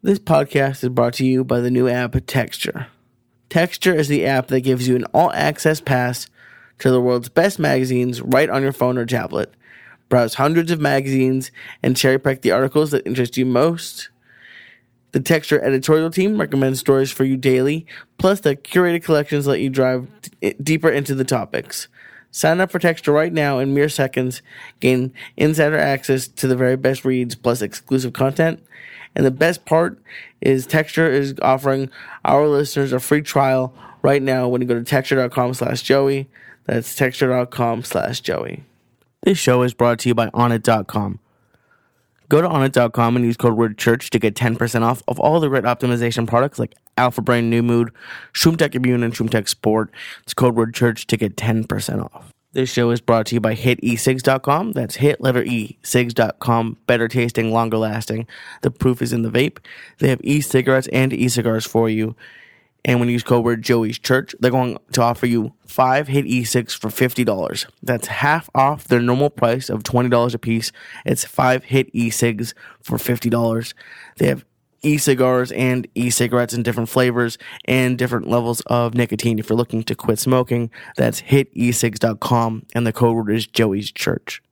This podcast is brought to you by the new app Texture. Texture is the app that gives you an all-access pass to the world's best magazines right on your phone or tablet. Browse hundreds of magazines and cherry-pick the articles that interest you most. The Texture editorial team recommends stories for you daily, plus the curated collections let you dive deeper into the topics. Sign up for Texture right now in mere seconds, gain insider access to the very best reads plus exclusive content. And the best part is Texture is offering our listeners a free trial right now when you go to texture.com/Joey. That's texture.com/Joey. This show is brought to you by Onnit.com. Go to Onnit.com and use code word church to get 10% off of all the Red Optimization products like Alpha Brain New Mood, ShroomTech Immune, and ShroomTech Sport. It's code word church to get 10% off. This show is brought to you by HitEcigs.com. That's HitLetterE6.com. Better tasting, longer lasting. The proof is in the vape. They have e-cigarettes and e-cigars for you. And when you use code word Joey's Church, they're going to offer you 5 Hit E6 for $50. That's half off their normal price of $20 a piece. It's 5 Hit E6 for $50. They have e-cigars and e-cigarettes in different flavors and different levels of nicotine. If you're looking to quit smoking, that's HitE6.com, and the code word is Joey's Church.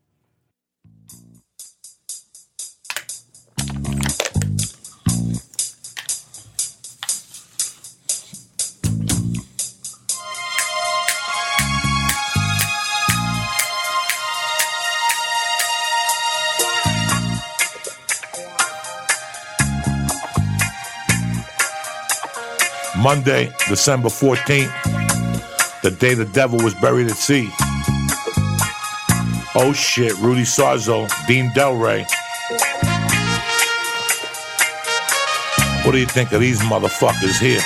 Monday, December 14th, the day the devil was buried at sea. Oh shit, Rudy Sarzo, Dean Delray. What do you think of these motherfuckers here?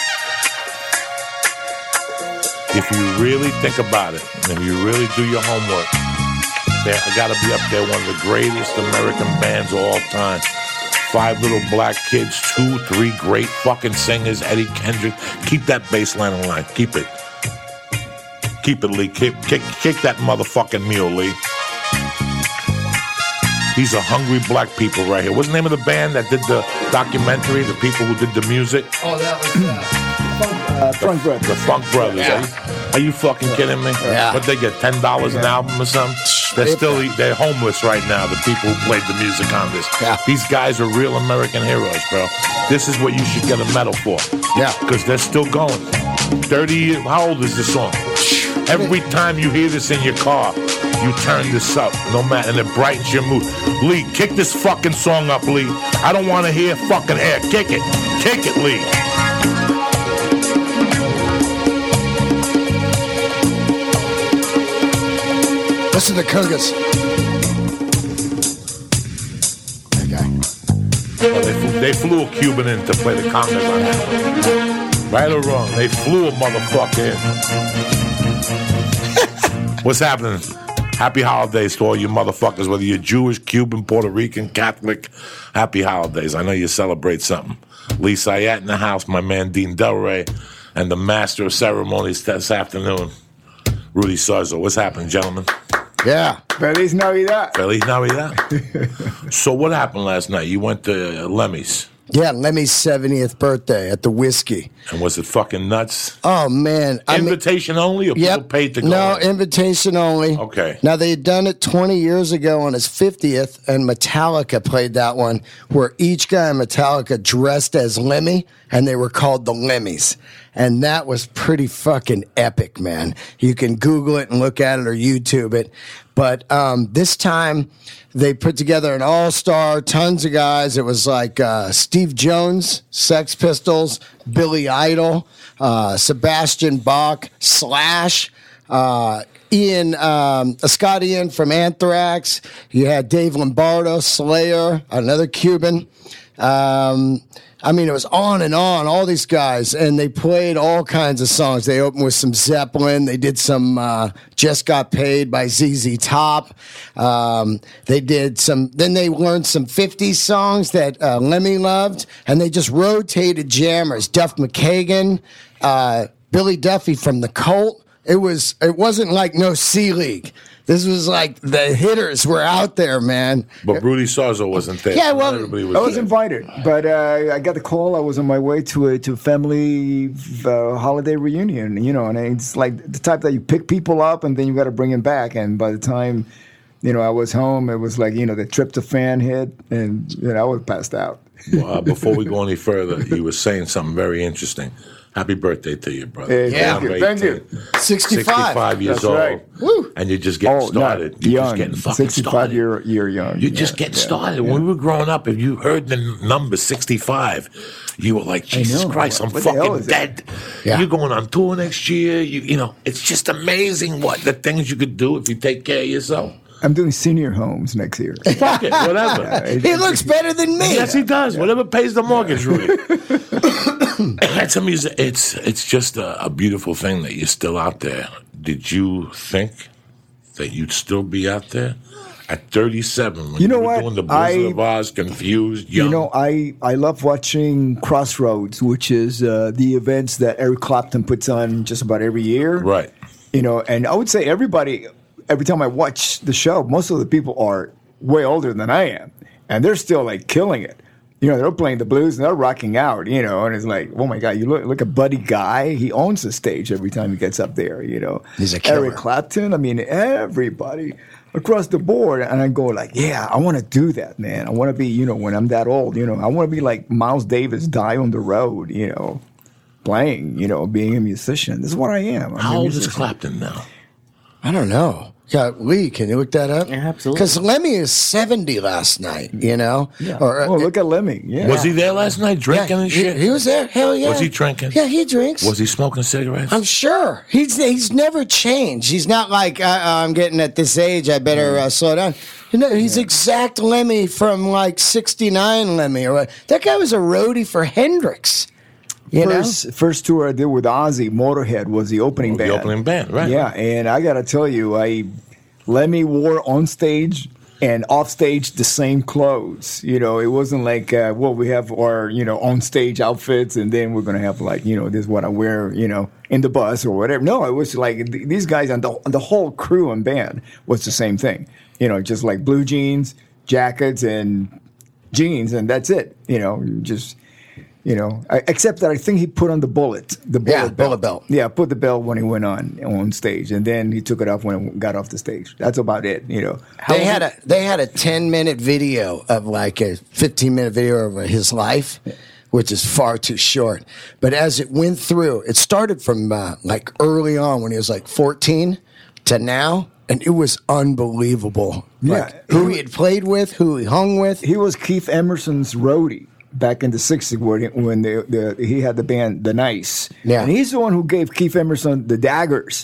If you really think about it, and if you really do your homework, I gotta be up there, one of the greatest American bands of all time. 5 little black kids, 2, 3 great fucking singers, Eddie Kendrick. Keep that bass line in line. Keep it. Keep it, Lee. Kick that motherfucking mule, Lee. These are hungry black people right here. What's the name of the band that did the documentary, the people who did the music? Oh, that was Funk Brothers. The Funk Brothers. Yeah. Are you fucking kidding me? Yeah. But they get $10 an album or something? They're homeless right now, the people who played the music on this. Yeah. These guys are real American heroes, bro. This is what you should get a medal for. Yeah. Because they're still going. 30 years, how old is this song? Every time you hear this in your car, you turn this up, no matter, and it brightens your mood. Lee, kick this fucking song up, Lee. I don't want to hear fucking air. Kick it. Kick it, Lee. Listen to Kungas. Well, they flew a Cuban in to play the congas on that one. Right or wrong, they flew a motherfucker in. What's happening? Happy holidays to all you motherfuckers, whether you're Jewish, Cuban, Puerto Rican, Catholic. Happy holidays. I know you celebrate something. Lee Sayat in the house, my man Dean Delray, and the master of ceremonies this afternoon, Rudy Sarzo. What's happening, gentlemen? Yeah. Feliz Navidad. Feliz Navidad. So what happened last night? You went to Lemmy's. Yeah, Lemmy's 70th birthday at the Whiskey. And was it fucking nuts? Oh, man. Invitation only or people paid to go? No, invitation only. Okay. Now, they had done it 20 years ago on his 50th, and Metallica played that one, where each guy in Metallica dressed as Lemmy, and they were called the Lemmys. And that was pretty fucking epic, man. You can Google it and look at it or YouTube it. But this time, they put together an all-star, tons of guys. It was like Steve Jones, Sex Pistols, Billy Idol, Sebastian Bach, Slash, Scott Ian from Anthrax. You had Dave Lombardo, Slayer, another Cuban. I mean, it was on and on, all these guys, and they played all kinds of songs. They opened with some Zeppelin. They did some Just Got Paid by ZZ Top. They did some, then they learned some 50s songs that Lemmy loved, and they just rotated jammers. Duff McKagan, Billy Duffy from The Cult. It wasn't like no C League. This was like the hitters were out there, man. But Rudy Sarzo wasn't there. Yeah, well, everybody I was there. invited, but I got the call. I was on my way to a family holiday reunion, you know, and it's like the type that you pick people up and then you got to bring them back. And by the time, you know, I was home, it was like, you know, the tryptophan hit, and you know, I was passed out. Before we go any further, he was saying something very interesting. Happy birthday to you, brother. Hey, Yeah. thank you. 65. 65 years That's old. right. Woo. And you're just getting started. Not You're young. just getting fucking 65 started. year young. You're just getting started. When we were growing up, if you heard the number 65, you were like, Jesus know. Christ, I'm What the hell fucking is dead. Yeah. You're going on tour next year. You know, it's just amazing what the things you could do if you take care of yourself. I'm doing senior homes next year. Fuck it, whatever. He looks better than me. Yes, he does. Whatever pays the mortgage, Rudy. To me, it's just a beautiful thing that you're still out there. Did you think that you'd still be out there at 37 when You know were what? doing the Blizzard of Oz, confused, young? You know, I love watching Crossroads, which is the events that Eric Clapton puts on just about every year. Right. You know, and I would say everybody, every time I watch the show, most of the people are way older than I am, and they're still like killing it. You know, they're playing the blues and they're rocking out, you know, and it's like, oh my God, you look at Buddy Guy. He owns the stage every time he gets up there, you know. He's a killer. Eric Clapton, I mean, everybody across the board. And I go like, yeah, I want to do that, man. I want to be, you know, when I'm that old, you know, I want to be like Miles Davis, die on the road, you know, playing, you know, being a musician. This is what I am. I'm How a old is musician. Clapton now? I don't know. Yeah, Lee, can you look that up? Yeah, absolutely. Because Lemmy is 70 last night, you know? Yeah. Or, Oh, look at Lemmy. Yeah. Was he there last night drinking and shit? He was there. Hell yeah. Was he drinking? Yeah, he drinks. Was he smoking cigarettes? I'm sure. He's never changed. He's not like, I'm getting at this age, I better slow down. You know, he's exact Lemmy from like 69 Lemmy. Or what. That guy was a roadie for Hendrix. You know? First tour I did with Ozzy, Motorhead was the opening band. The opening band, right. Yeah, and I got to tell you, Lemmy wore on stage and off stage the same clothes. You know, it wasn't like, we have our, you know, on stage outfits and then we're going to have like, you know, this is what I wear, you know, in the bus or whatever. No, it was like these guys and the whole crew and band was the same thing. You know, just like blue jeans, jackets, and jeans, and that's it. You know, just... You know, except that I think he put on the bullet belt. Yeah, put the belt when he went on stage, and then he took it off when he got off the stage. That's about it. You know, They had a 10-minute video of like a 15-minute video of his life, which is far too short. But as it went through, it started from like early on when he was like 14 to now, and it was unbelievable. Yeah. Like, who he had played with, who he hung with. he was Keith Emerson's roadie back in the 60s when he had the band The Nice. Yeah. And he's the one who gave Keith Emerson the daggers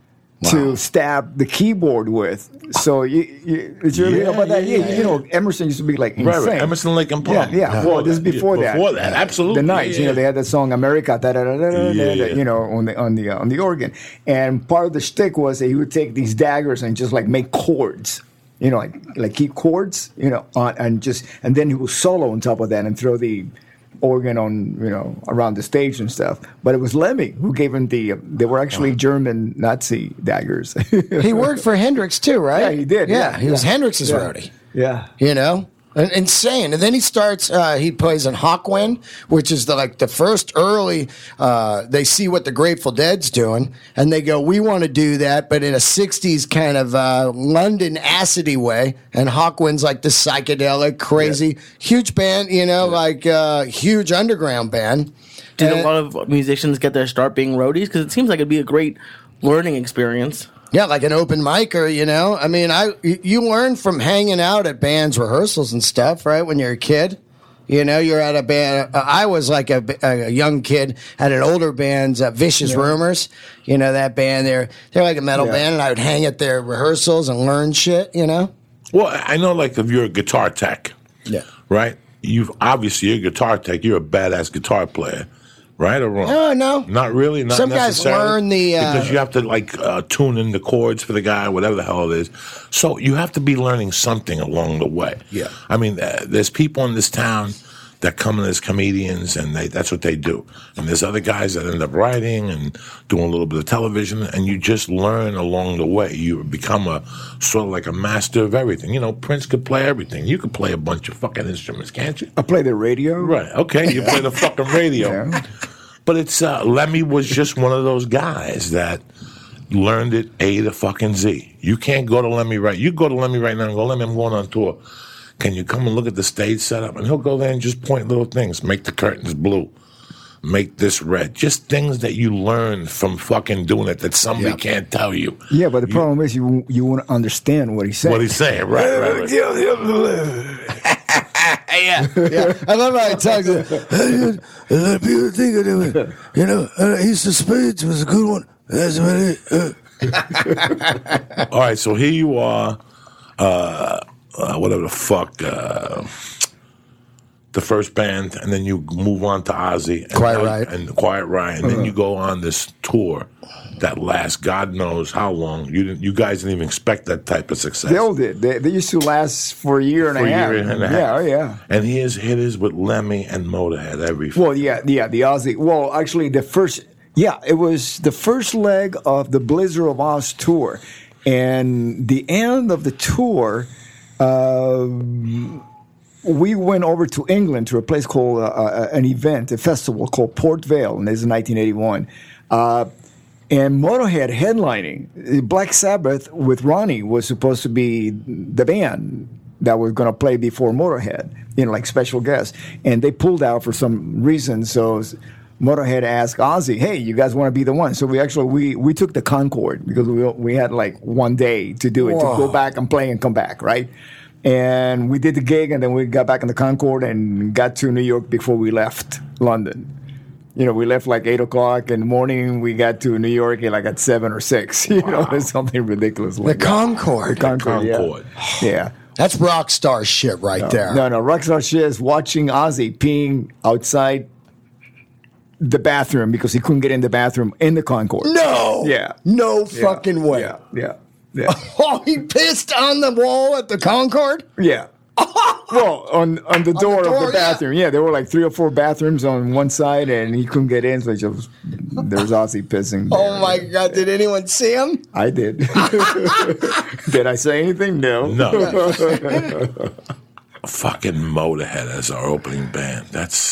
to stab the keyboard with. So did you hear about that? Yeah, you know, Emerson used to be like insane. Right. Emerson, Lake and Palm. Yeah. Well, this is before that. Before that, absolutely. The Nice, you know, they had that song America, you know, on the organ. And part of the shtick was that he would take these daggers and just like make chords. You know, like keep chords, you know, and then he would solo on top of that and throw the organ on, you know, around the stage and stuff. But it was Lemmy who gave him they were actually German Nazi daggers. He worked for Hendrix too, right? Yeah, he did. Yeah, he was Hendrix's Yeah. roadie. Yeah. You know? Insane. And then he starts, he plays in Hawkwind, which is the first early, they see what the Grateful Dead's doing, and they go, we want to do that, but in a 60s kind of London acidy way. And Hawkwind's like the psychedelic, crazy, huge band, you know, like huge underground band. Did a lot of musicians get their start being roadies? Because it seems like it'd be a great learning experience. Yeah, like an open micer, you know. I mean, you learn from hanging out at bands rehearsals and stuff, right? When you're a kid, you know, you're at a band. I was like a young kid at an older band's Vicious Rumors. You know that band? They're like a metal band, and I would hang at their rehearsals and learn shit. You know. Well, I know, like, if you're a guitar tech, right? You're a guitar tech. You're a badass guitar player. Right or wrong? No. Not really. Not Some guys necessarily, learn the because you have to like tune in the chords for the guy, whatever the hell it is. So you have to be learning something along the way. Yeah. I mean, there's people in this town that come in as comedians, and that's what they do. And there's other guys that end up writing and doing a little bit of television, and you just learn along the way. You become a sort of like a master of everything. You know, Prince could play everything. You could play a bunch of fucking instruments, can't you? I play the radio. Right. Okay. You play the fucking radio. Yeah. But it's Lemmy was just one of those guys that learned it A to fucking Z. You can't go to Lemmy right. You go to Lemmy right now and go, Lemmy, I'm going on tour. Can you come and look at the stage setup? And he'll go there and just point little things. Make the curtains blue. Make this red. Just things that you learn from fucking doing it that somebody can't tell you. Yeah, but the problem is you won't understand what he's saying. What he's saying, right. Yeah, I love how he talks. People think of it. You know, Ace of Spades was a good one. That's about it. All right, so here you are, whatever the fuck, the first band, and then you move on to Ozzy. And Quiet Riot. And Quiet Riot, and then you go on this tour that lasts God knows how long. You guys didn't even expect that type of success. They all did. They used to last for a year and a half. Yeah, oh yeah. And he has hitters with Lemmy and Motorhead every. Well, yeah, the Ozzy. Well, actually, it was the first leg of the Blizzard of Oz tour, and the end of the tour. We went over to England to a place called an event, a festival called Port Vale, and this is 1981. And Motorhead headlining. Black Sabbath with Ronnie was supposed to be the band that was going to play before Motorhead, like special guests. And they pulled out for some reason, so Motorhead asked Ozzy, hey, you guys want to be the one? So we took the Concorde because we had like one day to do it, to go back and play and come back, right? And we did the gig, and then we got back in the Concorde and got to New York before we left London. We left like 8 o'clock in the morning. We got to New York at 7 or 6. There's something ridiculous like the Concorde. The Concorde. Yeah. That's rock star shit right there. No. Rock star shit is watching Ozzy peeing outside the bathroom because he couldn't get in the bathroom in the Concorde. No. Yeah. No fucking way. Yeah. Oh, he pissed on the wall at the Concorde? Yeah. Well, on the door of the bathroom. Yeah, there were like 3 or 4 bathrooms on one side, and he couldn't get in, so there's Ozzy pissing. Oh, my God. Did anyone see him? I did. Did I say anything? No. Fucking Motorhead as our opening band.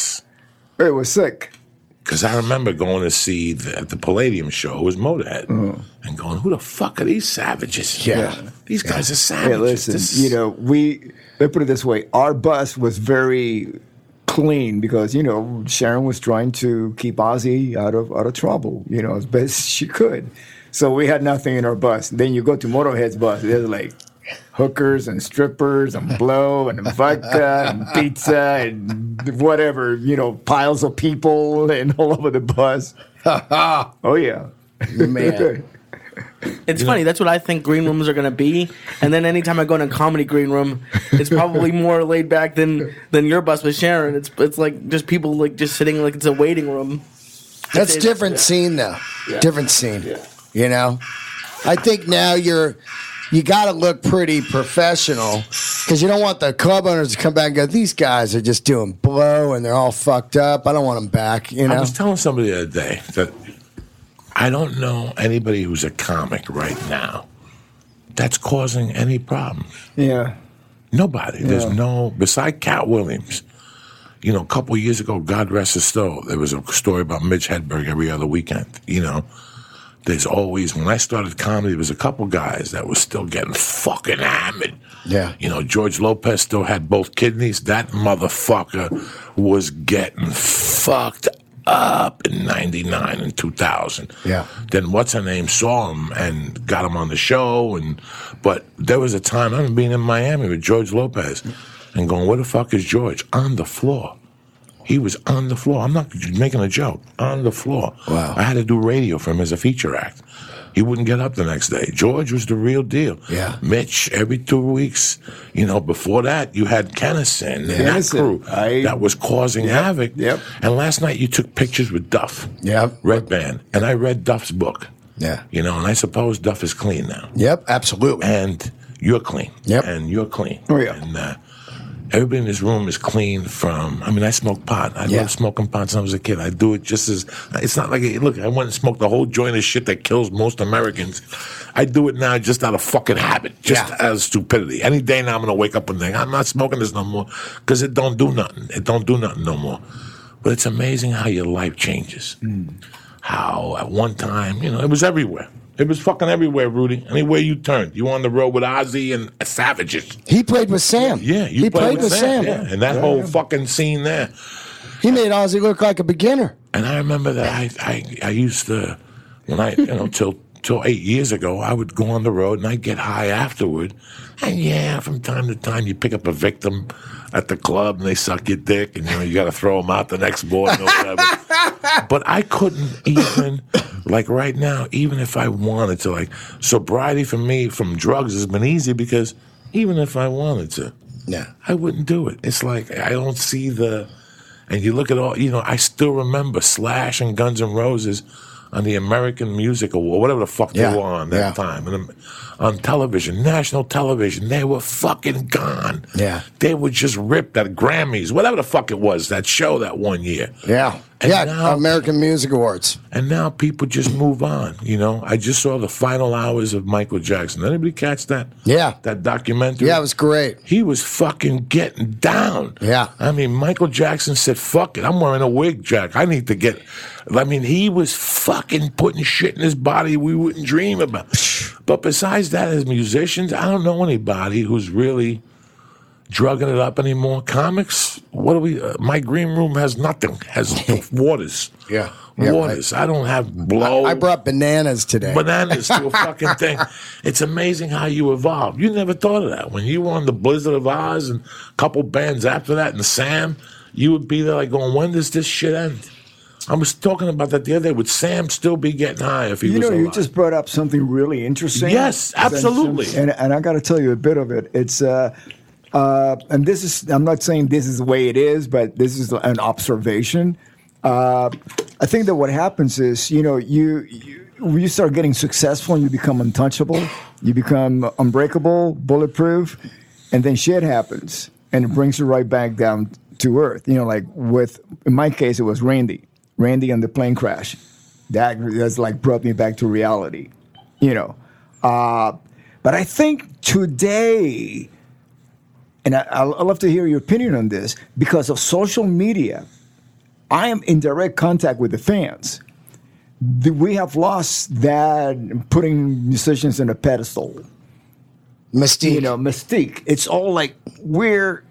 It was sick. Because I remember going to see at the Palladium show, it was Motorhead, and going, who the fuck are these savages? Yeah. These guys are savages. Yeah, listen, let's put it this way. Our bus was very clean because, Sharon was trying to keep Ozzy out of trouble, as best she could. So we had nothing in our bus. Then you go to Motorhead's bus, there's like hookers and strippers and blow and vodka and pizza and whatever, piles of people and all over the bus. Oh, yeah. Man. It's funny. That's what I think green rooms are going to be. And then anytime I go in a comedy green room, it's probably more laid back than your bus with Sharon. It's like just people like just sitting like it's a waiting room. That's different scene though. Yeah. Different scene. Yeah. I think now you got to look pretty professional because you don't want the club owners to come back and go, these guys are just doing blow and they're all fucked up. I don't want them back. I was telling somebody the other day that I don't know anybody who's a comic right now that's causing any problems. Yeah. Nobody. Yeah. There's beside Cat Williams. A couple of years ago, God rest his soul, there was a story about Mitch Hedberg every other weekend. There's always, when I started comedy, there was a couple guys that was still getting fucking hammered. Yeah. George Lopez still had both kidneys. That motherfucker was getting fucked up in 99 and 2000. Yeah. Then what's-her-name saw him and got him on the show. But there was a time, I remember being in Miami with George Lopez and going, where the fuck is George? On the floor. He was on the floor. I'm not making a joke. On the floor. Wow. I had to do radio for him as a feature act. He wouldn't get up the next day. George was the real deal. Yeah. Mitch, every 2 weeks. Before that, you had Kennison and that crew that was causing havoc. Yep. And last night, you took pictures with Duff. Yep. Red Band. And I read Duff's book. Yeah. And I suppose Duff is clean now. Yep, absolutely. And you're clean. Yep. And you're clean. Oh, yeah. everybody in this room is clean from. I mean, I smoke pot. I love smoking pot since I was a kid. I do it just as. It's not like look. I went and smoked the whole joint of shit that kills most Americans. I do it now just out of fucking habit, just as stupidity. Any day now, I'm gonna wake up and think I'm not smoking this no more because it don't do nothing. It don't do nothing no more. But it's amazing how your life changes. How at one time, it was everywhere. It was fucking everywhere, Rudy. Anywhere you turned. You on the road with Ozzy and Savages. He played with Sam. Yeah, he played with Sam. Yeah. And that whole fucking scene there. He made Ozzy look like a beginner. And I remember that I used to, when I, till 8 years ago, I would go on the road and I'd get high afterward. And from time to time, you pick up a victim at the club and they suck your dick and, you got to throw them out the next morning or whatever. But I couldn't even, like right now, even if I wanted to, like sobriety for me from drugs has been easy because even if I wanted to, I wouldn't do it. It's like I don't see and you look at all, I still remember Slash and Guns N' Roses on the American Music Award, whatever the fuck they were on that time. And on television, national television, they were fucking gone. Yeah. They were just ripped at Grammys, whatever the fuck it was, that show that one year. Yeah. And now, American Music Awards. And now people just move on, I just saw the final hours of Michael Jackson. Anybody catch that? Yeah. That documentary? Yeah, it was great. He was fucking getting down. Yeah. I mean, Michael Jackson said, fuck it, I'm wearing a wig, Jack. I need to get... I mean, he was fucking putting shit in his body we wouldn't dream about. But besides that, as musicians, I don't know anybody who's really drugging it up anymore. Comics, what do we... my green room has nothing. Has waters. Waters. Right. I don't have blow. I brought bananas today. Bananas to a fucking thing. It's amazing how you evolve. You never thought of that. When you were on the Blizzard of Oz and a couple bands after that and Sam, you would be there like going, when does this shit end? I was talking about that the other day. Would Sam still be getting high if he was alive? You just brought up something really interesting. Yes, absolutely. And I got to tell you a bit of it. It's and this is, I'm not saying this is the way it is, but this is an observation. I think that what happens is, you start getting successful and you become untouchable, you become unbreakable, bulletproof, and then shit happens and it brings you right back down to earth. Like in my case, it was Randy and the plane crash. That's like brought me back to reality, But I think today, and I'd love to hear your opinion on this, because of social media, I am in direct contact with the fans. We have lost that putting musicians in a pedestal. Mystique. Mystique. It's all like we're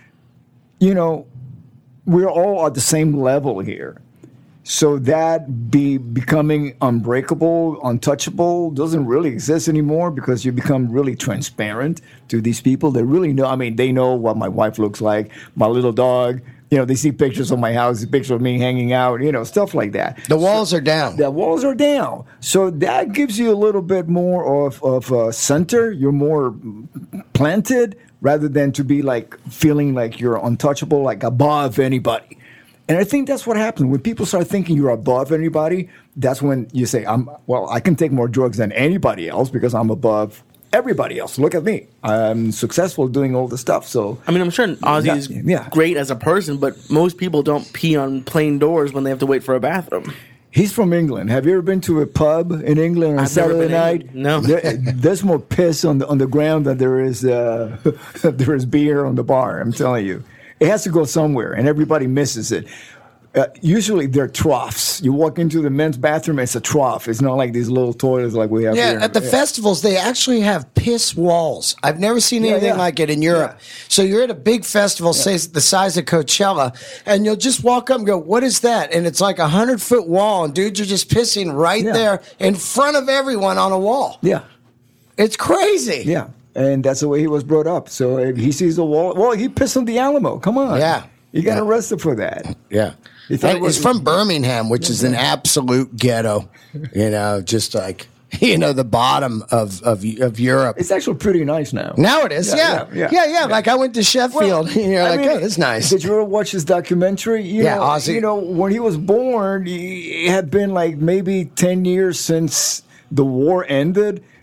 all at the same level here. So that becoming unbreakable, untouchable doesn't really exist anymore because you become really transparent to these people. They really know. I mean, they know what my wife looks like, my little dog. They see pictures of my house, pictures of me hanging out, stuff like that. The walls are down. The walls are down. So that gives you a little bit more of a center. You're more planted rather than to be like feeling like you're untouchable, like above anybody. And I think that's what happens. When people start thinking you're above anybody, that's when you say, I can take more drugs than anybody else because I'm above everybody else. Look at me. I'm successful doing all the stuff. So I mean, I'm sure Ozzy is great as a person, but most people don't pee on plain doors when they have to wait for a bathroom. He's from England. Have you ever been to a pub in England on Saturday night? No. There's more piss on the ground than there is there is beer on the bar. I'm telling you. It has to go somewhere, and everybody misses it. Usually, they're troughs. You walk into the men's bathroom, it's a trough. It's not like these little toilets like we have here. Yeah, at the festivals, they actually have piss walls. I've never seen anything like it in Europe. Yeah. So you're at a big festival, say the size of Coachella, and you'll just walk up and go, what is that? And it's like a 100-foot wall, and dudes are just pissing right there in front of everyone on a wall. Yeah. It's crazy. Yeah. And that's the way he was brought up. So if he sees the wall, well, he pissed on the Alamo. Come on. Yeah. You got arrested for that. Yeah. It's from Birmingham, which is an absolute ghetto. Just like, the bottom of Europe. It's actually pretty nice now. Now it is, yeah. Like I went to Sheffield, and you're like, oh, that's nice. Did you ever watch his documentary? Ozzy. When he was born, it had been like maybe 10 years since the war ended.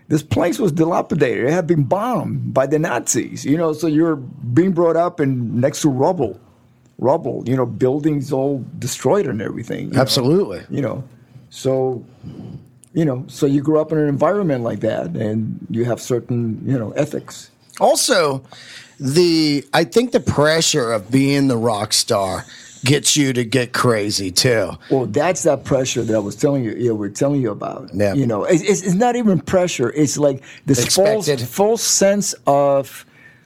this place was dilapidated. It had been bombed by the Nazis, so you're being brought up and next to rubble, buildings all destroyed and everything. Absolutely. So you grew up in an environment like that, and you have certain, ethics. Also, I think the pressure of being the rock star gets you to get crazy too. Well, that's that pressure that I was telling you. We're telling you about. Yeah. It's not even pressure. It's like this false sense of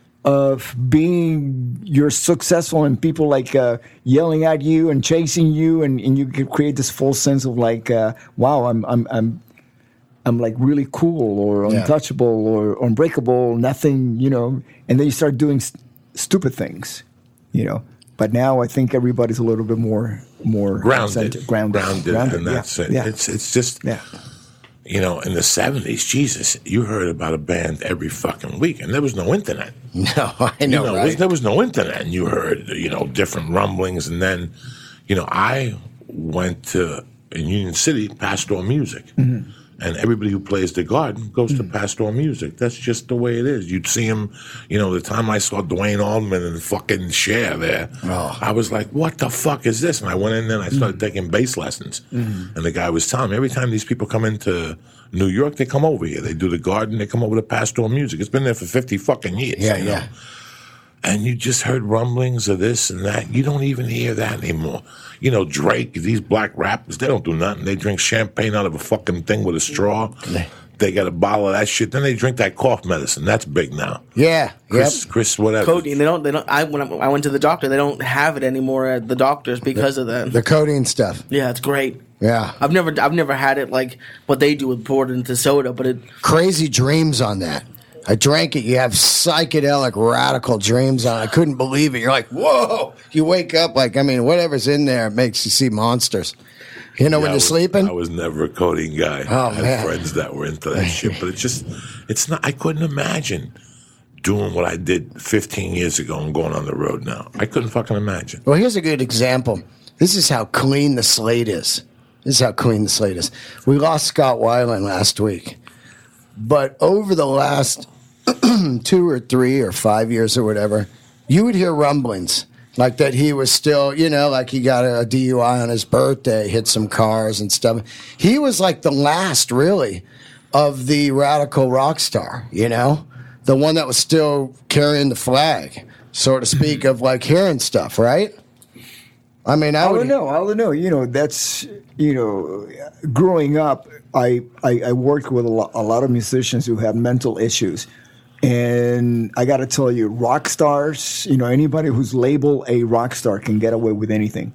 being you're successful and people like yelling at you and chasing you, and you can create this false sense of like, wow, I'm like really cool or untouchable or unbreakable, nothing, and then you start doing stupid things, But now I think everybody's a little bit more grounded, grounded, and that's it. Yeah. It's just, in the 70s, Jesus, you heard about a band every fucking week, and there was no internet. No, I know, right? There was no internet, and you heard, different rumblings, and then, I went to, in Union City, Pastoral Music. Mm-hmm. And everybody who plays the Garden goes to Pastoral Music. That's just the way it is. You'd see him, the time I saw Dwayne Allman and fucking Cher there, I was like, what the fuck is this? And I went in there and I started taking bass lessons. Mm-hmm. And the guy was telling me, every time these people come into New York, they come over here. They do the Garden, they come over to Pastoral Music. It's been there for 50 fucking years. Yeah. And you just heard rumblings of this and that. You don't even hear that anymore. Drake, these black rappers, they don't do nothing. They drink champagne out of a fucking thing with a straw. They got a bottle of that shit. Then they drink that cough medicine. That's big now. Yeah. Chris, whatever. Codeine. They don't. When I went to the doctor, they don't have it anymore at the doctors because of that. The codeine stuff. Yeah, it's great. Yeah. I've never had it like what they do with poured into soda, but it crazy dreams on that. I drank it. You have psychedelic, radical dreams on it. I couldn't believe it. You're like, whoa. You wake up like, whatever's in there makes you see monsters. When you're sleeping? I was never a codeine guy. I had friends that were into that shit. But it's not, I couldn't imagine doing what I did 15 years ago and going on the road now. I couldn't fucking imagine. Well, here's a good example. This is how clean the slate is. We lost Scott Weiland last week. But over the last 2 or 3 or 5 years or whatever, you would hear rumblings like that he was still, like he got a DUI on his birthday, hit some cars and stuff. He was like the last, really, of the radical rock star, the one that was still carrying the flag, so to speak, of like hearing stuff, right? I don't know. That's, growing up, I worked with a lot of musicians who had mental issues. And I got to tell you, rock stars, anybody who's labeled a rock star can get away with anything.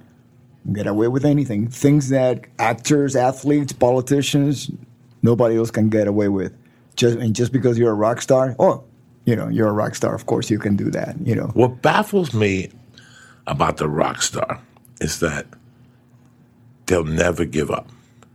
Things that actors, athletes, politicians, nobody else can get away with. Just because you're a rock star, you're a rock star. Of course you can do that, What baffles me about the rock star is that they'll never give up.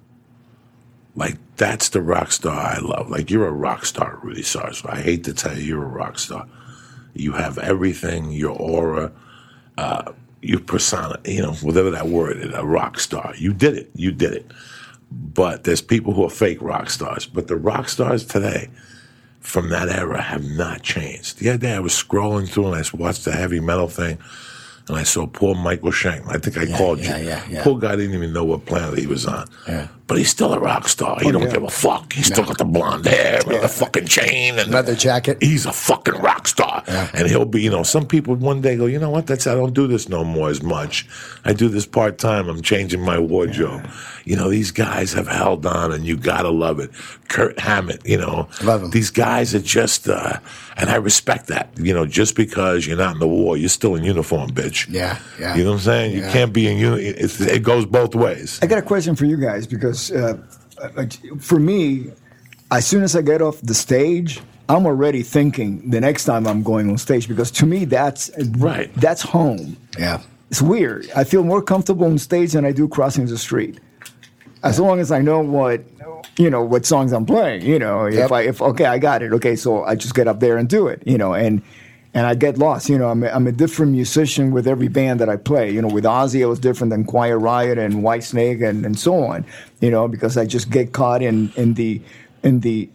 Like, that's the rock star I love. Like, you're a rock star, Rudy Sarzo. I hate to tell you, you're a rock star. You have everything, your aura, your persona, whatever that word is, a rock star. You did it. But there's people who are fake rock stars. But the rock stars today from that era have not changed. The other day I was scrolling through and I watched the heavy metal thing. And I saw poor Michael Schenk. I think I called you. Yeah. Poor guy didn't even know what planet he was on. Yeah. But he's still a rock star. He don't give a fuck. He's still got the blonde hair and the fucking chain. And leather jacket. He's a fucking rock star. Yeah. And he'll be, some people one day go, what? I don't do this no more as much. I do this part-time. I'm changing my wardrobe. Yeah. These guys have held on and you gotta love it. Kurt Hammett, Love him. These guys are just, and I respect that. Just because you're not in the war, you're still in uniform, bitch. Yeah. You know what I'm saying? You can't be in uniform. It goes both ways. I got a question for you guys because for me, as soon as I get off the stage, I'm already thinking the next time I'm going on stage because to me that's right. That's home. Yeah. It's weird. I feel more comfortable on stage than I do crossing the street. As long as I know what songs I'm playing, if I got it. Okay, so I just get up there and do it, and I get lost. I'm a different musician with every band that I play. With Ozzy, I was different than Quiet Riot and Whitesnake and so on. Because I just get caught in the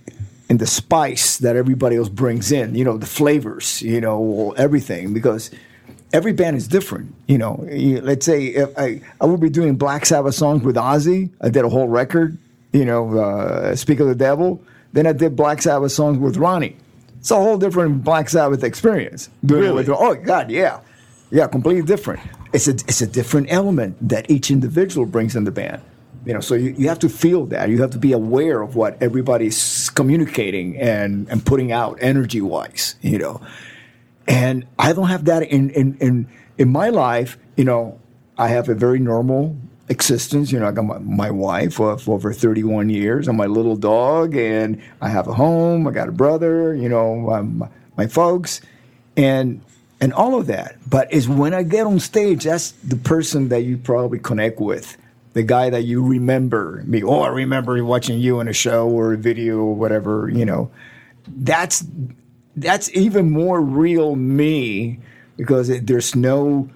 and the spice that everybody else brings in, the flavors, everything, because every band is different. Let's say if I would be doing Black Sabbath songs with Ozzy. I did a whole record, Speak of the Devil. Then I did Black Sabbath songs with Ronnie. It's a whole different Black Sabbath experience. Really? Oh, God, yeah. Yeah, completely different. It's a different element that each individual brings in the band. So you have to feel that. You have to be aware of what everybody's communicating and putting out energy-wise, And I don't have that in my life. I have a very normal existence. I got my wife for over 31 years and my little dog, and I have a home. I got a brother, my folks, and all of that. But it's when I get on stage, that's the person that you probably connect with. The guy that you remember me. Oh, I remember watching you in a show or a video or whatever, That's even more real me, because there's no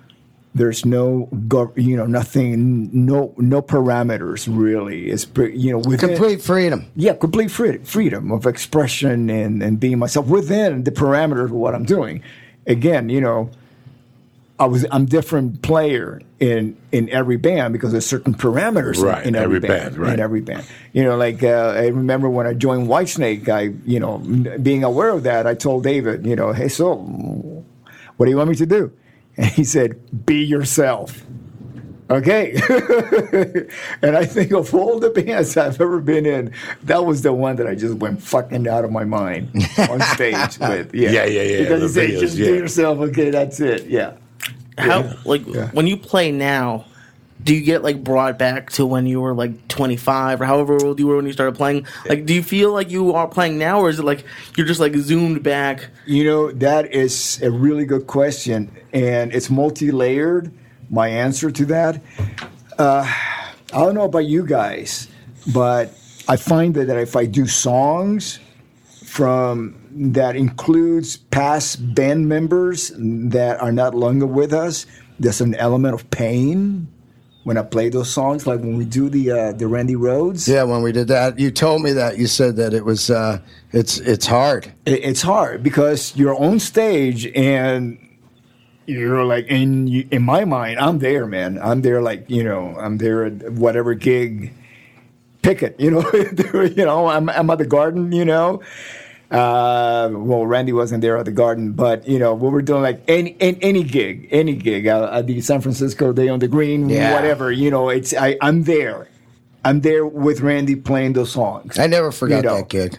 nothing, no parameters really. It's within, Complete freedom. Yeah, complete freedom of expression and being myself within the parameters of what I'm doing. Again, I'm different player in every band because there's certain parameters in every band. Right. In every band. I remember when I joined Whitesnake, being aware of that, I told David, hey, so what do you want me to do? And he said, be yourself. Okay. And I think of all the bands I've ever been in, that was the one that I just went fucking out of my mind on stage with. Yeah. Because he said, just be yourself. Okay, that's it. Yeah. When you play now, do you get brought back to when you were 25 or however old you were when you started playing? Do you feel like you are playing now, or is it you're just zoomed back? That is a really good question, and it's multi-layered. My answer to that, I don't know about you guys, but I find that if I do songs that includes past band members that are not longer with us, there's an element of pain when I play those songs, like when we do the Randy Rhoads. Yeah, when we did that, you told me that. You said that it was it's hard. It's hard because you're on stage and you're in my mind, I'm there, man. I'm there, I'm there at whatever gig. Pick it, I'm at the Garden, well, Randy wasn't there at the Garden, but we were doing any gig at the San Francisco Day on the Green, whatever. I'm there with Randy playing those songs. I never forgot that gig.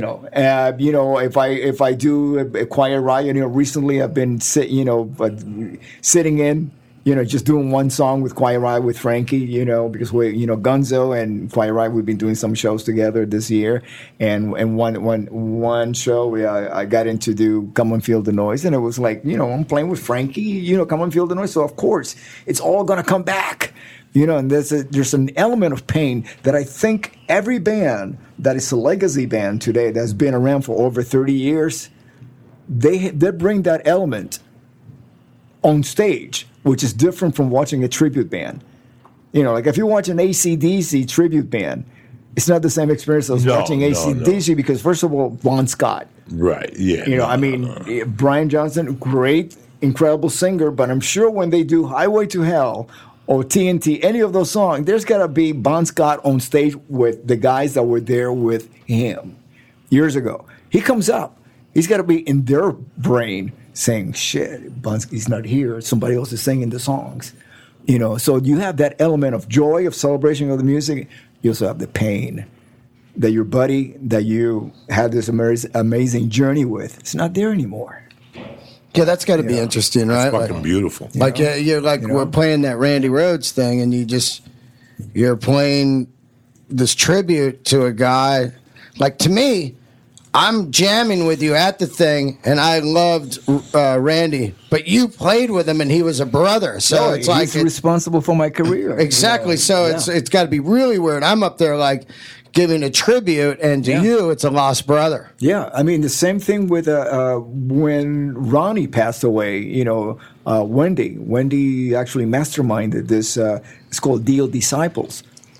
If I do a Quiet Riot, recently I've been sitting in. Just doing one song with Quiet Riot with Frankie, because Gunzo and Quiet Riot, we've been doing some shows together this year, and one show I got into do Come and Feel the Noise, and it was I'm playing with Frankie, Come and Feel the Noise, so of course it's all gonna come back, and there's an element of pain that I think every band that is a legacy band today that's been around for over 30 years, they bring that element on stage, which is different from watching a tribute band. If you watch an AC/DC tribute band, it's not the same experience as watching AC/DC because, first of all, Bon Scott. Right, yeah. Brian Johnson, great, incredible singer, but I'm sure when they do Highway to Hell or TNT, any of those songs, there's got to be Bon Scott on stage with the guys that were there with him years ago. He comes up. He's got to be in their brain saying, shit, he's not here. Somebody else is singing the songs. So you have that element of joy, of celebration of the music. You also have the pain that your buddy that you had this amazing journey with, it's not there anymore. Yeah, that's got to be interesting, right? It's fucking beautiful. We're playing that Randy Rhoads thing, and you're playing this tribute to a guy. To me, I'm jamming with you at the thing, and I loved Randy, but you played with him, and he was a brother. So he's responsible for my career. Exactly. So it's got to be really weird. I'm up there giving a tribute, and to you, it's a lost brother. Yeah, the same thing with when Ronnie passed away. Wendy actually masterminded this. It's called Deal Disciples.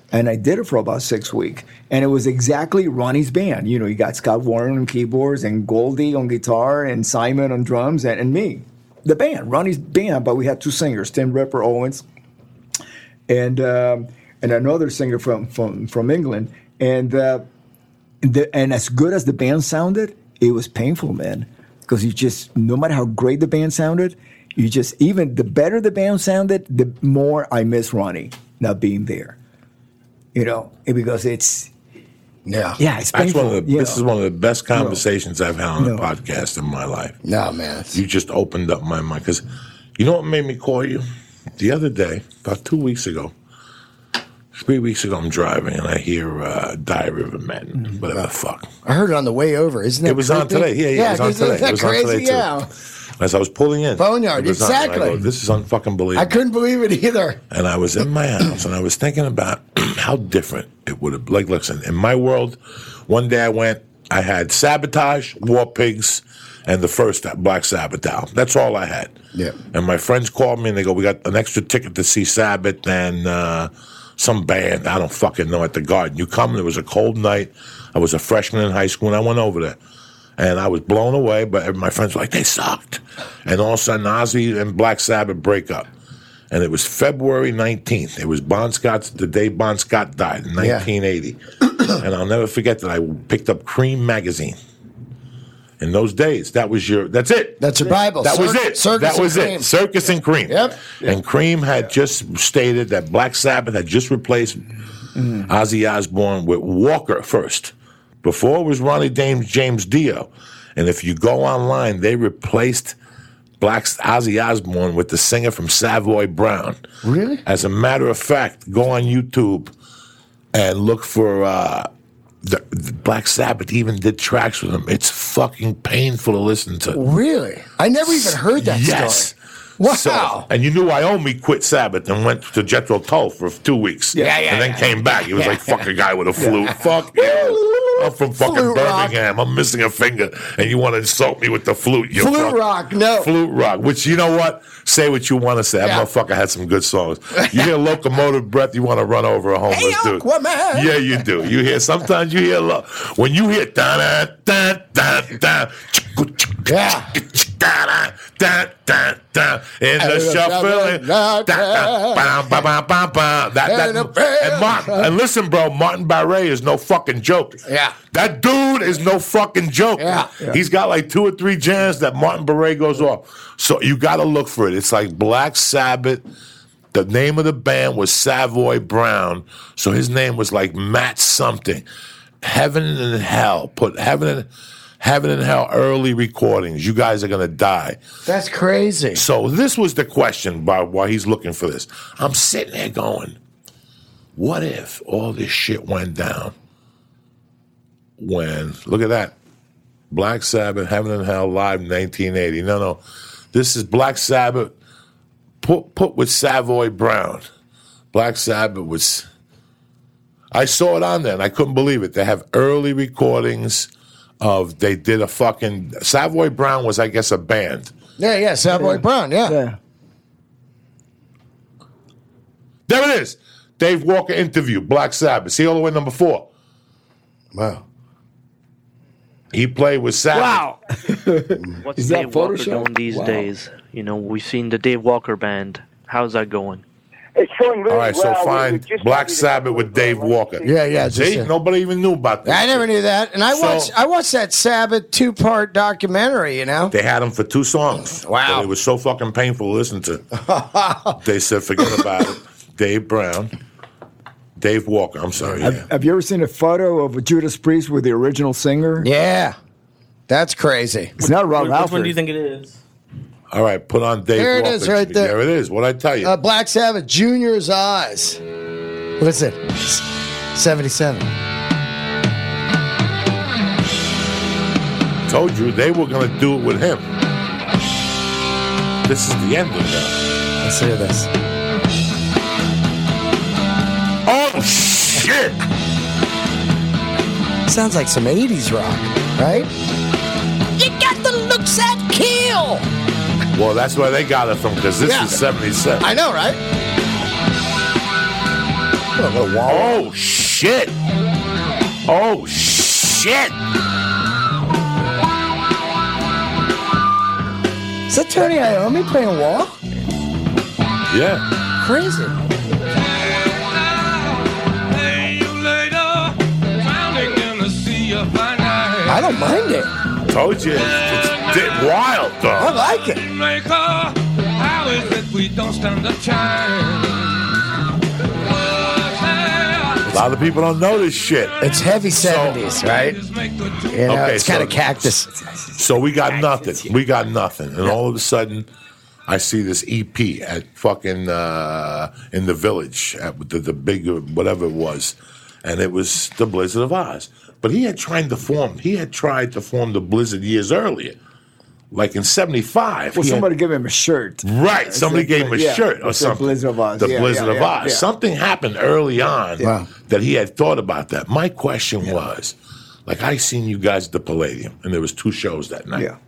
And I did it for about 6 weeks. And it was exactly Ronnie's band. You know, you got Scott Warren on keyboards and Goldie on guitar and Simon on drums and me. The band, Ronnie's band, but we had 2 singers, Tim Ripper Owens and another singer from England. And as good as the band sounded, it was painful, man. Because you just, no matter how great the band sounded, you just, even the better the band sounded, the more I miss Ronnie not being there. You know, because it's it's painful. This is one of the best conversations I've had on a podcast in my life. No, man. You just opened up my mind. Because you know what made me call you? The other day, about 2 weeks ago, 3 weeks ago, I'm driving and I hear Diary of a Madman, whatever the fuck. I heard it on the way over. Isn't it? It was on today. Yeah, it was on today. Isn't that It was on crazy? today, too. Yeah. As I was pulling in. Boneyard, it was on, and exactly. I go, this is unfucking believable. I couldn't believe it either. And I was in my house, and I was thinking about how different it would have. Like, listen, in my world, one day I had Sabotage, War Pigs, and the first Black Sabbath album. That's all I had. Yeah. And my friends called me, and they go, we got an extra ticket to see Sabbath and some band, I don't fucking know, at the Garden. You come, and it was a cold night. I was a freshman in high school, and I went over there. And I was blown away, but my friends were like, they sucked. And all of a sudden, Ozzy and Black Sabbath break up. And it was February 19th. It was the day Bon Scott died in 1980. And I'll never forget that I picked up Cream magazine. In those days, that's it. That's your Bible. That was it. Circus That was and it. Cream. Circus and Cream. Yep. And Cream had just stated that Black Sabbath had just replaced Ozzy Osbourne with Walker first. Before it was Ronnie James Dio. And if you go online, they replaced Ozzy Osbourne with the singer from Savoy Brown. Really? As a matter of fact, go on YouTube and look for the Black Sabbath even did tracks with him. It's fucking painful to listen to. Really? I never even heard that Yes. story. Wow. So, and you knew Iommi quit Sabbath and went to Jethro Tull for 2 weeks. And then came back. He was like, fuck a guy with a flute. Fuck you. I'm from fucking Flute rock. Birmingham. I'm missing a finger. And you want to insult me with the flute. You Flute rock, no. Flute rock. Which, you know what? Say what you want to say. That motherfucker had some good songs. You hear Locomotive Breath, you want to run over a homeless dude. Aquaman. Yeah, you do. Sometimes you hear, when you hear, Yeah. In the shuffling. And listen, bro, Martin Barre is no fucking joke. Yeah. That dude is no fucking joke. Yeah. He's got like 2 or 3 jams that Martin Barre goes off. So you got to look for it. It's like Black Sabbath. The name of the band was Savoy Brown. So his name was like Matt something. Heaven and Hell. Put Heaven and Hell early recordings. You guys are going to die. That's crazy. So this was the question while he's looking for this. I'm sitting there going, what if all this shit went down when, look at that, Black Sabbath, Heaven and Hell live in 1980. No. This is Black Sabbath put with Savoy Brown. Black Sabbath was, I saw it on there and I couldn't believe it. They have early recordings they did a fucking, Savoy Brown was, I guess, a band. Yeah, Savoy Brown, yeah. There it is. Dave Walker interview, Black Sabbath. See all the way number 4. Wow. He played with Sabbath. Wow. What's Is that Dave Walker Photoshop? doing these Wow. days? You know, we've seen the Dave Walker band. How's that going? It's going really All right, so well. find Black Sabbath with Dave Walker. Yeah. See, just, nobody even knew about this. I never knew that. And I watched that Sabbath 2-part documentary, you know? They had him for 2 songs. Wow. But it was so fucking painful to listen to. They said, forget about it. Dave Walker, I'm sorry. Yeah. Have you ever seen a photo of Judas Priest with the original singer? Yeah. That's crazy. It's not Rob Which Halford. one do you think it is? All right, put on Dave There it Walker. is, right there. There it is. What'd I tell you? Black Sabbath, Junior's Eyes. What is it? 77. Told you they were going to do it with him. This is the end of that. Let's hear this. Oh, shit! Sounds like some 80s rock, right? You got the looks that kill. Well, that's where they got it from, because this Yeah. is 77. I know, right? A little wall. Oh, shit. Oh, shit. Is that Tony Iommi playing wall? Yeah. Crazy. I don't mind it. Told you. It's wild, I though. like it. How is it we don't stand a chance? A lot of people don't know this shit. It's heavy 70s, right? You know, Okay, it's kind so- of Cactus. So we got nothing. We got nothing. And all of a sudden, I see this EP at fucking in the Village at the big whatever it was, and it was the Blizzard of Oz. But he had tried to form the Blizzard years earlier, like in '75. Well, He had- somebody give him a shirt. Right, somebody gave him a Yeah, shirt or the something. Blizzard of Oz. The Yeah, Blizzard yeah, of yeah, Oz. yeah. Something happened early on Wow. that he had thought about that. My question was, like, I seen you guys at the Palladium, and there was 2 shows that night. Yeah.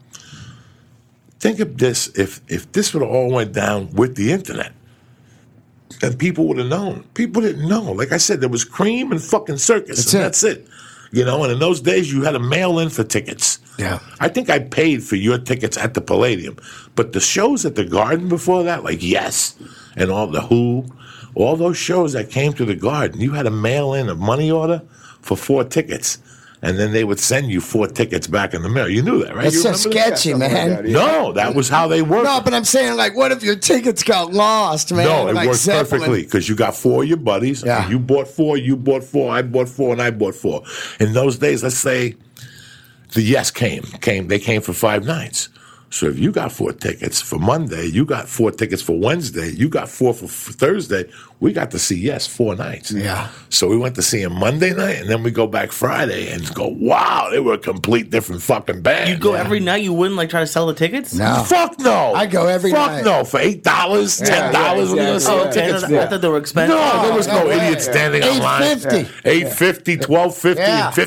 Think of this, if this would have all went down with the internet, and people would have known. People didn't know. Like I said, there was Cream and fucking Circus, That's and that's it. You know, and in those days, you had to mail in for tickets. Yeah. I think I paid for your tickets at the Palladium. But the shows at the Garden before that, like Yes and all the Who, all those shows that came to the Garden, you had to mail in a money order for 4 tickets. And then they would send you 4 tickets back in the mail. You knew that, right? That's You so remember that? sketchy, something like man. that, yeah. No, that was how they worked. No, but I'm saying, like, what if your tickets got lost, man? No, it Like worked Zeppelin. perfectly because you got 4 of your buddies. Yeah. And you bought 4, I bought 4, and I bought 4. In those days, let's say the Yes came. They came for 5 nights. So if you got 4 tickets for Monday, you got 4 tickets for Wednesday, you got 4 for Thursday, we got to see Yes 4 nights. Yeah. So we went to see him Monday night, and then we go back Friday and go, wow, they were a complete different fucking band. You go every night. You wouldn't like try to sell the tickets. No. Fuck no. I go every Fuck night. no. For $8, $10, we're going to sell Oh, okay. tickets I for. thought they were expensive. No, there was no no way. idiot standing online. $8.50. $8.50, $12.50, Yeah. and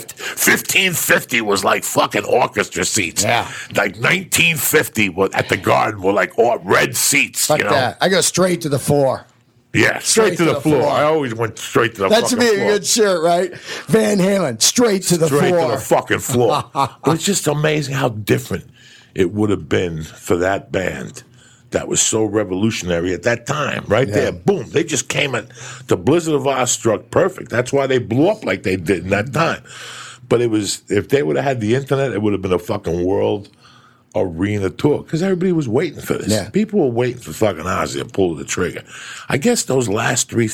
$15.50 was like fucking orchestra seats. Yeah. Like $19.50 was at the Garden were like all red seats. Fuck you know? that. I go straight to the 4. Yeah, straight to the floor. I always went straight to the That fucking should be a floor. good shirt, right? Van Halen, straight to the Straight floor. to the fucking floor. But it's just amazing how different it would have been for that band that was so revolutionary at that time. Right there, boom. They just came at the Blizzard of Oz struck perfect. That's why they blew up like they did in that time. But it was, if they would have had the internet, it would have been a fucking world arena tour because everybody was waiting for this. Yeah. People were waiting for fucking Ozzy to pull the trigger. I guess those last 3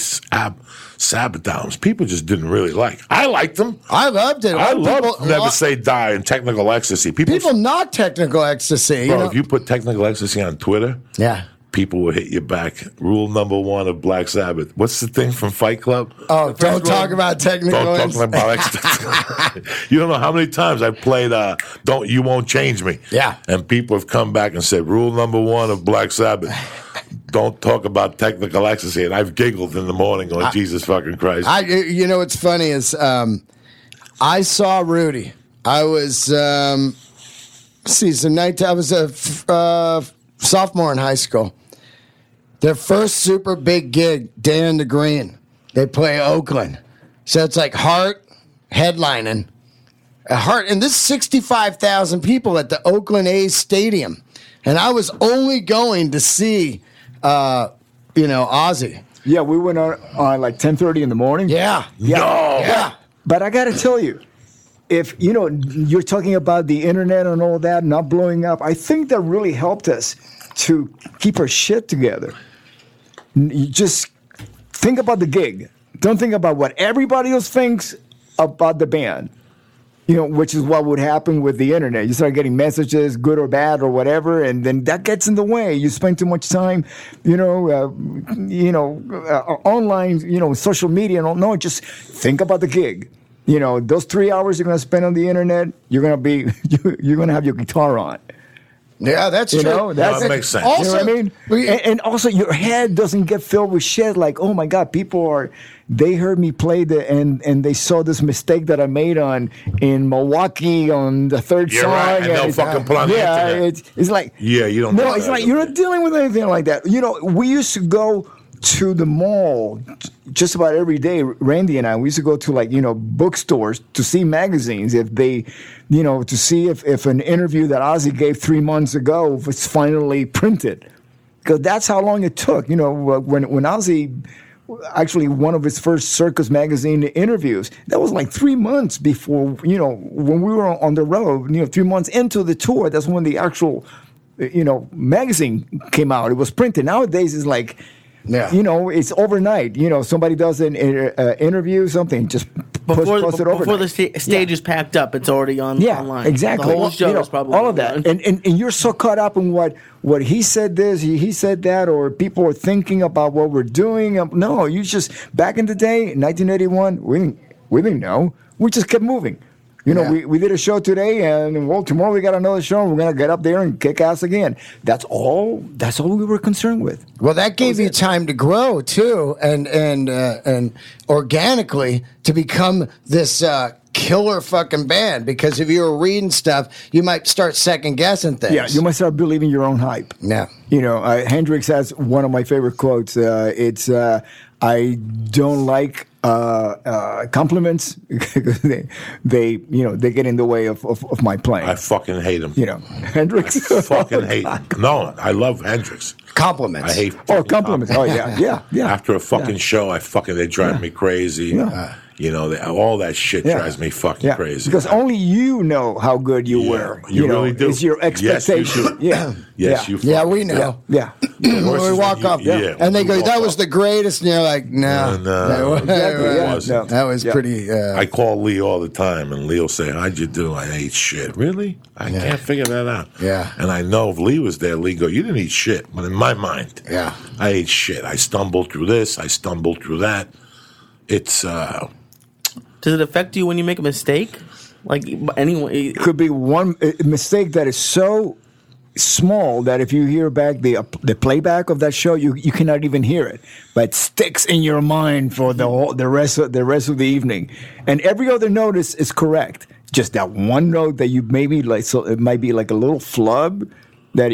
Sabbath albums, people just didn't really like. I liked them. I loved it. I love People- Never Say Die and Technical Ecstasy. People not technical ecstasy. bro, you know? if you put Technical Ecstasy on Twitter, Yeah. people will hit you back. Rule number 1 of Black Sabbath. What's the thing from Fight Club? Oh, don't talk about technical Don't talk about ecstasy. You don't know how many times I played "Don't You Won't Change Me." Yeah. and people have come back and said, "Rule number 1 of Black Sabbath: don't talk about technical ecstasy." And I've giggled in the morning, going, "Jesus fucking Christ!" You know what's funny is I saw Rudy. I was I was a sophomore in high school. Their first super big gig, Day in the Green. They play Oakland, so it's like Heart headlining. Heart, and this 65,000 people at the Oakland A's stadium, and I was only going to see, Ozzy. Yeah, we went on like 10:30 in the morning. Yeah, No. yeah. But I got to tell you, if you're talking about the internet and all that not blowing up, I think that really helped us to keep our shit together. You just think about the gig. Don't think about what everybody else thinks about the band. Which is what would happen with the internet. You start getting messages, good or bad or whatever, and then that gets in the way. You spend too much time, online, social media. No, just think about the gig. Those 3 hours you're going to spend on the internet, you're going to have your guitar on. Yeah, that's true. that makes sense. Also, You know what I mean? And also, your head doesn't get filled with shit like, oh my God, they heard me play and they saw this mistake that I made in Milwaukee on the 3rd You're song. right, and they'll fucking put on the internet. It's like, Yeah, you don't No, know it's that. like, you're not dealing with anything like that. We used to go to the mall just about every day. Randy and I, we used to go to bookstores to see magazines if they, to see if an interview that Ozzy gave 3 months ago was finally printed. Because that's how long it took. When Ozzy, actually one of his first Circus magazine interviews, that was like 3 months before, when we were on the road, 3 months into the tour, that's when the actual, magazine came out. It was printed. Nowadays it's like, it's overnight. Somebody does an interview, something, just post it overnight. Before the stage is packed up, it's already online. Yeah, exactly. The whole show is probably all of that. And you're so caught up in what he said this, he said that, or people are thinking about what we're doing. No, you just, back in the day, in 1981, we didn't know. We just kept moving. We did a show today, and tomorrow we got another show, and we're gonna get up there and kick ass again. That's all we were concerned with. Well, that gave you time to grow too, and organically to become this killer fucking band. Because if you were reading stuff, you might start second guessing things. Yeah, you might start believing your own hype. Yeah, Hendrix has one of my favorite quotes. It's I don't like compliments because they get in the way of my playing. I fucking hate him. Hendrix. I fucking hate him. No, I love Hendrix. Compliments. I hate compliments. Oh yeah. After a fucking show, they drive me crazy. Yeah. All that shit drives me fucking crazy. Because only you know how good you were. You really do. It's your expectation. Yes, you. Yeah, we know. Yeah. When we walk up, and they go, "That was the greatest," and you're like, "No, that was pretty." I call Lee all the time, and Lee will say, "How'd you do?" I ate shit. Really? I can't figure that out. Yeah. And I know if Lee was there, Lee go, "You didn't eat shit," but in my mind, I ate shit. I stumbled through this. I stumbled through that. It's. Does it affect you when you make a mistake? Like anyway, it could be one mistake that is so small that if you hear back the playback of that show, you cannot even hear it, but it sticks in your mind for the rest of the evening. And every other note is correct. Just that one note that you maybe like, so it might be like a little flub that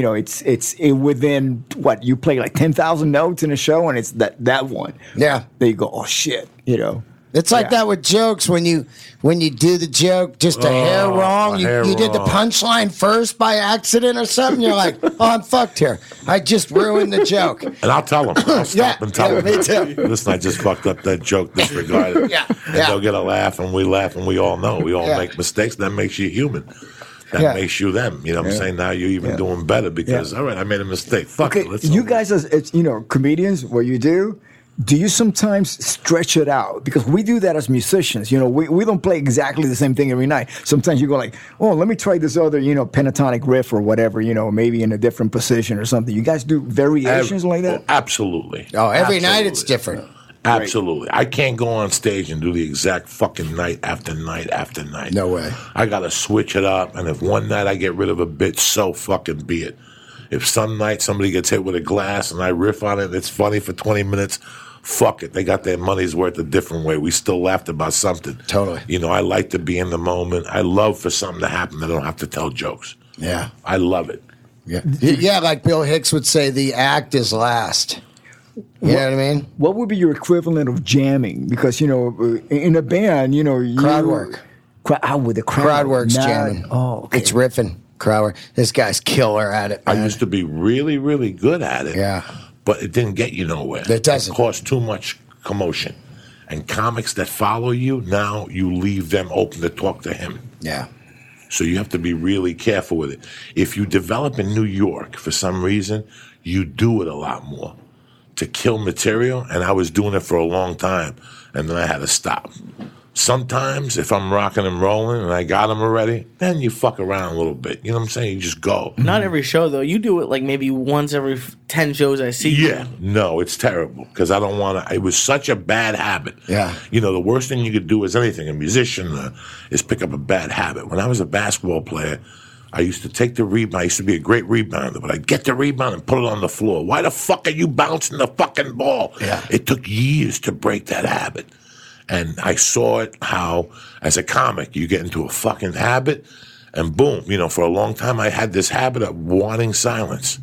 it's within what you play like 10,000 notes in a show, and it's that one. Yeah, there you go. Oh shit, It's like that with jokes when you do the joke just a hair wrong. You did the punchline first by accident or something. You're like, oh, I'm fucked here. I just ruined the joke. And I'll tell them. I'll stop and tell them. Me too. Listen, I just fucked up that joke. Disregard it. And they'll get a laugh, and we all know. We all make mistakes. That makes you human. That makes you them. You know what I'm saying? Now you're even doing better because, all right, I made a mistake. Fuck it. Let's you guys, as comedians, what you do you sometimes stretch it out? Because we do that as musicians. We don't play exactly the same thing every night. Sometimes you go like, oh, let me try this other, pentatonic riff or whatever, maybe in a different position or something. You guys do variations like that? Absolutely. Oh, every night it's different. Absolutely. I can't go on stage and do the exact fucking night after night after night. No way. I got to switch it up. And if one night I get rid of a bit, so fucking be it. If some night somebody gets hit with a glass and I riff on it and it's funny for 20 minutes, fuck it. They got their money's worth a different way. We still laughed about something. Totally. I like to be in the moment. I love for something to happen that I don't have to tell jokes. Yeah. I love it. Yeah. Yeah, like Bill Hicks would say, the act is last. You know what I mean? What would be your equivalent of jamming? Because, in a band, crowd work. With the crowd work's jamming. Oh, okay. It's riffing. Crowd work. This guy's killer at it, man. I used to be really, really good at it. Yeah. But it didn't get you nowhere. It doesn't. It caused too much commotion. And comics that follow you, now you leave them open to talk to him. Yeah. So you have to be really careful with it. If you develop in New York for some reason, you do it a lot more to kill material. And I was doing it for a long time. And then I had to stop. Sometimes if I'm rocking and rolling and I got them already, then you fuck around a little bit. You know what I'm saying? You just go. Not every show, though. You do it like maybe once every 10 shows I see. Yeah. No, it's terrible because I don't want to. It was such a bad habit. Yeah. The worst thing you could do is anything. A musician is pick up a bad habit. When I was a basketball player, I used to take the rebound. I used to be a great rebounder, but I'd get the rebound and put it on the floor. Why the fuck are you bouncing the fucking ball? Yeah. It took years to break that habit. And I saw it how, as a comic, you get into a fucking habit, and boom, for a long time I had this habit of wanting silence.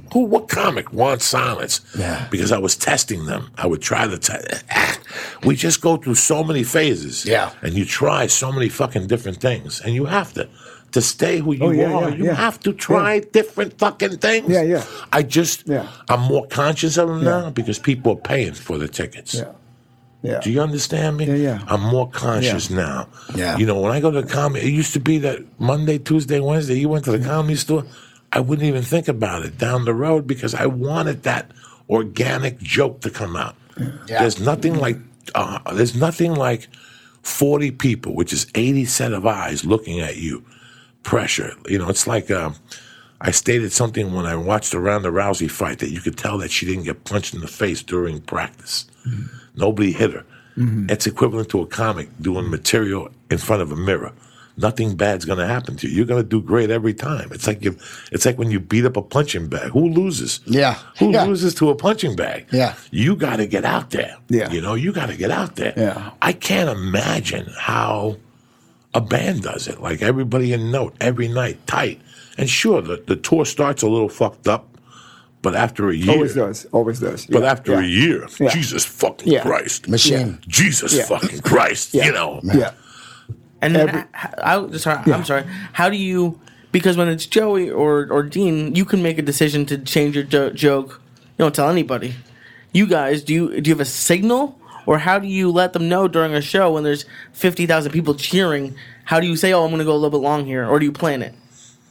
What comic wants silence? Yeah. Because I was testing them. I would try we just go through so many phases. Yeah. And you try so many fucking different things. And you have to stay who you are. You have to try different fucking things. Yeah. I'm more conscious of them now because people are paying for the tickets. Yeah. Do you understand me? Yeah. I'm more conscious now. Yeah. You know, when I go to the comedy, it used to be that Monday, Tuesday, Wednesday, you went to the comedy store, I wouldn't even think about it down the road because I wanted that organic joke to come out. Yeah. There's nothing like 40 people, which is 80 set of eyes looking at you. Pressure. You know, it's like I stated something when I watched the Ronda Rousey fight that you could tell that she didn't get punched in the face during practice. Mm-hmm. Nobody hit her. Mm-hmm. It's equivalent to a comic doing material in front of a mirror. Nothing bad's going to happen to you. You're going to do great every time. It's like when you beat up a punching bag. Who loses? Yeah. Who loses to a punching bag? Yeah. You got to get out there. Yeah. You know, you got to get out there. Yeah. I can't imagine how a band does it. Like everybody in note every night, tight. And sure, the tour starts a little fucked up, but after a year. Always does. But after a year, Yeah. Jesus fucking Christ. Machine. Jesus fucking Christ. You know. Yeah. And then, I'm sorry. How do you? Because when it's Joey or Dean, you can make a decision to change your joke. You don't tell anybody. You guys, do you have a signal, or how do you let them know during a show when there's 50,000 people cheering? How do you say, "Oh, I'm going to go a little bit long here," or do you plan it?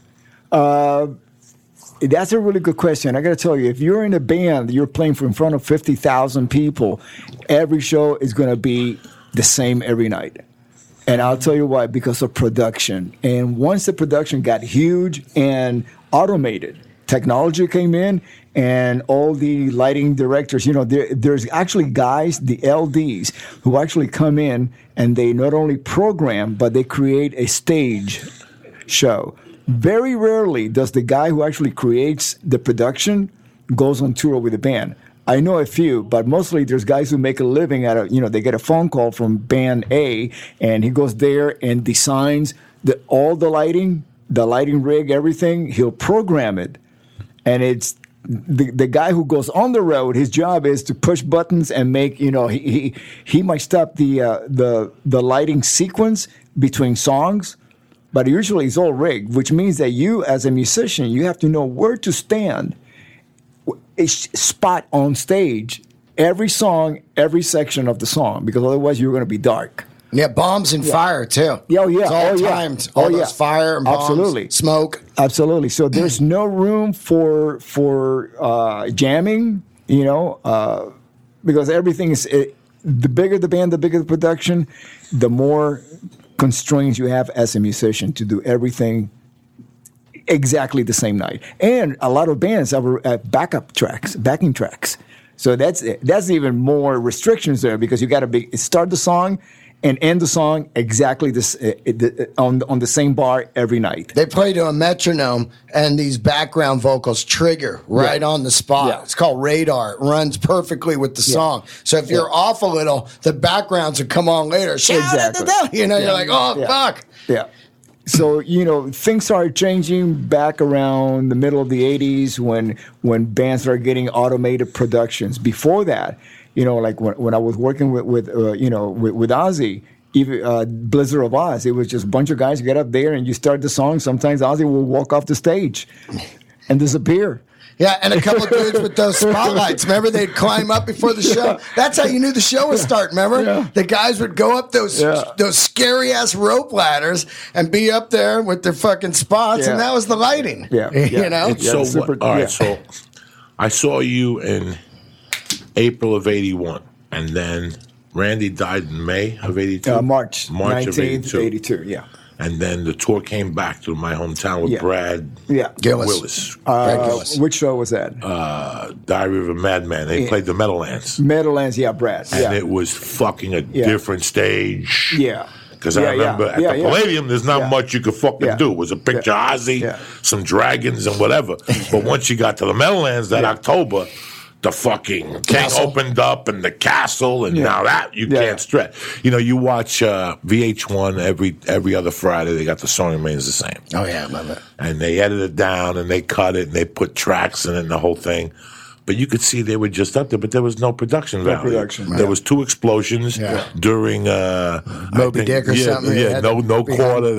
That's a really good question. I got to tell you, if you're in a band, you're playing in front of 50,000 people, every show is going to be the same every night. And I'll tell you why, because of production. And once the production got huge and automated, technology came in and all the lighting directors, you know, there's actually guys, the LDs, who actually come in and they not only program, but they create a stage show. Very rarely does the guy who actually creates the production goes on tour with the band. I know a few, but mostly there's guys who make a living they get a phone call from band A, and he goes there and designs all the lighting rig, everything. He'll program it. And it's the guy who goes on the road, his job is to push buttons and make, he might stop the lighting sequence between songs, but usually it's all rigged, which means that you, as a musician, you have to know where to stand a spot on stage, every song, every section of the song, because otherwise you're going to be dark. Yeah, bombs and fire too. Yeah, It's all timed. All those fire and bombs, absolutely, smoke. Absolutely. So there's no room for jamming, because everything is the bigger the band, the bigger the production, the more constraints you have as a musician to do everything exactly the same night. And a lot of bands have backing tracks. So that's even more restrictions there, because you got to start the song and end the song exactly on the same bar every night. They play to a metronome, and these background vocals trigger right on the spot. Yeah. It's called radar. It runs perfectly with the song. So if you're off a little, the backgrounds will come on later. Exactly. You're like, oh, fuck. Yeah. So, things started changing back around the middle of the 80s when bands started getting automated productions. Before that, like when I was working with Ozzy, even Blizzard of Oz, it was just a bunch of guys get up there and you start the song. Sometimes Ozzy will walk off the stage and disappear. Yeah, and a couple of dudes with those spotlights. Remember, they'd climb up before the show. That's how you knew the show was starting, remember? Yeah. The guys would go up those scary-ass rope ladders and be up there with their fucking spots, and that was the lighting. Yeah. So, so I saw you in April of 81, and then Randy died in May of 82? March 19th, of 82, yeah. And then the tour came back to my hometown with Brad Willis. Which show was that? Diary of a Madman. They played the Meadowlands. Meadowlands, Brad. And it was fucking a different stage. Yeah. Because I remember at the Palladium, there's not much you could fucking do. It was a picture of Ozzy, some dragons and whatever. But once you got to the Meadowlands that October, the fucking thing opened up and the castle, and now that you can't stretch. You know, you watch VH1 every other Friday. They got The Song Remains the Same. Oh yeah, I love it. And they edit it down and they cut it and they put tracks in it and the whole thing. But you could see they were just up there, but there was no production value. There was 2 explosions during Moby Dick or something. Yeah, no quarter.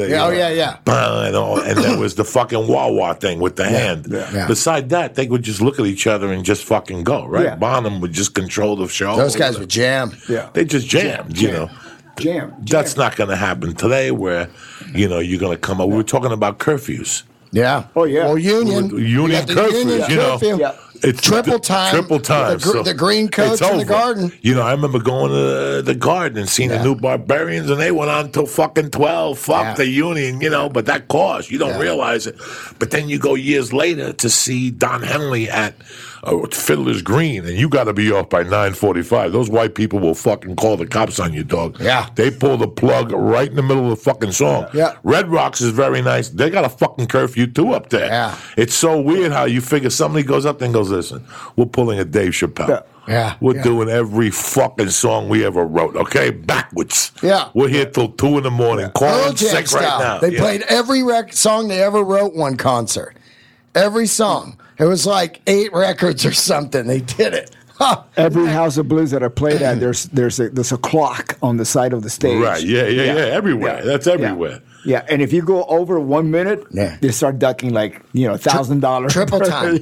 And there was the fucking wah-wah thing with the hand. Beside that, they would just look at each other and just fucking go, right? Yeah. Bonham would just control the show. Those guys would jam. Yeah. They just jammed, you know. Jam. That's not going to happen today where, you know, you're going to come up. We were talking about curfews. Yeah. Oh, yeah. Well, union Curfews, you know. Yeah. It's Triple time. The green coats in the Garden. You know, I remember going to the Garden and seeing the New Barbarians, and they went on till fucking 12. Fuck the Union, you know, but that cost. You don't realize it. But then you go years later to see Don Henley at Fiddler's Green, and you got to be off by 9:45. Those white people will fucking call the cops on you, dog. Yeah. They pull the plug right in the middle of the fucking song. Yeah. Red Rocks is very nice. They got a fucking curfew, too, up there. Yeah. It's so weird how you figure somebody goes up there and goes, listen, we're pulling a Dave Chappelle. Yeah. We're doing every fucking song we ever wrote, okay? Backwards. Yeah. We're here till 2 a.m. Call in sick style. right now. They played every song they ever wrote one concert. Every song. It was like 8 records or something. They did it. Huh. Every House of Blues that I played at, there's a clock on the side of the stage. Right, yeah. Everywhere. That's everywhere. Yeah, and if you go over 1 minute, they start ducking like, $1,000. Triple time.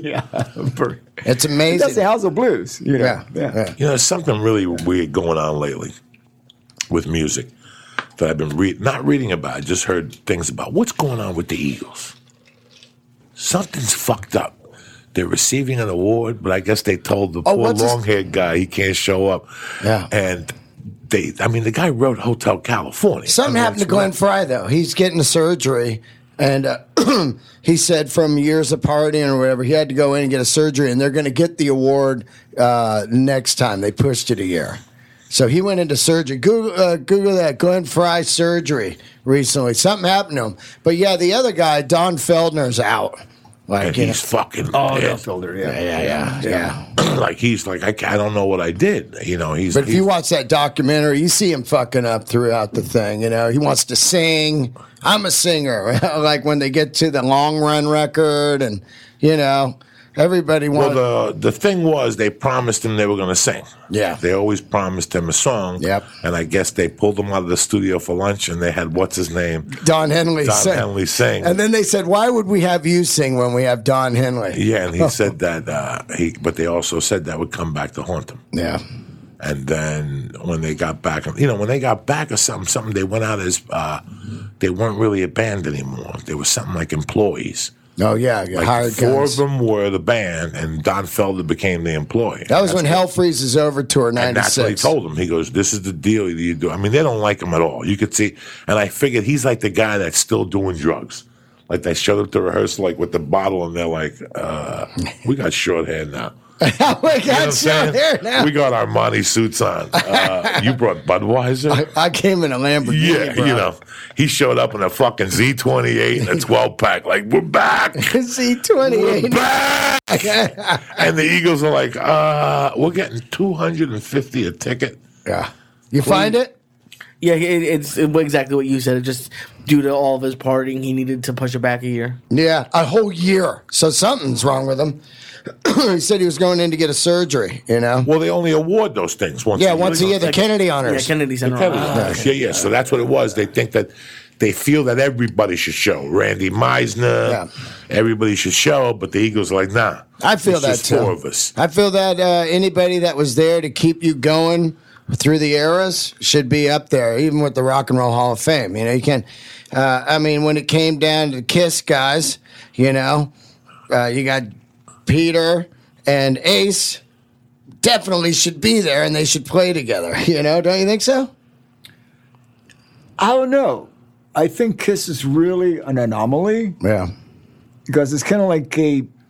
It's amazing. That's the House of Blues. You know? You know, there's something really weird going on lately with music that I've been not reading about. I just heard things about. What's going on with the Eagles? Something's fucked up. They're receiving an award, but I guess they told the poor long-haired guy he can't show up. Yeah. And the guy wrote Hotel California. Something happened to Glenn Frey, though. He's getting a surgery, and he said from years of partying or whatever, he had to go in and get a surgery, and they're going to get the award next time. They pushed it a year. So he went into surgery. Google that, Glenn Frey surgery recently. Something happened to him. But yeah, the other guy, Don Feldner's out. Like, and he's fucking Don Felder, yeah. Like he's like, I don't know what I did. You know, But if you watch that documentary, you see him fucking up throughout the thing. You know, he wants to sing. I'm a singer. Like when they get to the long run record, and everybody wants. Well, the thing was, they promised him they were going to sing. Yeah. They always promised him a song. Yep. And I guess they pulled him out of the studio for lunch, and they had, what's his name? Don Henley sing. And then they said, why would we have you sing when we have Don Henley? Yeah, and he said that, but they also said that would come back to haunt him. Yeah. And then when they got back, or something, they went out as, they weren't really a band anymore. They were something like employees. Oh, yeah. Like 4 of them were the band, and Don Felder became the employee. That was when Hell Freezes Over tour, 96. And that's what he told them. He goes, this is the deal you do. I mean, they don't like him at all. You could see. And I figured he's like the guy that's still doing drugs. Like they showed up to rehearsal like with the bottle, and they're like, we got short hair now. We got short hair now. We got Armani suits on. You brought Budweiser? I came in a Lamborghini. Yeah, bro. He showed up in a fucking Z28 and a 12-pack. Like, we're back. Z28. We're back. And the Eagles are like, we're getting $250 a ticket. Yeah. You find it? Yeah, it's exactly what you said. It just due to all of his partying, he needed to push it back a year. Yeah, a whole year. So something's wrong with him. He said he was going in to get a surgery, Well, they only award those things once a year. Once a year, the Kennedy Honors. Yeah, Kennedy Center. Yeah. So that's what it was. They think that they feel that everybody should show. Randy Meisner, everybody should show, but the Eagles are like, nah. I feel that, just too. 4 of us. I feel that anybody that was there to keep you going through the eras should be up there, even with the Rock and Roll Hall of Fame. You can't. When it came down to Kiss guys, you got Peter and Ace definitely should be there, and they should play together. Don't you think so? I don't know. I think Kiss is really an anomaly. Yeah, because it's kind of like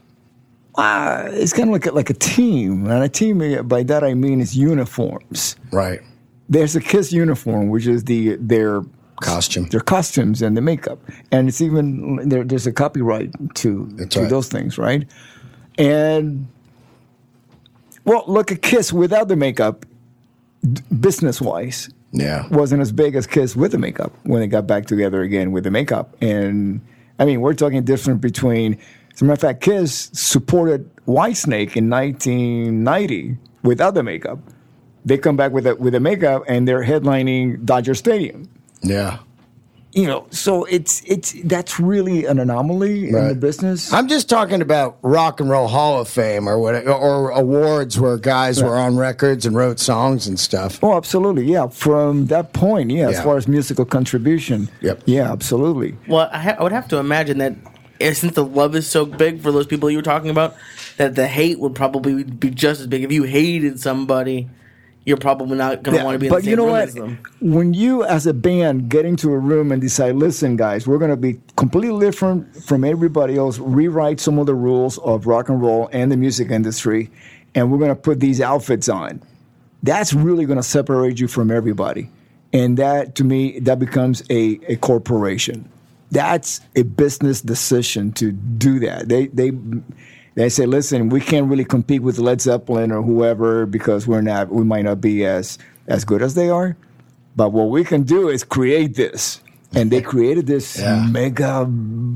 like a team, and a team, by that I mean is uniforms. Right. There's a Kiss uniform, which is their costumes and the makeup, and it's even there's a copyright to those things, right? And Well, look at Kiss without the makeup, business-wise. Yeah. Wasn't as big as Kiss with the makeup when they got back together again with the makeup. And, I mean, we're talking different between... As a matter of fact, Kiss supported Whitesnake in 1990 without the makeup. They come back with the makeup, and they're headlining Dodger Stadium. Yeah. You know, so that's really an anomaly in the business. I'm just talking about Rock and Roll Hall of Fame or awards where guys were on records and wrote songs and stuff. Oh, absolutely, yeah. From that point, as far as musical contribution, yeah, absolutely. Well, I would have to imagine that since the love is so big for those people you were talking about, that the hate would probably be just as big. If you hated somebody, you're probably not going to want to be in the same room as them. When you, as a band, get into a room and decide, listen, guys, we're going to be completely different from everybody else, rewrite some of the rules of rock and roll and the music industry, and we're going to put these outfits on, that's really going to separate you from everybody. And that, to me, that becomes a corporation. That's a business decision to do that. They say, listen, we can't really compete with Led Zeppelin or whoever because we might not be as good as they are. But what we can do is create this. And they created this mega,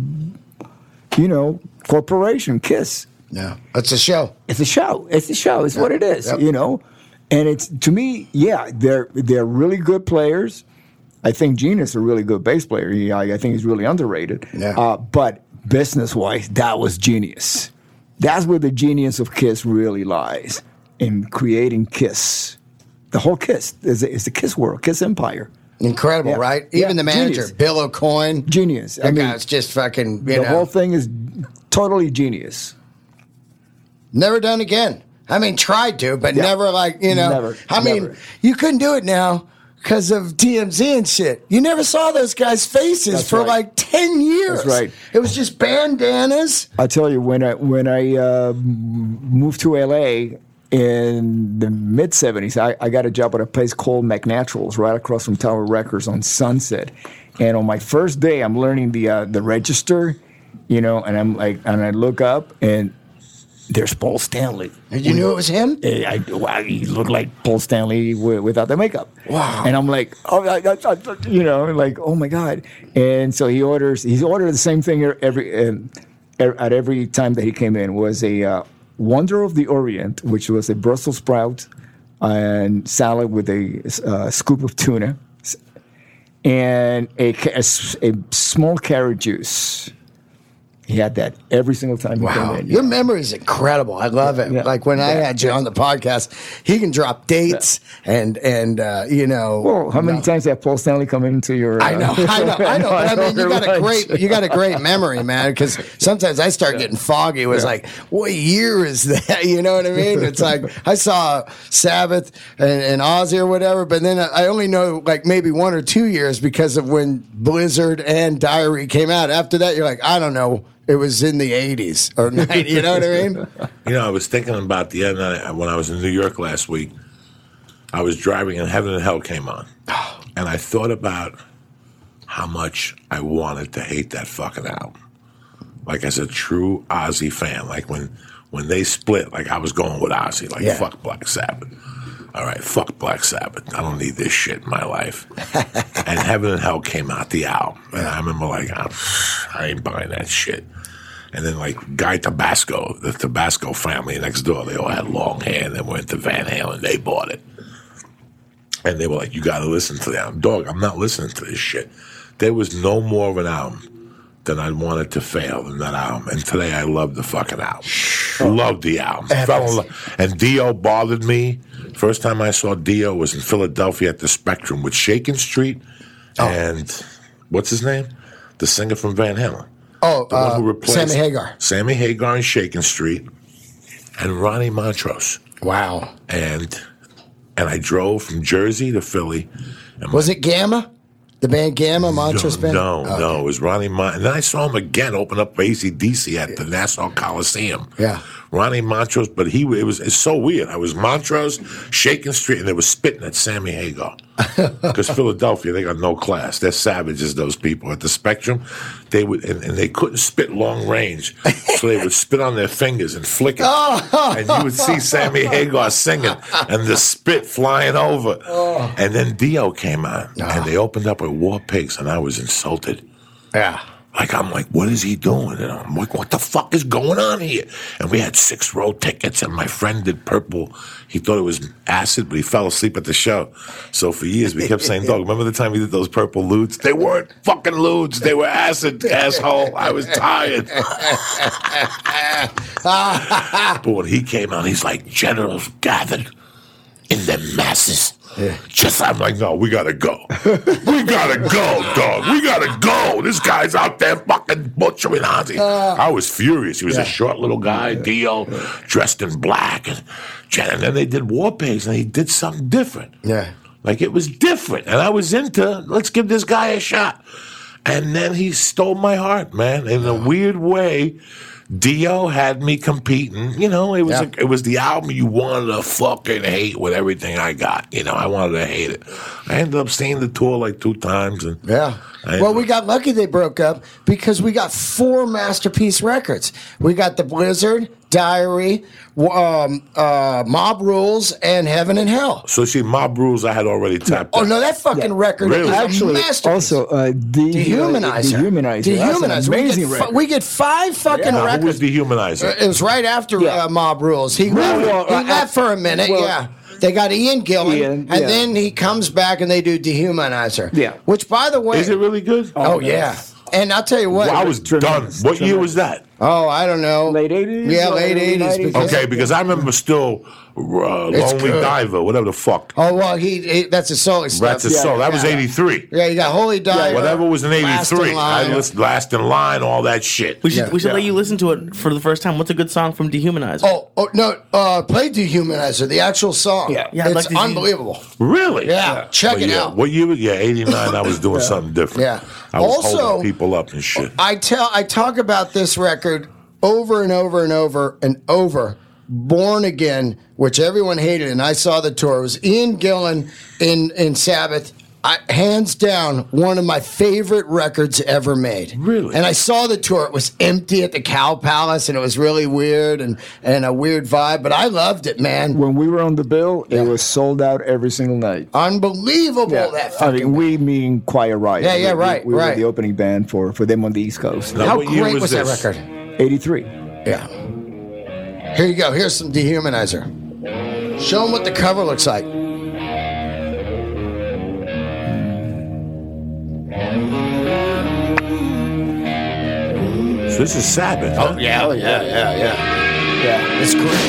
corporation, Kiss. Yeah. It's a show. It's a show. It's what it is, And it's, to me, they're really good players. I think Gene is a really good bass player. I think he's really underrated. Yeah. But business-wise, that was genius. That's where the genius of Kiss really lies, in creating Kiss. The whole Kiss is the Kiss world, Kiss empire. Incredible, right? Even the manager, genius. Bill O'Coin. Genius. That guy's just fucking, the whole thing is totally genius. Never done again. I mean, tried to, but never Never. You couldn't do it now because of TMZ and shit. You never saw those guys' faces for like 10 years. That's right. It was just bandanas. I tell you, when I moved to LA in the mid '70s, I got a job at a place called McNaturals, right across from Tower Records on Sunset. And on my first day, I'm learning the register, and I'm like, and I look up and there's Paul Stanley. And you knew it was him? He looked like Paul Stanley without the makeup. Wow. And I'm like, oh my God. And so he ordered the same thing at every time that he came in. Was a Wonder of the Orient, which was a Brussels sprout and salad with a scoop of tuna and a small carrot juice. He had that every single time he came in. Your memory is incredible. I love it. Yeah. Like when I had you on the podcast, he can drop dates and Well, how many times have Paul Stanley come into your? I know. But I mean, you got a great memory, man. Because sometimes I start getting foggy. It was like, what year is that? You know what I mean? It's like I saw Sabbath and Ozzy or whatever, but then I only know like maybe 1 or 2 years because of when Blizzard and Diary came out. After that, you're like, I don't know. It was in the 80s or 90s, you know what I mean? I was thinking about the other night when I was in New York last week. I was driving and Heaven and Hell came on. And I thought about how much I wanted to hate that fucking album. Like as a true Ozzy fan. Like when they split, like I was going with Ozzy. Like, fuck Black Sabbath. All right, fuck Black Sabbath. I don't need this shit in my life. And Heaven and Hell came out, the album. And I remember like, I ain't buying that shit. And then like Guy Tabasco, the Tabasco family next door, they all had long hair and they went to Van Halen. They bought it. And they were like, you got to listen to the album. Dog, I'm not listening to this shit. There was no more of an album than I wanted to fail than that album. And today I love the fucking album. Loved the album. Fell in love. And Dio bothered me. First time I saw Dio was in Philadelphia at the Spectrum with Shakin' Street and what's his name? The singer from Van Halen. Oh, the one who replaced Sammy Hagar. Sammy Hagar in Shakin' Street and Ronnie Montrose. Wow. And I drove from Jersey to Philly. And was it Gamma? The band Gamma, Montrose band? No, it was Ronnie Montrose. And then I saw him again open up for AC/DC at the Nassau Coliseum. Yeah. Ronnie Montrose, but it's so weird. I was Montrose, shaking street, and they were spitting at Sammy Hagar. Because Philadelphia, they got no class. They're savages, those people. At the Spectrum, they would, and they couldn't spit long range, so they would spit on their fingers and flick it. And you would see Sammy Hagar singing, and the spit flying over. And then Dio came on, and they opened up with War Pigs, and I was insulted. Yeah. Like, I'm like, what is he doing? And I'm like, what the fuck is going on here? And we had 6-row tickets, and my friend did Purple. He thought it was acid, but he fell asleep at the show. So for years, we kept saying, Dog, remember the time we did those Purple lewds? They weren't fucking lewds. They were acid, asshole. I was tired. But when he came out, he's like, generals gathered in their masses. Yeah. I'm like, no, we gotta go. We gotta go, dog. We gotta go. This guy's out there fucking butchering Ozzy. I was furious. He was a short little guy, Dio, dressed in black. And then they did War Pigs, and he did something different. Yeah. Like, it was different. And I was into, let's give this guy a shot. And then he stole my heart, man, in a weird way. Dio had me competing. You know, it was the album you wanted to fucking hate with everything I got. You know, I wanted to hate it. I ended up seeing the tour like 2 times. And well, we got lucky they broke up because we got 4 masterpiece records. We got The Blizzard, Diary, Mob Rules, and Heaven and Hell. So, see, Mob Rules I had already tapped Oh, out. no, that fucking record Really? is Actually, a masterpiece. also, Dehumanizer. Dehumanizer. That's an amazing record. We get 5 fucking Now, records. who was Dehumanizer? It was right after Mob Rules. He left for a minute, They got Ian Gillan, and then he comes back and they do Dehumanizer. Yeah. Which, by the way... Is it really good? Oh, yeah. And I'll tell you what... Well, I was done. What year was that? Oh, I don't know. Late 80s? Yeah, late 80s. Okay, because I remember still Lonely good. Diver, whatever the fuck. Oh, well, that's a solo stuff. Rats of Soul. That was 83. Yeah, you got Holy Diver. Whatever was in 83. I Line. listened Last in Line, all that shit. We should let you listen to it for the first time. What's a good song from Dehumanizer? Oh no! Play Dehumanizer, the actual song. I'd it's like to unbelievable. Really? Yeah, check it out. What year? 89. I was doing something different. Yeah. I was Also, holding people up and shit. I talk about this record over and over and over and over. Born Again, which everyone hated, and I saw the tour. It was Ian Gillan in Sabbath. Hands down, one of my favorite records ever made. Really? And I saw the tour. It was empty at the Cow Palace, and it was really weird and a weird vibe, but I loved it, man. When we were on the bill, it was sold out every single night. Unbelievable, that fucking we mean Quiet Riot. Yeah, right. We were the opening band for them on the East Coast. Now, How what year great was that this? record? 83. Yeah. Here you go. Here's some Dehumanizer. Show them what the cover looks like. So this is Sabbath. Huh? Yeah. It's great.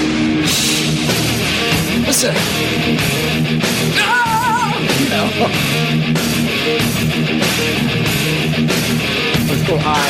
Listen. Let's go high.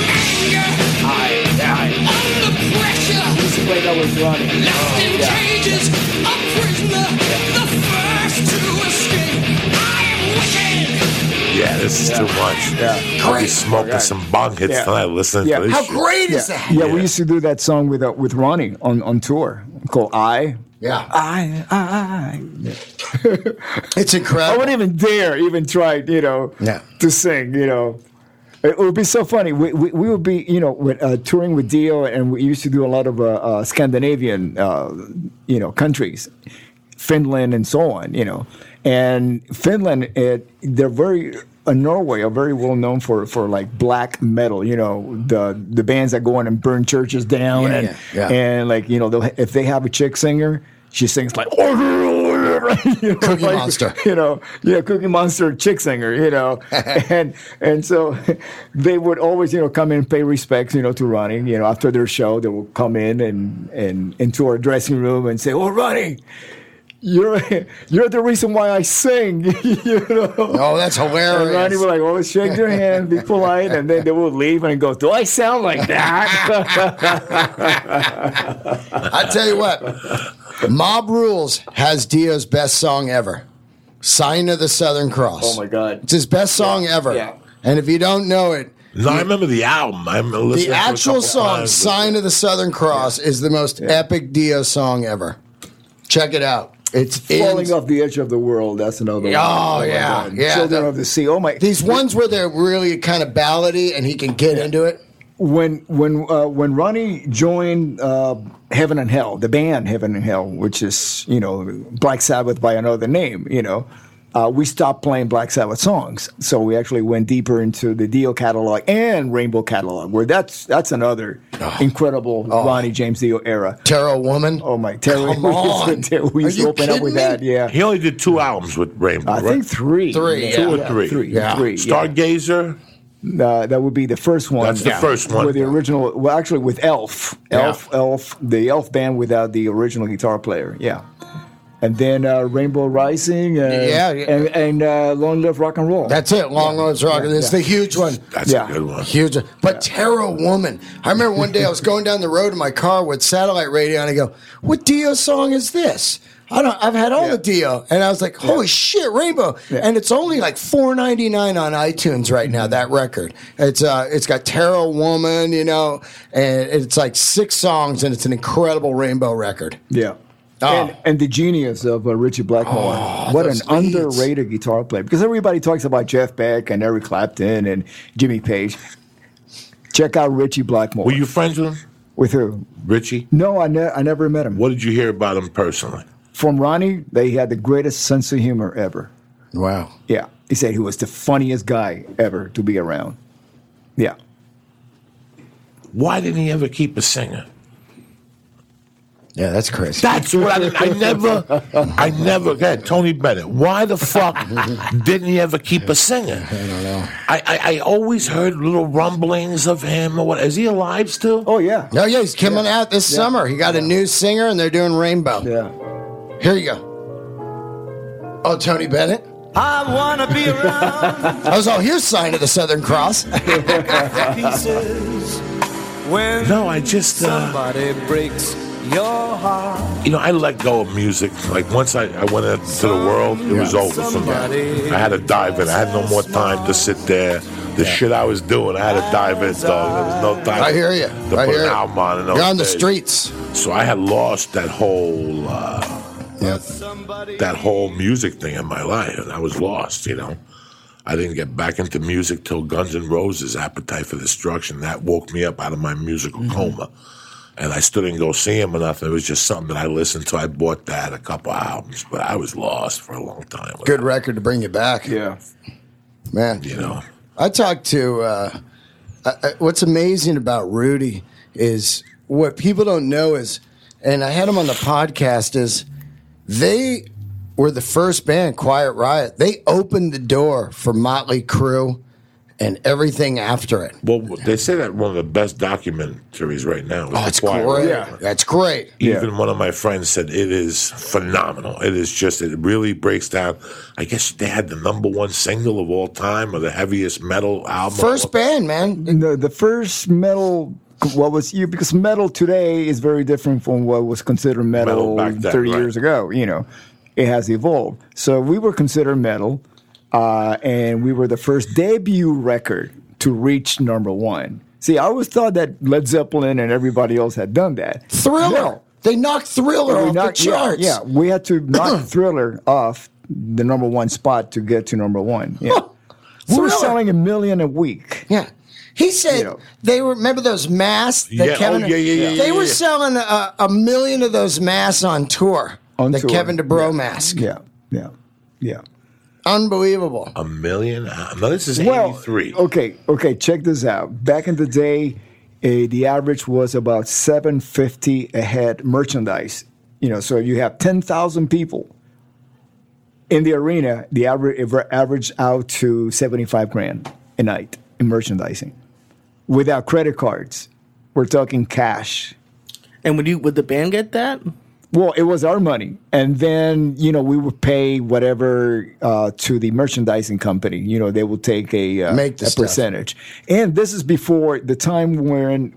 This is when I was running. Cages, a prisoner, the first to escape. I am wicked. Yeah, this is too much. Yeah. I'll be smoking some bong hits tonight listening to this How shit. great is that? Yeah, we used to do that song with Ronnie on tour called I. Yeah. I. It's I incredible. wouldn't even dare try, to sing, It would be so funny. We would be, touring with Dio, and we used to do a lot of Scandinavian, countries, Finland and so on, And Finland, Norway are very well known for like black metal, the bands that go on and burn churches down, and like if they have a chick singer, she sings like Cookie Monster. Cookie Monster chick singer, and so they would always come in and pay respects, to Ronnie. After their show, they would come in and into our dressing room and say, "Oh, Ronnie, you're the reason why I sing." Oh, that's hilarious. And Ronnie would like always shake their hand, be polite, and then they would leave and go, "Do I sound like that?" I tell you what, Mob Rules has Dio's best song ever, "Sign of the Southern Cross." Oh my God, it's his best song ever. Yeah. And if you don't know it, No, I remember the album. I remember listening The to it a actual couple song, times. Sign of the Southern Cross, is the most epic Dio song ever. Check it out. It's Falling Off the Edge of the World. That's another one. Oh, my yeah, God. yeah. Children of the Sea. Oh my. These ones where they're really kind of ballady and he can get into it. When Ronnie joined Heaven and Hell, the band Heaven and Hell, which is Black Sabbath by another name, we stopped playing Black Sabbath songs, so we actually went deeper into the Dio catalog and Rainbow catalog, where that's another incredible Ronnie James Dio era. Terror Woman. Oh my, Terror! Come on. We used Are to you open up kidding with me? that. Yeah, He only did 2 albums with Rainbow, I right? think three. Three, Two or three. Three. Yeah. Three. Stargazer. That would be the first one. That's the first one. With the original, well, actually with Elf, the Elf band without the original guitar player. Yeah, and then Rainbow Rising. And Long Live Rock and Roll. That's it. Long Roads Rock. It's the huge one. That's Yeah. a good one. Huge. But Terror Woman. I remember one day I was going down the road in my car with satellite radio, and I go, "What Dio song is this?" I've had all the Dio, and I was like, "Holy shit, Rainbow!" Yeah. And it's only like $4.99 on iTunes right now. That record, it's got Terror Woman, and it's like 6 songs, and it's an incredible Rainbow record. Yeah. Oh. And the genius of Richie Blackmore. What an those leads. underrated guitar player. Because everybody talks about Jeff Beck and Eric Clapton and Jimmy Page. Check out Richie Blackmore. Were you friends with him, With who? Richie? No, I never met him. What did you hear about him personally? From Ronnie, they had the greatest sense of humor ever. Wow. Yeah. He said he was the funniest guy ever to be around. Yeah. Why didn't he ever keep a singer? Yeah, that's crazy. That's what I never. Go ahead, Tony Bennett. Why the fuck didn't he ever keep a singer? I don't know. I always heard little rumblings of him. Or what? Is he alive still? Oh, yeah. No, yeah, he's coming out this summer. He got a new singer, and they're doing Rainbow. Yeah. Here you go. Oh, Tony Bennett. I wanna be around I was all, here's Sign of the Southern Cross. pieces when No, I just. somebody breaks your heart. I let go of music. Like, once I went into the world, it was over for me. I had to dive in. I had no more time to sit there. The shit I was doing, I had to dive in, dog. There was no time I hear you. to I put hear an you. album on. In those You're on the days. streets. So I had lost that whole Yep. music thing in my life, and I was lost. I didn't get back into music till Guns N' Roses' Appetite for Destruction. That woke me up out of my musical coma. And I still didn't go see him or nothing. It was just something that I listened to. I bought that, a couple albums, but I was lost for a long time. Good record to bring you back. Yeah. Man. I talked to, what's amazing about Rudy is what people don't know is, and I had him on the podcast, is they were the first band, Quiet Riot. They opened the door for Motley Crue and everything after it. Well, they say that one of the best documentaries right now. Oh, it's Quiet great. Riot. That's great. Even one of my friends said it is phenomenal. It is just, it really breaks down. I guess they had the #1 single of all time or the heaviest metal album. First band, man. The first metal, because metal today is very different from what was considered metal Back then, 30 right. years ago. It has evolved. So we were considered metal, and we were the first debut record to reach #1. See, I always thought that Led Zeppelin and everybody else had done that. Thriller. No. They knocked Thriller off the charts. Yeah, we had to knock Thriller off the #1 spot to get to #1. Yeah. We were Thriller. selling 1 million a week. Yeah. He said they were, remember those masks? That Yeah. Kevin, Oh, yeah. They were selling 1 million of those masks on tour. On the tour. Kevin DeBro mask. Yeah. Unbelievable. 1 million? No, this is Well, 83. okay, check this out. Back in the day, the average was about $750 a head merchandise. So you have 10,000 people in the arena. The average out to $75,000 a night in merchandising, without credit cards. We're talking cash. And would the band get that? Well, it was our money, and then we would pay whatever to the merchandising company. They will take a Make the stuff. percentage. And this is before the time when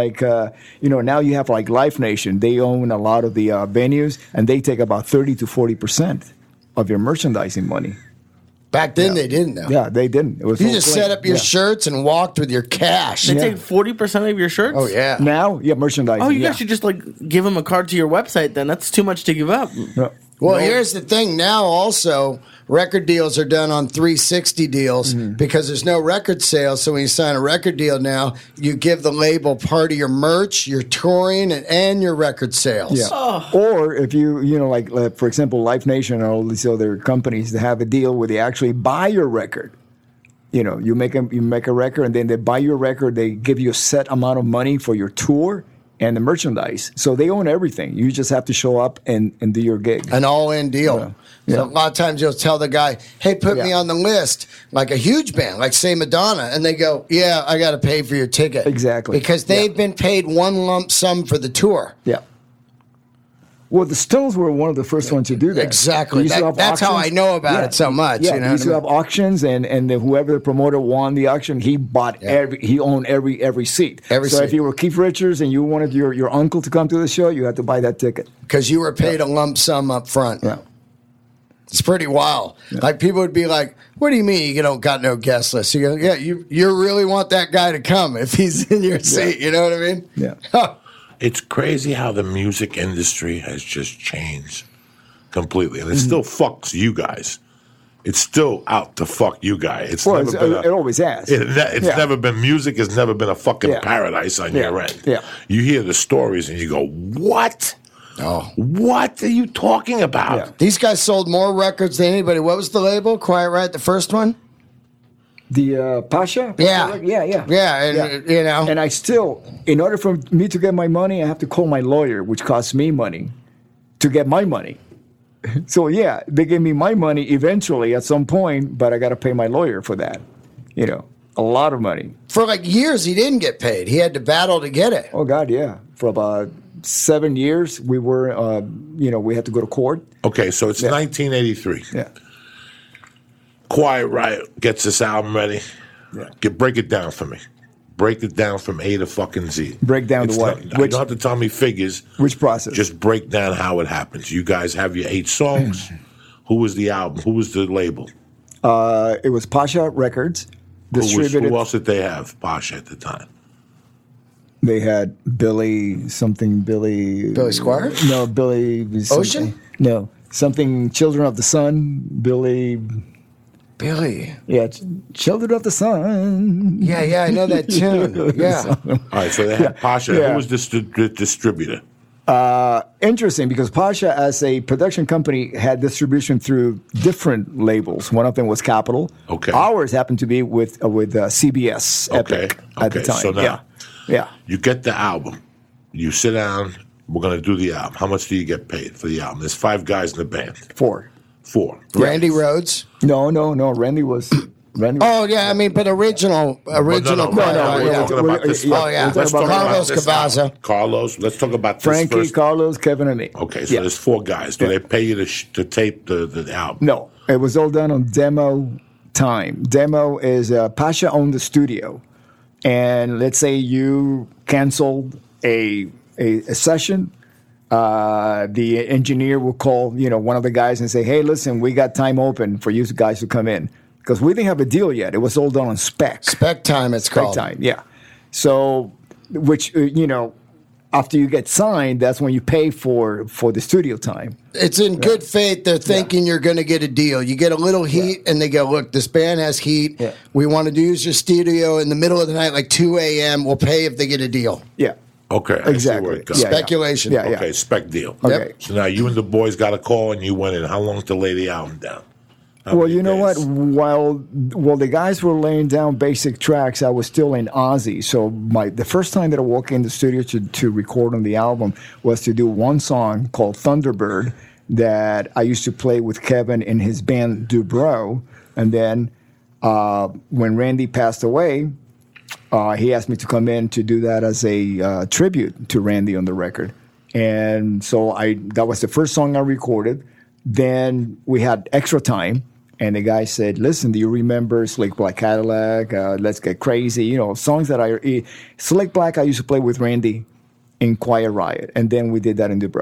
now you have like Live Nation. They own a lot of the venues, and they take about 30 to 40% of your merchandising money. Back then, they didn't, though. Yeah, they didn't. It was You all just clean. set up your Yeah. shirts and walked with your cash. They take 40% of your shirts? Oh, yeah. Now, yeah, merchandising. Oh, you yeah. guys should just like give them a card to your website then. That's too much to give up. Yeah. Well, here's the thing. Now, also, record deals are done on 360 deals because there's no record sales. So when you sign a record deal now, you give the label part of your merch, your touring, and your record sales. Yeah. Or if like for example, Live Nation or all these other companies that have a deal where they actually buy your record. You make a record, and then they buy your record. They give you a set amount of money for your tour and the merchandise. So they own everything. You just have to show up and do your gig. An all-in deal. Yeah. So a lot of times you'll tell the guy, hey, put me Yeah. on the list, like a huge band, like say Madonna, and they go, yeah, I got to pay for your ticket. Exactly. Because they've been paid one lump sum for the tour. Yeah. Well, the Stones were one of the first ones to do that. Exactly. They used to have That's how I auctions. know about it so much. Yeah, you know they used what to I have auctions, and whoever the promoter won the auction, he bought he owned every seat. Every so seat. if you were Keith Richards and you wanted your uncle to come to the show, you had to buy that ticket. Because you were paid a lump sum up front. Yeah. It's pretty wild. Like people would be like, "What do you mean you don't got no guest list?" You go, "Yeah, you really want that guy to come if he's in your seat." You know what I mean? Yeah. It's crazy how the music industry has just changed completely, and it still fucks you guys. It's still out to fuck you guys. It's Well, never been it always has. It's Yeah. never been music. Has never been a fucking Yeah. paradise on Yeah. your end. Yeah. You hear the stories and you go, "What? Oh, What are you talking about?" Yeah. these guys sold more records than anybody. What was the label? Quiet Riot, the first one. The Pasha? Yeah. Yeah. And you know, And I still, in order for me to get my money, I have to call my lawyer, which costs me money to get my money. So, yeah, they gave me my money eventually at some point, but I got to pay my lawyer for that. A lot of money. for like years he didn't get paid. He had to battle to get it. Oh, God, yeah. For about 7 years, we were, we had to go to court. Okay, so it's 1983. Yeah. Quiet Riot gets this album ready. Yeah. Break it down for me. Break it down from A to fucking Z. Break down It's to what? not- you don't have to tell me figures. Which process? Just break down how it happens. You guys have your 8 songs. Who was the album? Who was the label? It was Pasha Records. Who else did they have? Pasha at the time. They had Billy Squire? No, Billy something. Ocean? No, something Children of the Sun. Billy. Yeah, Children of the Sun. Yeah, I know that tune. Yeah. All right, so they had Pasha. Yeah. Who was the distributor? Interesting, because Pasha, as a production company, had distribution through different labels. One of them was Capitol. Okay. Ours happened to be with CBS Epic at the time. So now, yeah. you get the album. You sit down. We're going to do the album. How much do you get paid for the album? There's 5 guys in the band. 4. 4. Randy Rhoads. No. Randy was. Oh yeah, I mean, but original. No, Quiet Riot, we're yeah. talking about this. Oh, yeah. Let's talk about Carlos this Cavaza. album. Carlos. Let's talk about this Frankie, first. Carlos, Kevin, and me. Okay, so Yeah. there's 4 guys. Do Yeah. they pay you to tape the album? No, it was all done on demo time. Demo is Pasha owned the studio, and let's say you canceled a session. The engineer will call one of the guys and say, "Hey, listen, we got time open for you guys to come in." Because we didn't have a deal yet. It was all done on spec. Spec time, it's Spec called. time, yeah. So, which, after you get signed, that's when you pay for the studio time. It's in good faith. They're thinking you're going to get a deal. You get a little heat, and they go, "Look, this band has heat. Yeah. We want to use your studio in the middle of the night, like 2 a.m. We'll pay if they get a deal." Yeah. Okay, I see Exactly. where it goes. Yeah. Speculation. Yeah. Okay, spec deal. Okay. Yep. So now you and the boys got a call and you went in. How long to lay the album down? How Well, many you know what? days? While the guys were laying down basic tracks, I was still in Aussie. So the first time that I walked in the studio to record on the album was to do one song called Thunderbird that I used to play with Kevin in his band Dubrow. And then when Randy passed away, he asked me to come in to do that as a tribute to Randy on the record. And so that was the first song I recorded. Then we had extra time. And the guy said, "Listen, do you remember Slick Black Cadillac? Let's Get Crazy." Songs that Slick Black I used to play with Randy in Quiet Riot. And then we did that in Dubrow.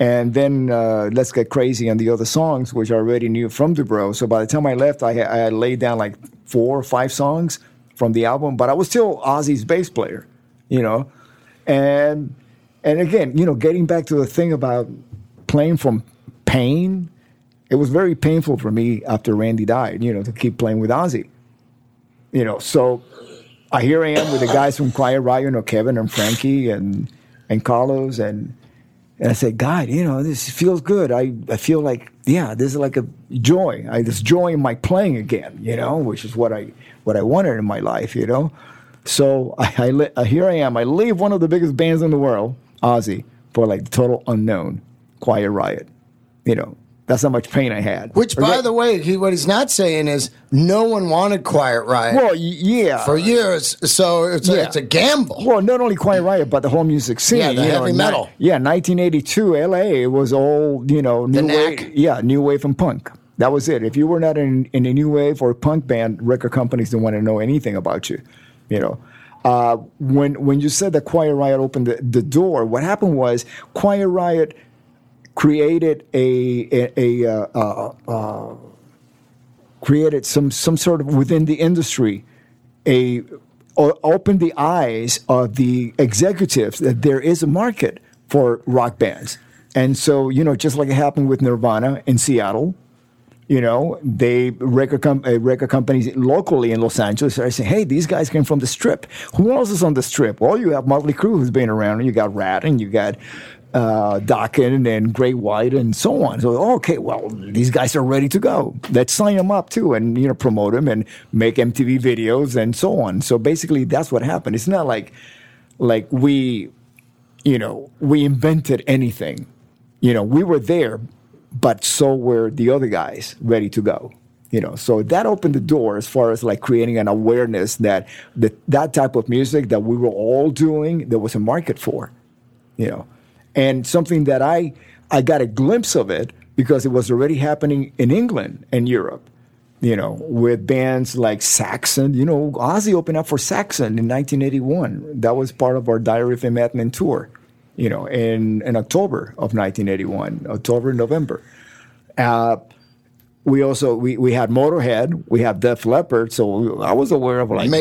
And then Let's Get Crazy and the other songs, which I already knew from Dubrow. So by the time I left, I had laid down like 4 or 5 songs from the album, but I was still Ozzy's bass player, you know. And again, you know, getting back to the thing about playing from pain, it was very painful for me after Randy died, you know, to keep playing with Ozzy. You know, so here I am with the guys from Quiet Riot, you know, Kevin and Frankie and Carlos, and I said, God, you know, this feels good. I feel like, yeah, this is like a joy. There's joy in my playing again, you know, which is what I wanted in my life, you know. So here I am. I leave one of the biggest bands in the world, Ozzy, for like the total unknown, Quiet Riot, you know. That's how much pain I had. Which, by the way, what he's not saying is no one wanted Quiet Riot. Well, yeah. For years. So it's a gamble. Well, not only Quiet Riot, but the whole music scene. Yeah, the heavy metal. 1982, L.A., it was all, you know, new wave. Yeah, new wave and punk. That was it. If you were not in a new wave or punk band, record companies didn't want to know anything about you, you know. When you said that Quiet Riot opened the door, what happened was Quiet Riot created created some sort of within the industry or opened the eyes of the executives that there is a market for rock bands. And so, you know, just like it happened with Nirvana in Seattle, you know, record companies locally in Los Angeles are saying, hey, these guys came from the Strip. Who else is on the Strip? Well, you have Motley Crue, who's been around, and you got Rat, and you got Dokken and Great White and so on. So, okay, well, these guys are ready to go. Let's sign them up too and, you know, promote them and make MTV videos and so on. So basically that's what happened. It's not like we, you know, we invented anything. You know, we were there, but so were the other guys ready to go. You know, so that opened the door as far as like creating an awareness that that type of music that we were all doing, there was a market for, you know. And something that I got a glimpse of it because it was already happening in England and Europe, you know, with bands like Saxon. You know, Ozzy opened up for Saxon in 1981. That was part of our Diary of a Madman tour, you know, in October of 1981, October, November. We also, we had Motorhead, we had Def Leppard, so I was aware of like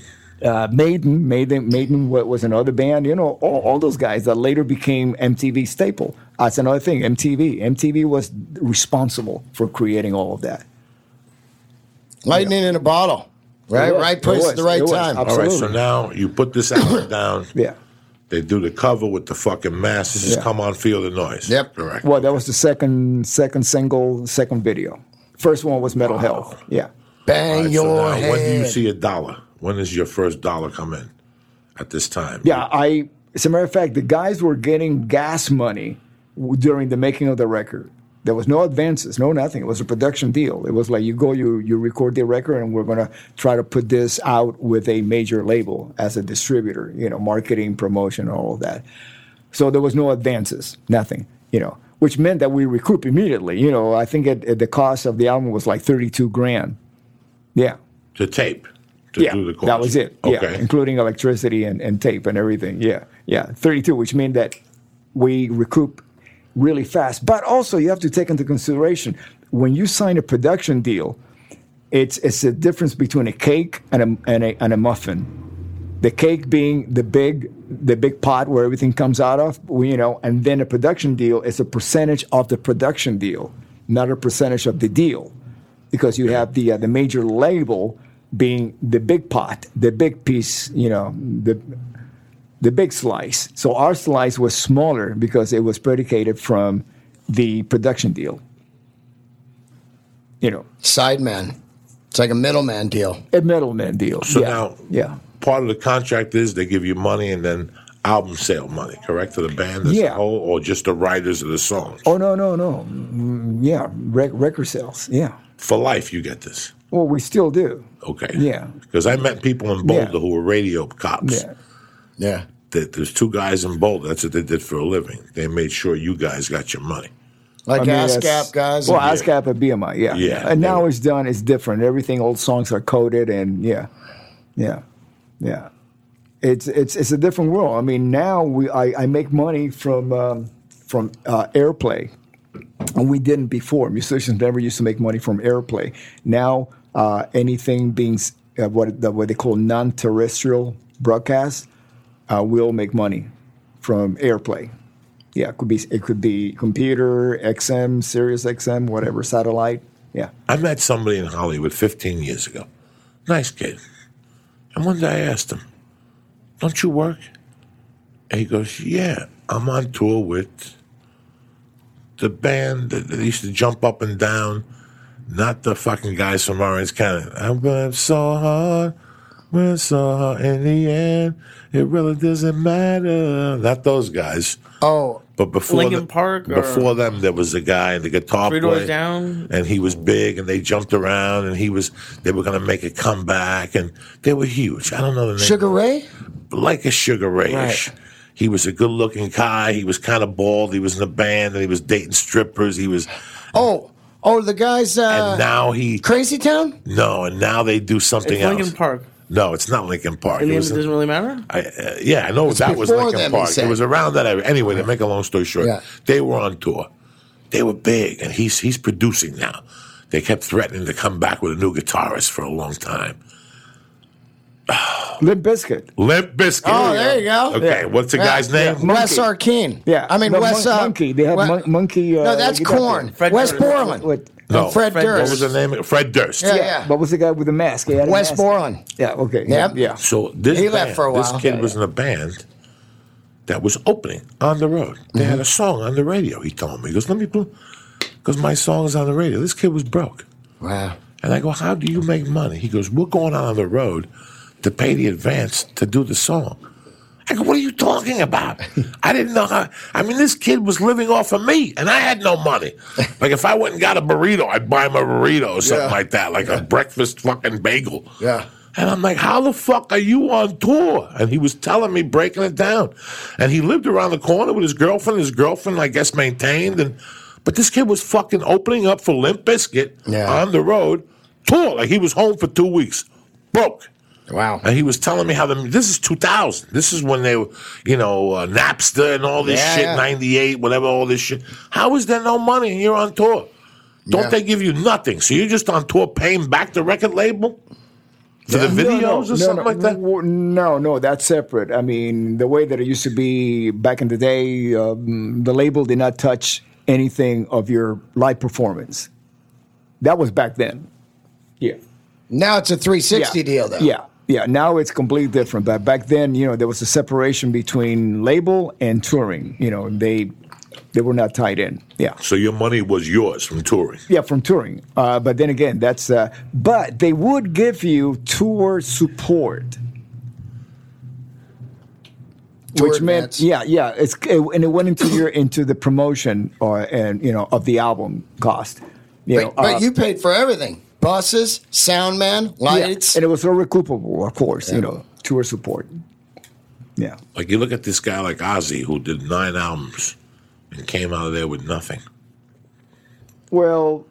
Maiden was another band, you know, all those guys that later became MTV staple. That's another thing, MTV was responsible for creating all of that. Lightning in a bottle, right? Right place at the right time. All right, so now you put this album down. Yeah. They do the cover with the fucking mask. This is Come On, Feel the Noise. Yep. Correct. Well, that was the second single, second video. First one was Metal Health. Yeah. Bang Right, your so now, head. when do you see a dollar? When does your first dollar come in at this time? Yeah, as a matter of fact, the guys were getting gas money during the making of the record. There was no advances, no nothing. It was a production deal. It was like you record the record, and we're going to try to put this out with a major label as a distributor, you know, marketing, promotion, all of that. So there was no advances, nothing, you know, which meant that we recoup immediately. You know, I think the cost of the album was like $32,000. Yeah. To tape. To do the course. That was it. Okay. Yeah, including electricity and tape and everything. Yeah, 32, which means that we recoup really fast. But also, you have to take into consideration when you sign a production deal, it's a difference between a cake and a muffin. The cake being the big pot where everything comes out of, you know, and then a production deal is a percentage of the production deal, not a percentage of the deal, because you have the major label being the big pot, the big piece, you know, the big slice. So our slice was smaller because it was predicated from the production deal. You know. Sideman. It's like a middleman deal. A middleman deal. So now, part of the contract is they give you money and then album sale money, correct, to the band as a whole, or just the writers of the songs? Oh, no. Yeah, record sales, yeah. For life you get this? Well, we still do. Okay. Yeah. Because I met people in Boulder who were radio cops. Yeah. There's 2 guys in Boulder. That's what they did for a living. They made sure you guys got your money. Like ASCAP guys? Well, ASCAP at BMI, yeah. And now it's done, it's different. Everything, old songs are coded, and yeah. It's a different world. I mean, now I make money from from airplay, and we didn't before. Musicians never used to make money from airplay. Now, anything being what they call non-terrestrial broadcast will make money from airplay. Yeah, it could be computer, XM, Sirius XM, whatever, satellite. Yeah. I met somebody in Hollywood 15 years ago. Nice kid. And one day I asked him, "Don't you work?" And he goes, "Yeah, I'm on tour with the band that used to jump up and down, not the fucking guys from Orange County. I went so hard, in the end, it really doesn't matter." Not those guys. Oh, But before Linkin Park or- before them, there was a guy, the guitar Three player, Doors Down? and he was big, and they jumped around, and they were going to make a comeback, and they were huge. I don't know the name. Sugar Ray? Like a Sugar Ray-ish. Right. He was a good-looking guy. He was kind of bald. He was in a band, and he was dating strippers. He was, Oh, the guys. and now Crazy Town? no, and now they do something It's else. Linkin Park. No, it's not Linkin Park. In the It end, was it doesn't really matter. yeah, I know that was before Linkin them, he Park. said. It was around that area. Anyway, to make a long story short, Yeah. they were on tour. They were big, and he's producing now. They kept threatening to come back with a new guitarist for a long time. Limp Bizkit. Limp Bizkit. Oh, there you go. Okay, what's the guy's name? Wes Arkeen. Yeah. I mean, No, Wes. Monkey. They have Monkey. No, that's guitar Korn. player. Fred Wes Durst. Borland. What? No, And Fred Durst. What was the name? Fred Durst. Yeah. What was the guy with the mask? He had a Wes mask. Borland. Yeah. Okay. Yep. Yeah. So this He band, left for a this while. kid was in a band that was opening on the road. They Mm-hmm. had a song on the radio. He told me, he goes, "Let me play," because my song is on the radio. This kid was broke, Wow. and I go, "How do you make money?" He goes, "We're going out on the road to pay the advance to do the song." I go, "What are you talking about?" I didn't know how. I mean, this kid was living off of me, and I had no money. Like, if I went and got a burrito, I'd buy him a burrito or something Yeah. like that, like a breakfast fucking bagel. Yeah. And I'm like, "How the fuck are you on tour?" And he was telling me, breaking it down. And he lived around the corner with his girlfriend. His girlfriend, I guess, maintained. But this kid was fucking opening up for Limp Bizkit Yeah. on the road, tour. Like, he was home for 2 weeks, broke. Wow. And he was telling me how this is 2000. This is when they were, Napster and all this Yeah, shit, yeah. 98, whatever, all this shit. How is there no money and you're on tour? Don't Yeah. they give you nothing? So you're just on tour paying back the record label? For the videos or something like that? No, that's separate. I mean, the way that it used to be back in the day, the label did not touch anything of your live performance. That was back then. Yeah. Now it's a 360 deal, though. Yeah. Now it's completely different. But back then, there was a separation between label and touring. They were not tied in. Yeah. So your money was yours from touring. Yeah, from touring. But then again, that's. But they would give you tour support, Tour which meant advance. and it went into the promotion of the album cost. But you paid for everything. Buses, sound man, lights. and it was all recoupable, of course. Tour support. Yeah. Like, you look at this guy like Ozzy, who did 9 albums and came out of there with nothing. Well,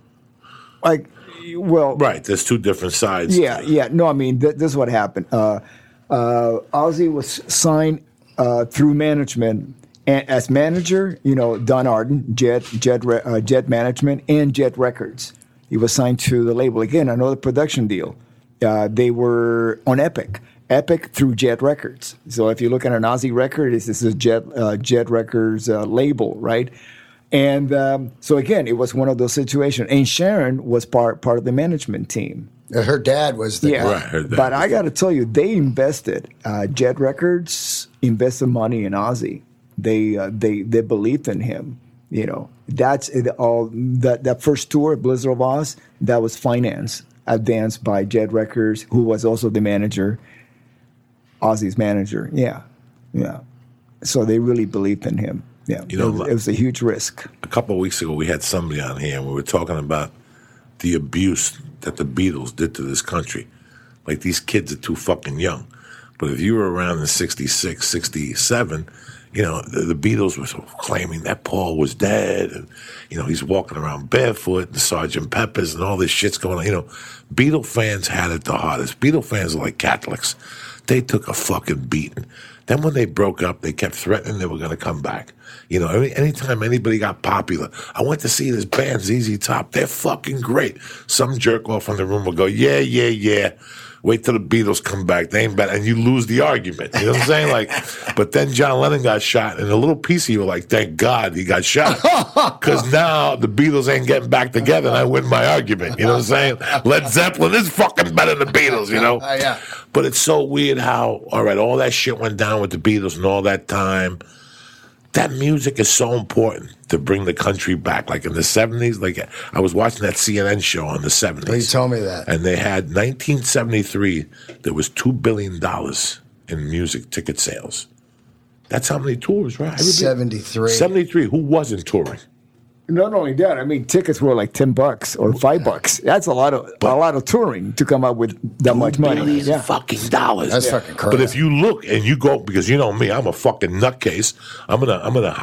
Right, there's two different sides. Yeah. No, I mean, this is what happened. Ozzy was signed through management as manager. Don Arden, Jet Management, and Jet Records. He was signed to the label again. Another production deal. They were on Epic through Jet Records. So if you look at an Ozzy record, this is a Jet Records label, right? And so again, it was one of those situations. And Sharon was part of the management team. Her dad was the guy. Right, her dad But was I got to tell you, they invested. Jet Records invested money in Ozzy. They believed in him. That's it, all. That first tour, Blizzard of Oz, that was financed, advanced by Jet Records, who was also the manager, Ozzy's manager. Yeah. So they really believed in him. Yeah, it was a huge risk. A couple of weeks ago, we had somebody on here, and we were talking about the abuse that the Beatles did to this country. Like, these kids are too fucking young. But if you were around in 66, 67, the Beatles were claiming that Paul was dead, and, he's walking around barefoot, and Sgt. Pepper's, and all this shit's going on. Beatle fans had it the hardest. Beatle fans are like Catholics. They took a fucking beating. Then when they broke up, they kept threatening they were going to come back. You know, anytime anybody got popular, I went to see this band, ZZ Top. They're fucking great. Some jerk off in the room will go, yeah. Wait till the Beatles come back. They ain't bad. And you lose the argument. You know what I'm saying? Like, but then John Lennon got shot, and a little piece of you were like, thank God he got shot. Because now the Beatles ain't getting back together, and I win my argument. You know what I'm saying? Led Zeppelin is fucking better than the Beatles, you know? Yeah. But it's so weird how, all right, all that shit went down with the Beatles and all that time. That music is so important to bring the country back. Like in the 70s, like I was watching that CNN show on the 70s. Oh, you told me that. And they had 1973, there was $2 billion in music ticket sales. That's how many tours, right? 73. 73. Who wasn't touring? Not only that, I mean, tickets were like $10 or $5. That's a lot of touring to come up with that much money. $2 billion fucking dollars. That's fucking crazy. But if you look and you go, because you know me, I'm a fucking nutcase. I'm in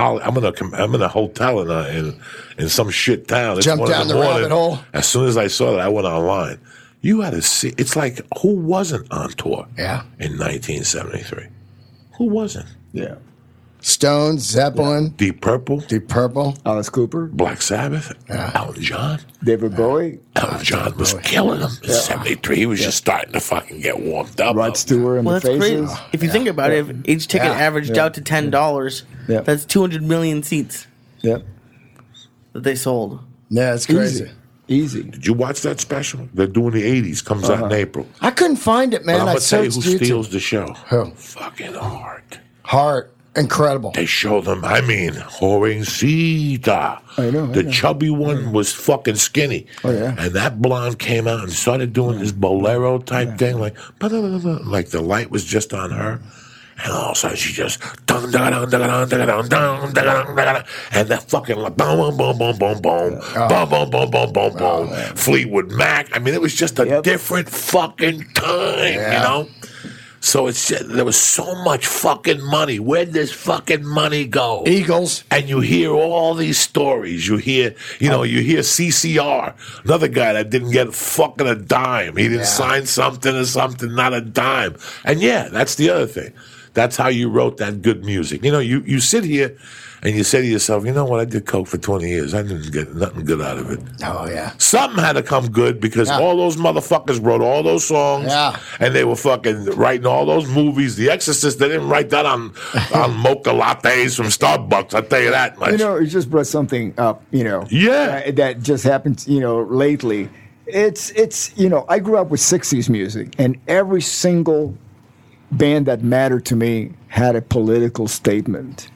a hotel in some shit town. It's Jump 1 in down the morning. rabbit hole. As soon as I saw that, I went online. You had to see. It's like, who wasn't on tour? Yeah. In 1973, who wasn't? Yeah. Stones, Zeppelin, Deep Purple, Alice Cooper, Black Sabbath, Elton John. David Bowie. Elton John was killing them in 73. He was just starting to fucking get warmed up. Rod Stewart and Well, the that's Faces. great. If you think about it, if each ticket averaged out to $10, that's 200 million seats Yep. that they sold. Yeah, it's crazy. Easy. Did you watch that special? They're doing the 80s. Comes out in April. I couldn't find it, man. But I'm I going to tell you searched who YouTube. steals the show. Who? Fucking Heart. Heart. Incredible. They show them, Jovencita. I know. The chubby one was fucking skinny. Oh, yeah. And that blonde came out and started doing this bolero type thing, like the light was just on her. And all of a sudden she just and that fucking like boom, boom, boom, boom, boom, boom, boom, boom, boom, boom, boom. Fleetwood Mac. I mean, it was just a different fucking time, you know? So there was so much fucking money. Where'd this fucking money go? Eagles. And you hear all these stories. You hear CCR, another guy that didn't get fucking a dime. He didn't sign something or something, not a dime. And that's the other thing. That's how you wrote that good music. You know, you sit here and you say to yourself, you know what, I did coke for 20 years. I didn't get nothing good out of it. Oh, yeah. Something had to come good because all those motherfuckers wrote all those songs and they were fucking writing all those movies. The Exorcist, they didn't write that on mocha lattes from Starbucks, I'll tell you that much. You know, it just brought something up, that just happened, lately. It's I grew up with 60s music, and every single band that mattered to me had a political statement.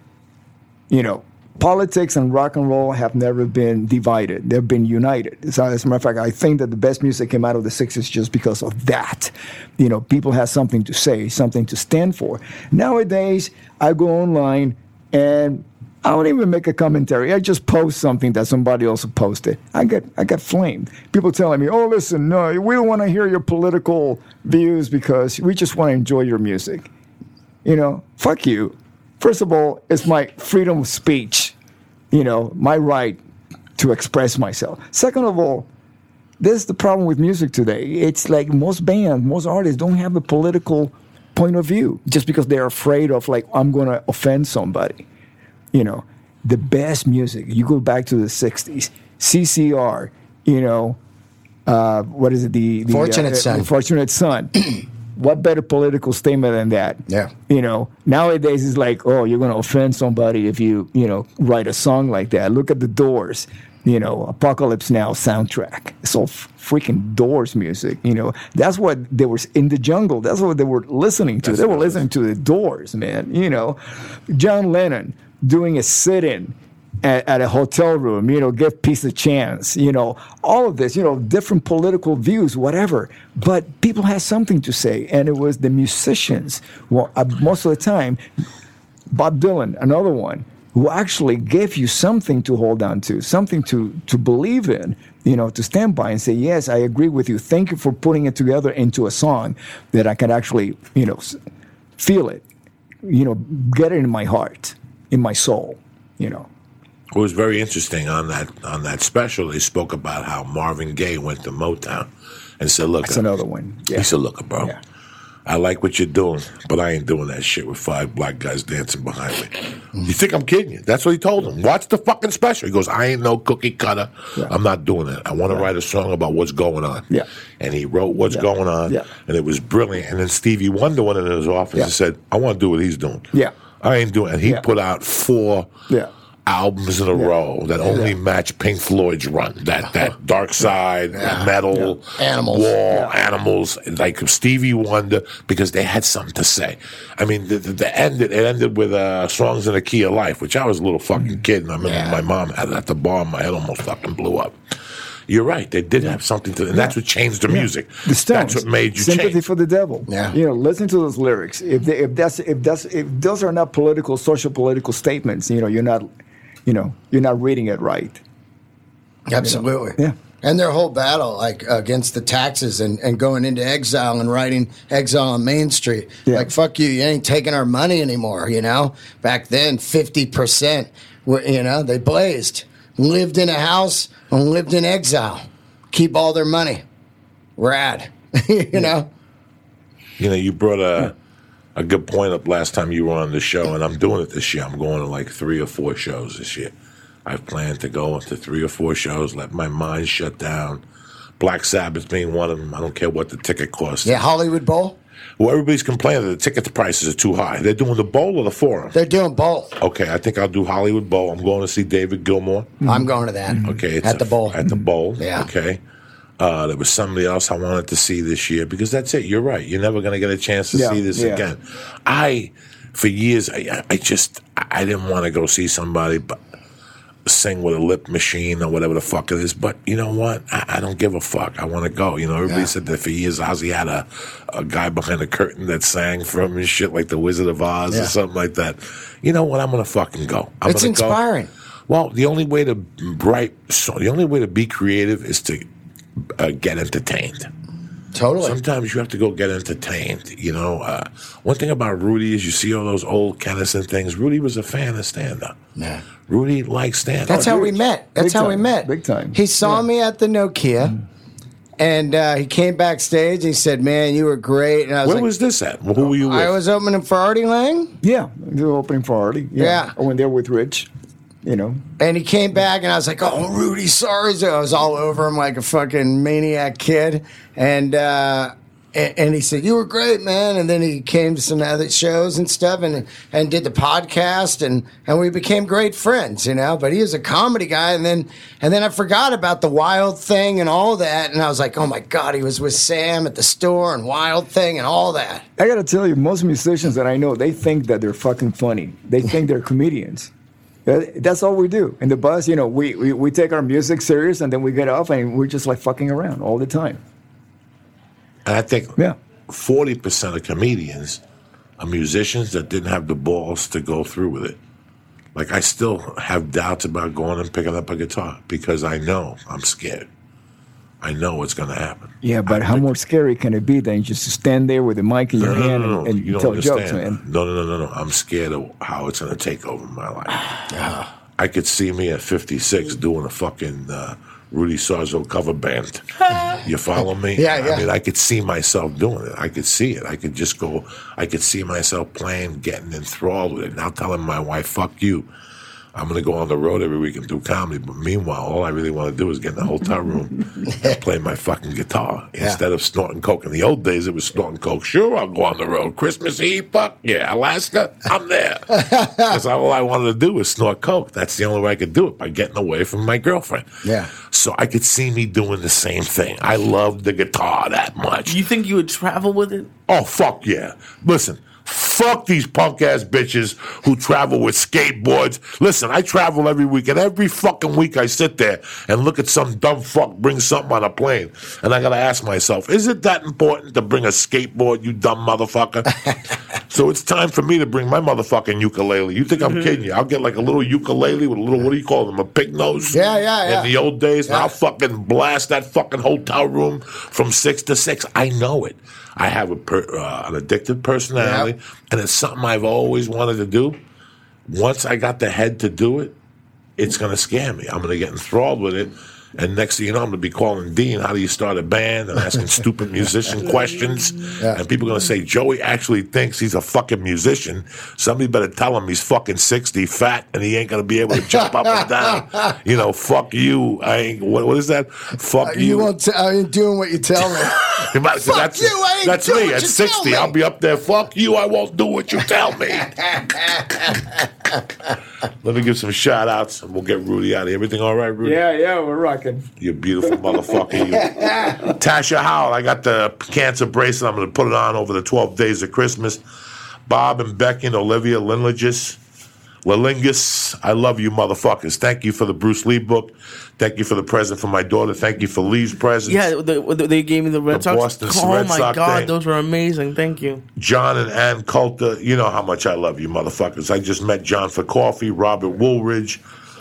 Politics and rock and roll have never been divided. They've been united. So as a matter of fact, I think that the best music came out of the 60s just because of that. People have something to say, something to stand for. Nowadays, I go online and I don't even make a commentary. I just post something that somebody else posted. I get flamed. People telling me, oh, listen, no, we don't want to hear your political views because we just want to enjoy your music. Fuck you. First of all, it's my freedom of speech, my right to express myself. Second of all, this is the problem with music today. It's like most bands, most artists don't have a political point of view just because they're afraid of, like, I'm going to offend somebody. The best music, you go back to the 60s, CCR, what is it? The Fortunate Son. Fortunate Son. What better political statement than that? Yeah. Nowadays it's like, oh, you're going to offend somebody if you, write a song like that. Look at the Doors, Apocalypse Now soundtrack. It's all freaking Doors music. That's what they were in the jungle. That's what they were listening to. They were listening to the Doors, man. John Lennon doing a sit-in at a hotel room, give peace a chance, all of this, different political views, whatever. But people had something to say, and it was the musicians, most of the time, Bob Dylan, another one, who actually gave you something to hold on to, something to believe in, to stand by and say, yes, I agree with you. Thank you for putting it together into a song that I can actually, feel it, get it in my heart, in my soul, It was very interesting on that special. They spoke about how Marvin Gaye went to Motown and said, "Look, that's another one." Yeah. He said, "Look, bro, I like what you're doing, but I ain't doing that shit with 5 black guys dancing behind me. You think I'm kidding you? That's what he told him. Watch the fucking special. He goes, I ain't no cookie cutter. Yeah. I'm not doing it. I want to write a song about what's going on. Yeah. And he wrote what's going on, and it was brilliant. And then Stevie Wonder went in his office and said, I want to do what he's doing. Yeah. I ain't doing it. And he put out 4 albums in a row that only match Pink Floyd's run. That Dark Side, Metal, Animals. Wall, Animals, like Stevie Wonder, because they had something to say. I mean, it ended with Songs in the Key of Life, which I was a little fucking kid, and I remember my mom had it at the bar, and my head almost fucking blew up. You're right. They did have something to, and that's what changed the music. The Stones. That's what made you Sympathy change. for the Devil. Yeah. You know, listen to those lyrics. If those are not political, social political statements, you know, you're not reading it right. Absolutely. Yeah. And their whole battle, like against the taxes and going into exile and writing Exile on Main Street. Yeah. Like, fuck you ain't taking our money anymore, you know? Back then, 50%, they blazed. Lived in a house and lived in exile. Keep all their money. Rad. you know? You know, you brought a good point up last time you were on the show, and I'm doing it this year. I'm going to like 3 or 4 shows this year. I've planned to go to 3 or 4 shows, let my mind shut down. Black Sabbath being one of them. I don't care what the ticket costs. Yeah, Hollywood Bowl? Well, everybody's complaining that the ticket prices are too high. They're doing the Bowl or the Forum? They're doing both. Okay, I think I'll do Hollywood Bowl. I'm going to see David Gilmour. I'm going to that. Okay, At the Bowl. At the Bowl. Yeah. Okay. There was somebody else I wanted to see this year because that's it. You're right. You're never going to get a chance to see this again. For years, I didn't want to go see somebody sing with a lip machine or whatever the fuck it is. But you know what? I don't give a fuck. I want to go. You know, everybody said that for years. Ozzy had a guy behind the curtain that sang for him and shit, like the Wizard of Oz or something like that. You know what? I'm going to fucking go. It's inspiring. Well, the only way to be creative is to get entertained. Totally. Sometimes you have to go get entertained. You know, one thing about Rudy is you see all those old Kennison things. Rudy was a fan of stand-up. Yeah. Rudy liked stand-up. That's how we met. That's how we met. Big time. He saw me at the Nokia, and he came backstage. He said, "Man, you were great." And I was Where like, was this at? Who were you with? I was opening for Artie Lang. Yeah, they were opening for Artie. Yeah. I went there with Rich. You know. And he came back, and I was like, "Oh, Rudy, sorry." So I was all over him like a fucking maniac kid. And he said, "You were great, man." And then he came to some other shows and stuff, and did the podcast, and we became great friends, you know. But he was a comedy guy, and then I forgot about the Wild thing and all that, and I was like, "Oh my God, he was with Sam at the store and Wild thing and all that." I got to tell you, most musicians that I know, they think that they're fucking funny. They think they're comedians. That's all we do. In the bus, you know, we take our music serious, and then we get off, and we're just like fucking around all the time. And I think 40% of comedians are musicians that didn't have the balls to go through with it. Like, I still have doubts about going and picking up a guitar because I know I'm scared. I know what's going to happen. Yeah, but how more scary can it be than just to stand there with a mic in your hand and you don't tell understand. jokes, man? No. I'm scared of how it's going to take over my life. I could see me at 56 doing a fucking Rudy Sarzo cover band. You follow me? Yeah. I mean, I could see myself doing it. I could see it. I could just go. I could see myself playing, getting enthralled with it. Now telling my wife, "Fuck you. I'm going to go on the road every week and do comedy." But meanwhile, all I really want to do is get in the hotel room and play my fucking guitar instead of snorting coke. In the old days, it was snorting coke. Sure, I'll go on the road. Christmas Eve, fuck yeah. Alaska, I'm there. Because all I wanted to do was snort coke. That's the only way I could do it, by getting away from my girlfriend. Yeah. So I could see me doing the same thing. I loved the guitar that much. You think you would travel with it? Oh, fuck yeah. Listen. Fuck these punk-ass bitches who travel with skateboards. Listen, I travel every week, and every fucking week I sit there and look at some dumb fuck bring something on a plane. And I gotta ask myself, is it that important to bring a skateboard, you dumb motherfucker? So it's time for me to bring my motherfucking ukulele. You think I'm kidding you? I'll get like a little ukulele with a little, what do you call them, a pig nose? Yeah. In the old days, and I'll fucking blast that fucking hotel room from 6 to 6. I know it. I have an addictive personality, and it's something I've always wanted to do. Once I got the head to do it, it's going to scare me. I'm going to get enthralled with it, And next thing you know, I'm going to be calling Dean, how do you start a band, and asking stupid musician questions. Yeah. And people are going to say, Joey actually thinks he's a fucking musician. Somebody better tell him he's fucking 60, fat, and he ain't going to be able to jump up and down. You know, fuck you. I ain't, what is that? Fuck you. I ain't doing what you tell me. Fuck you, I ain't that's doing me. what At you 60, tell me. I'll be up there. Fuck you. I won't do what you tell me. Let me give some shout outs and we'll get Rudy out of here. Everything all right, Rudy? Yeah, we're rocking. You beautiful motherfucker. You. Tasha Howell, I got the cancer bracelet. I'm going to put it on over the 12 days of Christmas. Bob and Becky and Olivia Linlingus, I love you motherfuckers. Thank you for the Bruce Lee book. Thank you for the present for my daughter. Thank you for Lee's presents. Yeah, they gave me the Red The Sox. Boston Oh Red my Sox God, thing. those were amazing. Thank you. John and Ann Coulter, you know how much I love you motherfuckers. I just met John for coffee, Robert Woolridge,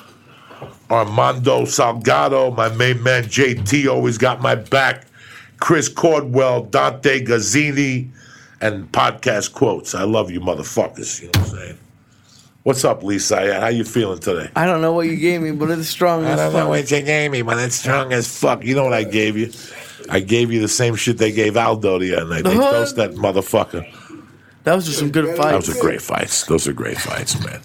Armando Salgado, my main man JT always got my back, Chris Cordwell, Dante Gazzini, and podcast quotes. I love you motherfuckers, you know what I'm saying? What's up, Lisa? How you feeling today? I don't know what you gave me, but it's strong I as don't know fuck. what you gave me, but it's strong as fuck. You know what I gave you? I gave you the same shit they gave Aldo the other night. They toast that motherfucker. That was just some good fights. Those are great fights. Those are great fights, man.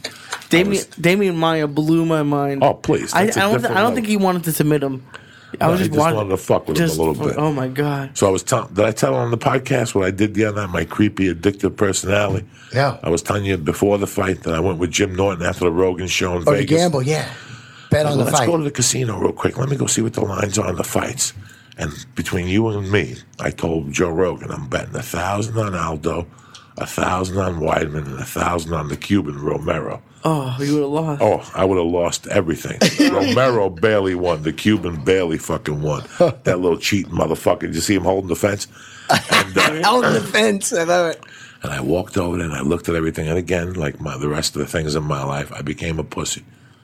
Damian Maya blew my mind. Oh, please. I That's a don't different think level. he wanted to submit him. I was he just just wanted to fuck with him a little bit. Oh my God. So I was telling, did I tell on the podcast what I did the other night, my creepy, addictive personality? Yeah. I was telling you before the fight that I went with Jim Norton after the Rogan show in Oh, you Vegas. gamble, yeah. Bet on the Let's fight. go to the casino real quick. Let me go see what the lines are on the fights. And between you and me, I told Joe Rogan I'm betting 1,000 on Aldo, 1,000 on Weidman, and 1,000 on the Cuban Romero. Oh, you would have lost. Oh, I would have lost everything. Romero barely won. The Cuban barely fucking won. That little cheating motherfucker. Did you see him holding the fence? And, Out on the fence. I love it. and I walked over there and I looked at everything. And again, like the rest of the things in my life, I became a pussy.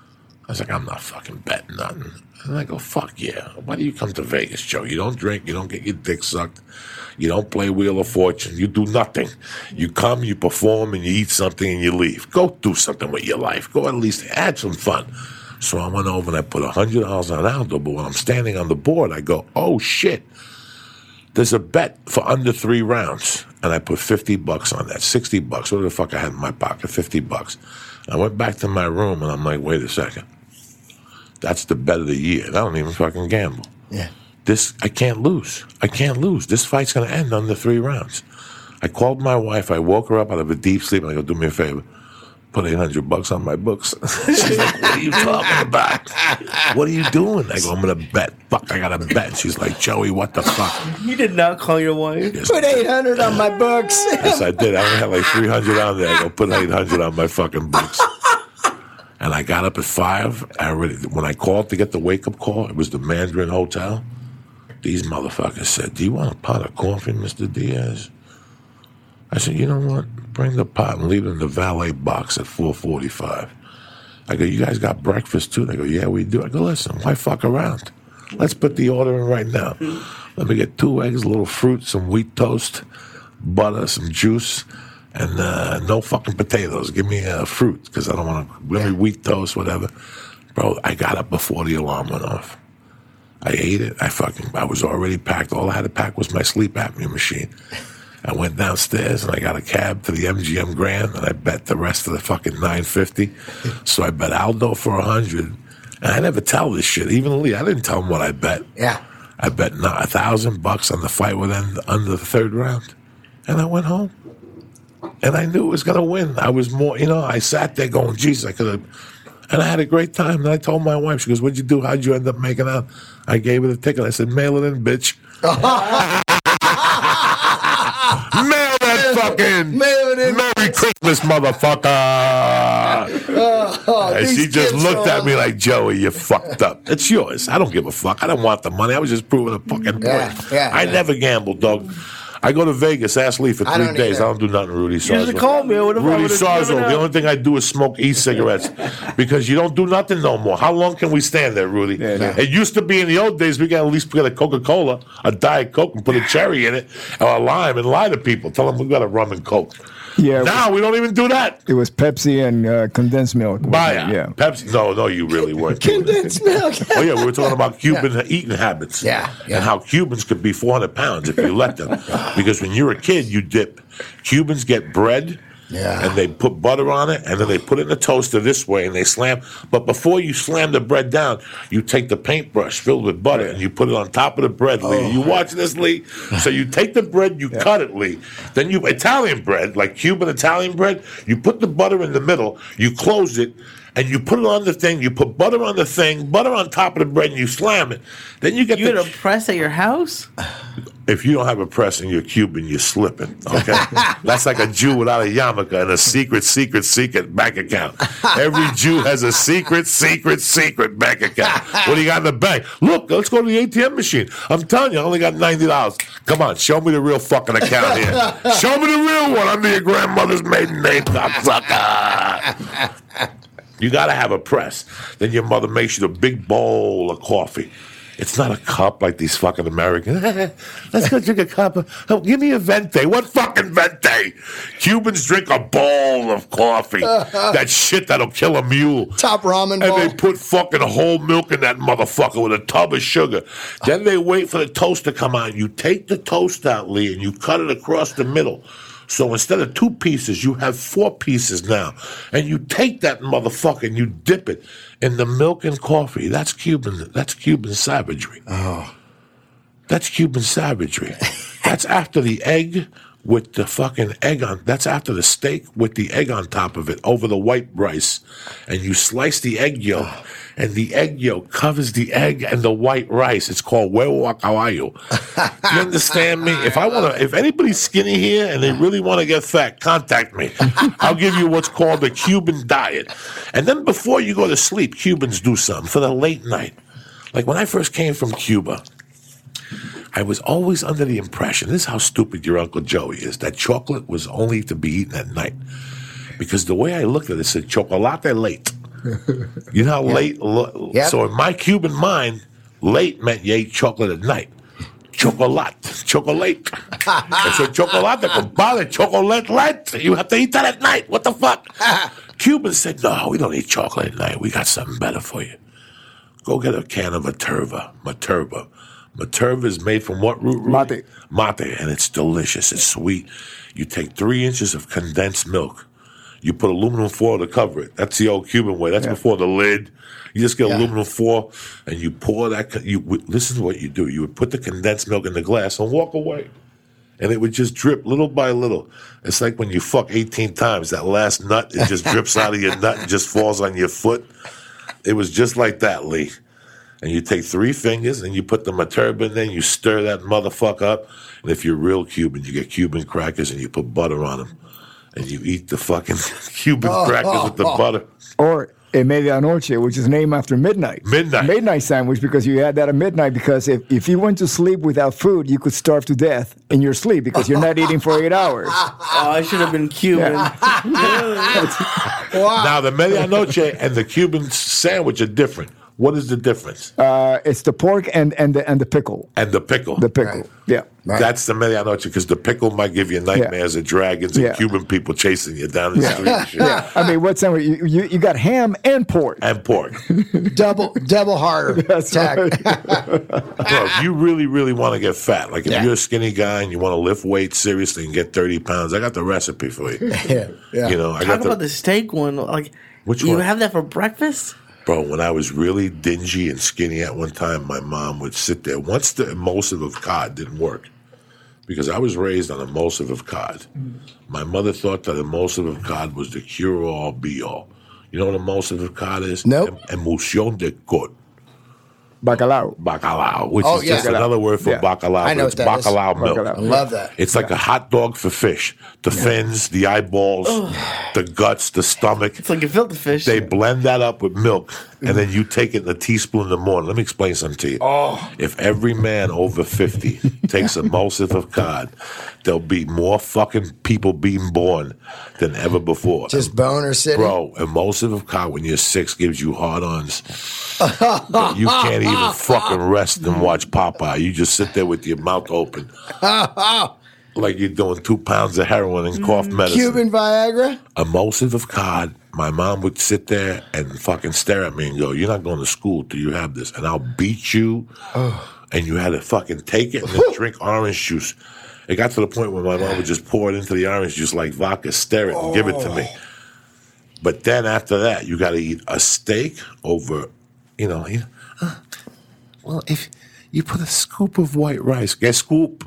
I was like, I'm not fucking betting nothing. And I go, fuck yeah. Why do you come to Vegas, Joe? You don't drink. You don't get your dick sucked. You don't play Wheel of Fortune. You do nothing. You come, you perform, and you eat something and you leave. Go do something with your life. Go at least add some fun. So I went over and I put $100 on Aldo, but when I'm standing on the board, I go, oh shit. There's a bet for under 3 rounds. And I put $50 on that, $60. What the fuck I had in my pocket? $50. I went back to my room and I'm like, wait a second. That's the bet of the year. And I don't even fucking gamble. Yeah. I can't lose. I can't lose. This fight's going to end under 3 rounds. I called my wife. I woke her up out of a deep sleep. And I go, do me a favor. Put $800 on my books. She's like, what are you talking about? What are you doing? I go, I'm going to bet. Fuck, I got to bet. She's like, Joey, what the fuck? You did not call your wife. Yes, Put 800 on my books. yes, I did. I only had like 300 on there. I go, put 800 on my fucking books. And I got up at 5. When I called to get the wake-up call, it was the Mandarin Hotel. These motherfuckers said, do you want a pot of coffee, Mr. Diaz? I said, you know what? Bring the pot and leave it in the valet box at 4:45. I go, you guys got breakfast too? They go, yeah, we do. I go, listen, why fuck around? Let's put the order in right now. Let me get 2 eggs, a little fruit, some wheat toast, butter, some juice, and no fucking potatoes. Give me fruit, because I don't want to, give me wheat toast, whatever. Bro, I got up before the alarm went off. I ate it. I was already packed. All I had to pack was my sleep apnea machine. I went downstairs and I got a cab to the MGM Grand and I bet the rest of the fucking $950. So I bet Aldo for $100. And I never tell this shit. Even Lee, I didn't tell him what I bet. Yeah. I bet $1,000 on the fight would end under the 3rd round. And I went home. And I knew it was going to win. I was more, I sat there going, Jesus, I could have. And I had a great time. And I told my wife, she goes, what'd you do? How'd you end up making out? I gave her the ticket. I said, mail it in, bitch. Mail that fucking. Mail it in. Merry Christmas, motherfucker. And she just looked at me like, Joey, you fucked up. It's yours. I don't give a fuck. I don't want the money. I was just proving a fucking point. Yeah. I never gambled, dog. I go to Vegas, ask Lee, for 3 don't days. either. I don't do nothing, Rudy You should have Sarzo. called me. I would've- I Rudy would've Sarzo, driven the out. only thing I do is smoke e-cigarettes because you don't do nothing no more. How long can we stand there, Rudy? Yeah. It used to be in the old days, we got at least get a Coca-Cola, a Diet Coke, and put a cherry in it, or a lime, and lie to people. Tell them we got a rum and Coke. Yeah. Now we don't even do that. It was Pepsi and condensed milk. Baya. Yeah. Pepsi. No, you really weren't. Condensed milk. Oh, yeah, we were talking about Cuban eating habits. Yeah. And how Cubans could be 400 pounds if you let them. Because when you're a kid, you dip. Cubans get bread. Yeah. And they put butter on it, and then they put it in the toaster this way, and they slam. But before you slam the bread down, you take the paintbrush filled with butter, and you put it on top of the bread, Lee. You watch this, Lee? So you take the bread, you cut it, Lee. Then you, Italian bread, like Cuban Italian bread, you put the butter in the middle, you close it, and you put it on the thing, you put butter on the thing, butter on top of the bread, and you slam it. Then you get You had a press at your house? If you don't have a press and you're Cuban, you're slipping, okay? That's like a Jew without a yarmulke and a secret bank account. Every Jew has a secret bank account. What do you got in the bank? Look, let's go to the ATM machine. I'm telling you, I only got $90. Come on, show me the real fucking account here. Show me the real one under your grandmother's maiden name, cocksucker. You got to have a press. Then your mother makes you the big bowl of coffee. It's not a cup like these fucking Americans. Let's go drink a cup. Oh, give me a venti. What fucking venti? Cubans drink a bowl of coffee. That shit that'll kill a mule. Top ramen And bowl. they put fucking whole milk in that motherfucker with a tub of sugar. Then they wait for the toast to come out. You take the toast out, Lee, and you cut it across the middle. So instead of 2 pieces, you have 4 pieces now. And you take that motherfucker and you dip it in the milk and coffee. That's Cuban savagery. Oh. That's Cuban savagery. That's after the egg with the fucking egg on. That's after the steak with the egg on top of it over the white rice. And you slice the egg yolk. And the egg yolk covers the egg and the white rice. It's called huevo a caballo. You understand me? If anybody's skinny here and they really want to get fat, contact me. I'll give you what's called the Cuban diet. And then before you go to sleep, Cubans do something for the late night. Like when I first came from Cuba, I was always under the impression, this is how stupid your Uncle Joey is, that chocolate was only to be eaten at night. Because the way I looked at it, it said chocolate late. You know how late? Yep. So in my Cuban mind, late meant you ate chocolate at night. Chocolate. And so chocolate, compadre, chocolate light. You have to eat that at night. What the fuck? Cubans said, no, we don't eat chocolate at night. We got something better for you. Go get a can of Materva. Materva is made from what root? Mate. Mate, and it's delicious. It's sweet. You take 3 inches of condensed milk. You put aluminum foil to cover it. That's the old Cuban way. That's before the lid. You just get aluminum foil, and you pour that. Listen to what you do. You would put the condensed milk in the glass and walk away. And it would just drip little by little. It's like when you fuck 18 times, that last nut, it just drips out of your nut and just falls on your foot. It was just like that, Lee. And you take 3 fingers and you put the Materva in there and you stir that motherfucker up. And if you're real Cuban, you get Cuban crackers and you put butter on them. And you eat the fucking Cuban crackers with the butter. Or a medianoche, which is named after midnight. Midnight sandwich, because you had that at midnight, because if you went to sleep without food, you could starve to death in your sleep because you're not eating for 8 hours. Oh, I should have been Cuban. Now, the medianoche and the Cuban sandwich are different. What is the difference? It's the pork and the pickle. And the pickle. The pickle, Right. yeah. Right. That's the medianoche, because the pickle might give you nightmares of dragons and Yeah. Cuban people chasing you down the street. And shit. Yeah, I mean, what sandwich? You got ham and pork. And pork. double harder. That's tack. right. Bro, if you really, really want to get fat, like if Yeah. you're a skinny guy and you want to lift weights seriously and get 30 pounds, I got the recipe for you. Yeah. You know, I Talk got about the steak one. Like, Which you one? have that for breakfast? Bro, when I was really dingy and skinny at one time, my mom would sit there. Once the emulsive of cod didn't work, because I was raised on emulsive of cod. My mother thought that emulsive of cod was the cure-all, be-all. You know what emulsive of cod is? Nope. Emulsión de cod. Bacalao. Bacalao, which Oh, is yeah. just another word for Yeah. bacalao. I know but it's what that is. bacalao milk. Bacalao. I love that. It's like a hot dog for fish. The fins, the eyeballs, the guts, the stomach. It's like a filter fish. They blend that up with milk, and then you take it in a teaspoon in the morning. Let me explain something to you. If every man over 50 takes emulsive of cod, there'll be more fucking people being born than ever before. Just boner city. Bro, emulsive of cod when you're 6 gives you hard-ons. You can't even fucking rest and watch Popeye. You just sit there with your mouth open. Like you're doing 2 pounds of heroin and cough medicine. Cuban Viagra. Emulsive of cod. My mom would sit there and fucking stare at me and go, "You're not going to school till you have this, and I'll beat you." And you had to fucking take it and then drink orange juice. It got to the point where my mom would just pour it into the orange juice like vodka, stir it, and give it to me. But then after that, you got to eat a steak over, well, if you put a scoop of white rice, get scoop.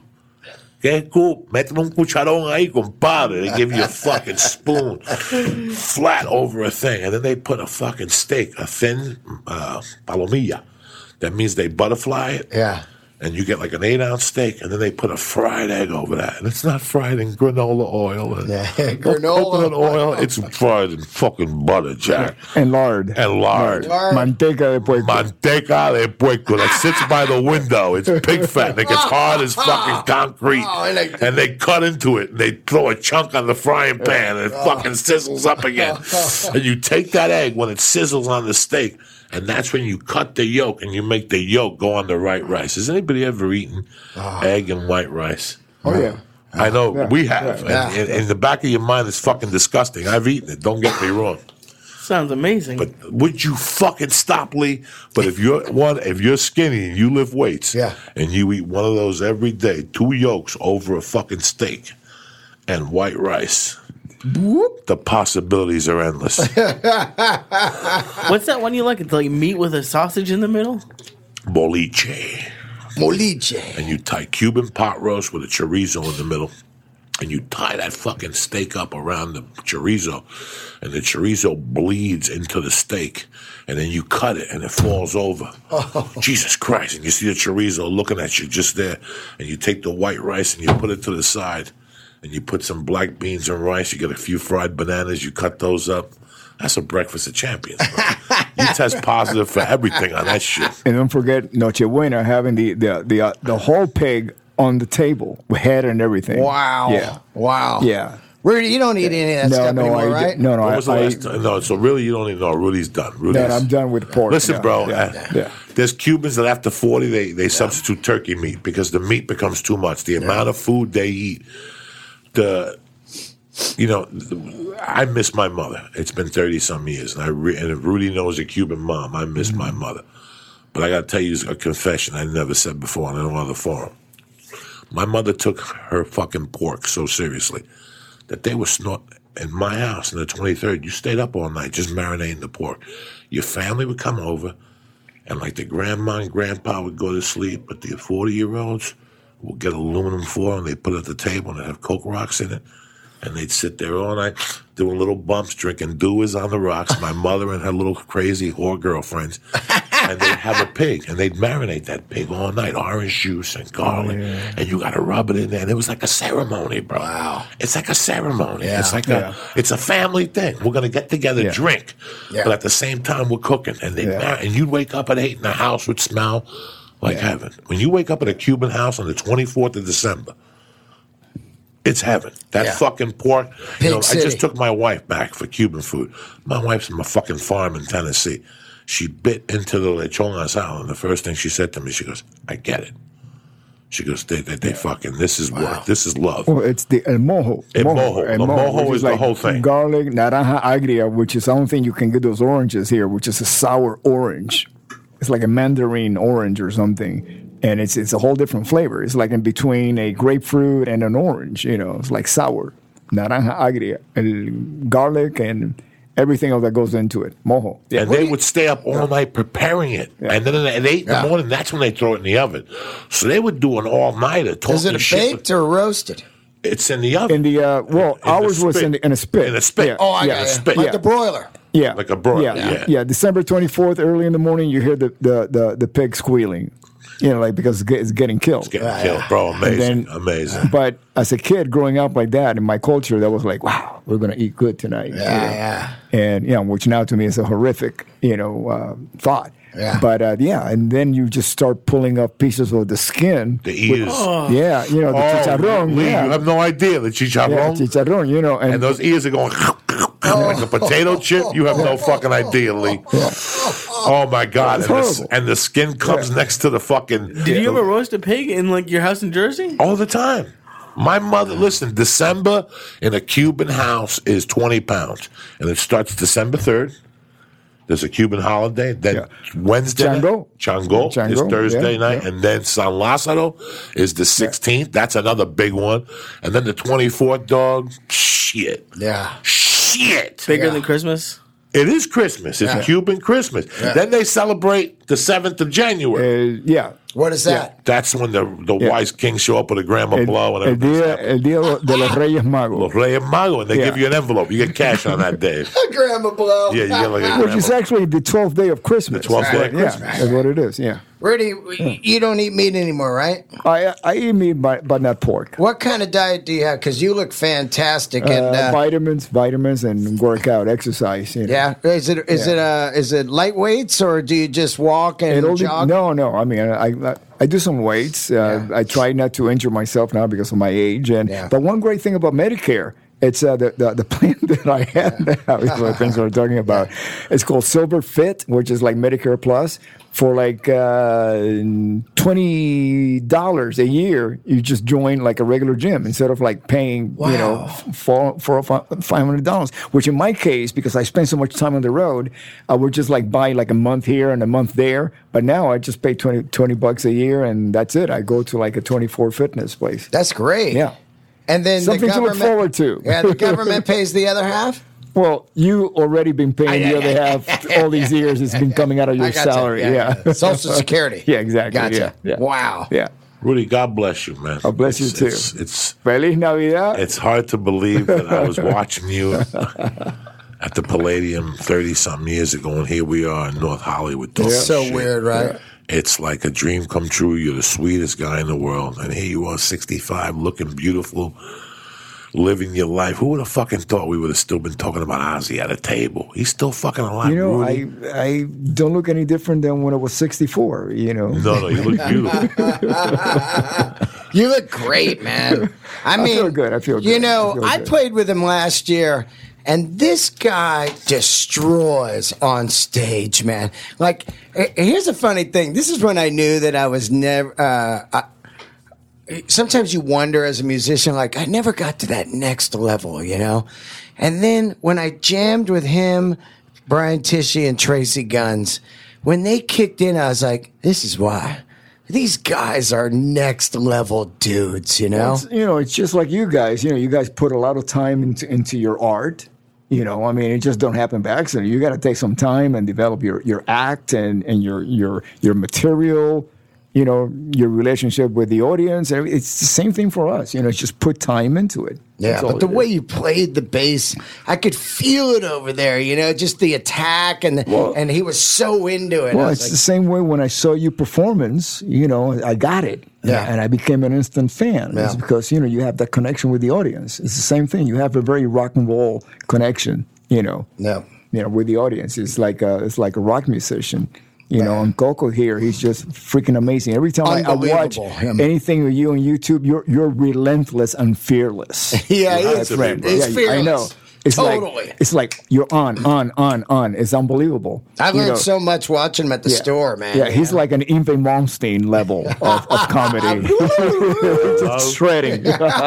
Métele un cucharón ahí, compadre. They give you a fucking spoon flat over a thing. And then they put a fucking steak, a thin palomilla. That means they butterfly it. Yeah. And you get like an 8-ounce steak, and then they put a fried egg over that. And it's not fried in granola oil. And coconut oil. It's fried in fucking butter, Jack. And lard. And lard. Manteca de puerco. Manteca de puerco that sits by the window. It's pig fat and it gets hard as fucking concrete. And they cut into it and they throw a chunk on the frying pan and it fucking sizzles up again. And you take that egg when it sizzles on the steak, and that's when you cut the yolk and you make the yolk go on the white rice. Has anybody ever eaten egg and white rice? Oh, yeah. I know we have. And in the back of your mind, it's fucking disgusting. I've eaten it. Don't get me wrong. Sounds amazing. But would you fucking stop, Lee? But if you're skinny and you lift weights, and you eat one of those every day, 2 yolks over a fucking steak and white rice, the possibilities are endless. What's that one you like? It's like meat with a sausage in the middle? Boliche. Moliche. And you tie Cuban pot roast with a chorizo in the middle. And you tie that fucking steak up around the chorizo. And the chorizo bleeds into the steak. And then you cut it and it falls over. Jesus Christ. And you see the chorizo looking at you just there. And you take the white rice and you put it to the side. And you put some black beans and rice. You get a few fried bananas. You cut those up. That's a breakfast of champions, bro. You test positive for everything on that shit. And don't forget Nochebuena having the whole pig on the table with head and everything. Wow. Yeah. Wow. Yeah. Rudy, you don't eat any of that stuff anymore, right? No, When was the last time? No, so really you don't even know. Rudy's done. I'm done with pork. Listen, bro. Yeah. There's Cubans that after 40, they substitute turkey meat because the meat becomes too much. The amount of food they eat. I miss my mother. It's been 30-some years. And if Rudy knows a Cuban mom, I miss my mother. But I got to tell you a confession I never said before on any other forum. My mother took her fucking pork so seriously that they were snorting in my house in the 23rd. You stayed up all night just marinating the pork. Your family would come over, and like the grandma and grandpa would go to sleep, but the 40-year-olds would get aluminum foil and they'd put it at the table and they'd have Coke rocks in it. And they'd sit there all night doing little bumps, drinking Dewas on the rocks, my mother and her little crazy whore girlfriends. And they'd have a pig, and they'd marinate that pig all night, orange juice and garlic. And you got to rub it in there. And it was like a ceremony, bro. Wow. It's like a ceremony. Yeah. It's like it's a family thing. We're going to get together, drink. Yeah. But at the same time, we're cooking. And and you'd wake up at 8 and the house would smell like heaven. When you wake up at a Cuban house on the 24th of December, it's heaven. That fucking pork. I just took my wife back for Cuban food. My wife's from a fucking farm in Tennessee. She bit into the lechon asado, and the first thing she said to me, she goes, "I get it." She goes, they fucking, this is work. This is love. Well, it's the el mojo. El mojo is the whole thing. Garlic, naranja agria, which is, I don't think you can get those oranges here, which is a sour orange. It's like a mandarin orange or something. And it's a whole different flavor. It's like in between a grapefruit and an orange. It's like sour. Naranja agria. El garlic and everything else that goes into it. Mojo. Yeah. And they would stay up all night preparing it. Yeah. And then at 8 in the morning, that's when they throw it in the oven. So they would do an all-nighter. Is it baked or roasted? It's in the oven. Ours was in a spit. In a spit. Oh, I got it. Spit. Like the broiler. Yeah, Like a broiler, yeah. December 24th, early in the morning, you hear the pig squealing. You know, like because it's getting killed. Getting killed, bro. Amazing. Amazing. But as a kid growing up like that in my culture, that was like, wow, we're going to eat good tonight. Yeah. And, which now to me is a horrific, thought. Yeah. But, and then you just start pulling up pieces of the skin. The ears. Yeah, the chicharrón. Lee, Yeah. you have no idea. The chicharrón. Yeah, chicharrón, And those ears are going like a potato chip. You have no fucking idea, Lee. Oh my God! And the skin comes next to the fucking. Did you ever roast a pig in like your house in Jersey? All the time. My mother, listen, December in a Cuban house is 20 pounds, and it starts December 3rd. There's a Cuban holiday. Then Wednesday, Chango is Thursday night, and then San Lázaro is the 16th. That's another big one, and then the 24th, dog. Shit. Bigger than Christmas. It is Christmas. It's Cuban Christmas. Then they celebrate the 7th of January. What is that? That's when the wise kings show up with a grandma blow and everything. El Día de los Reyes Magos. Los Reyes Magos, and they give you an envelope. You get cash on that day. A grandma blow. Yeah, you get like a Which is actually the 12th day of Christmas. The 12th day of Christmas. Yeah, that's what it is, yeah. Rudy, you don't eat meat anymore, right? I eat meat, but not pork. What kind of diet do you have? Because you look fantastic. And vitamins, and workout, exercise. Yeah, is it lightweights or do you just walk and jog? No. I mean, I do some weights. I try not to injure myself now because of my age. But one great thing about Medicare. It's the plan that I have now is one of the things we're talking about. It's called Silver Fit, which is like Medicare Plus. For like $20 a year, you just join like a regular gym instead of like paying $500. Which in my case, because I spend so much time on the road, I would just like buy like a month here and a month there. But now I just pay $20 a year, and that's it. I go to like a 24 fitness place. That's great. Yeah. And then something to look forward to. Yeah, the government pays the other half? Well, you already been paying the other half all these years. It's been coming out of your salary. Yeah. Social Security. Yeah, exactly. Gotcha. Yeah. Wow. Yeah. Rudy, God bless you, man. God bless you too. It's Feliz Navidad. It's hard to believe that I was watching you at the Palladium 30-something years ago, and here we are in North Hollywood. It's so weird, right? Yeah. It's like a dream come true. You're the sweetest guy in the world, and here you are, 65, looking beautiful, living your life. Who would have fucking thought we would have still been talking about Ozzy at a table? He's still fucking alive. I don't look any different than when I was 64. No, you look beautiful. You look great, man. I feel good. I feel good. I played with him last year. And this guy destroys on stage, man. Like, here's a funny thing. This is when I knew that I was never. Sometimes you wonder as a musician, like, I never got to that next level, And then when I jammed with him, Brian Tichy, and Tracy Guns, when they kicked in, I was like, this is why. These guys are next level dudes, Well, it's just like you guys. You guys put a lot of time into your art. I mean, it just don't happen by accident. You got to take some time and develop your act and your material, your relationship with the audience. It's the same thing for us. It's just put time into it. Yeah, but the way you played the bass, I could feel it over there, just the attack, and he was so into it. Well, it's the same way when I saw you performance, I got it. Yeah. And I became an instant fan. Yeah. It's because, you have that connection with the audience. It's the same thing. You have a very rock and roll connection, Yeah. With the audience. It's like a rock musician. On Coco here, he's just freaking amazing. Every time I watch anything with you on YouTube, you're relentless and fearless. Yeah, he's fearless. I know. It's like you're on. It's unbelievable. I learned so much watching him at the store, man. Yeah, he's like an Yngwie Malmsteen level of comedy. Just shredding.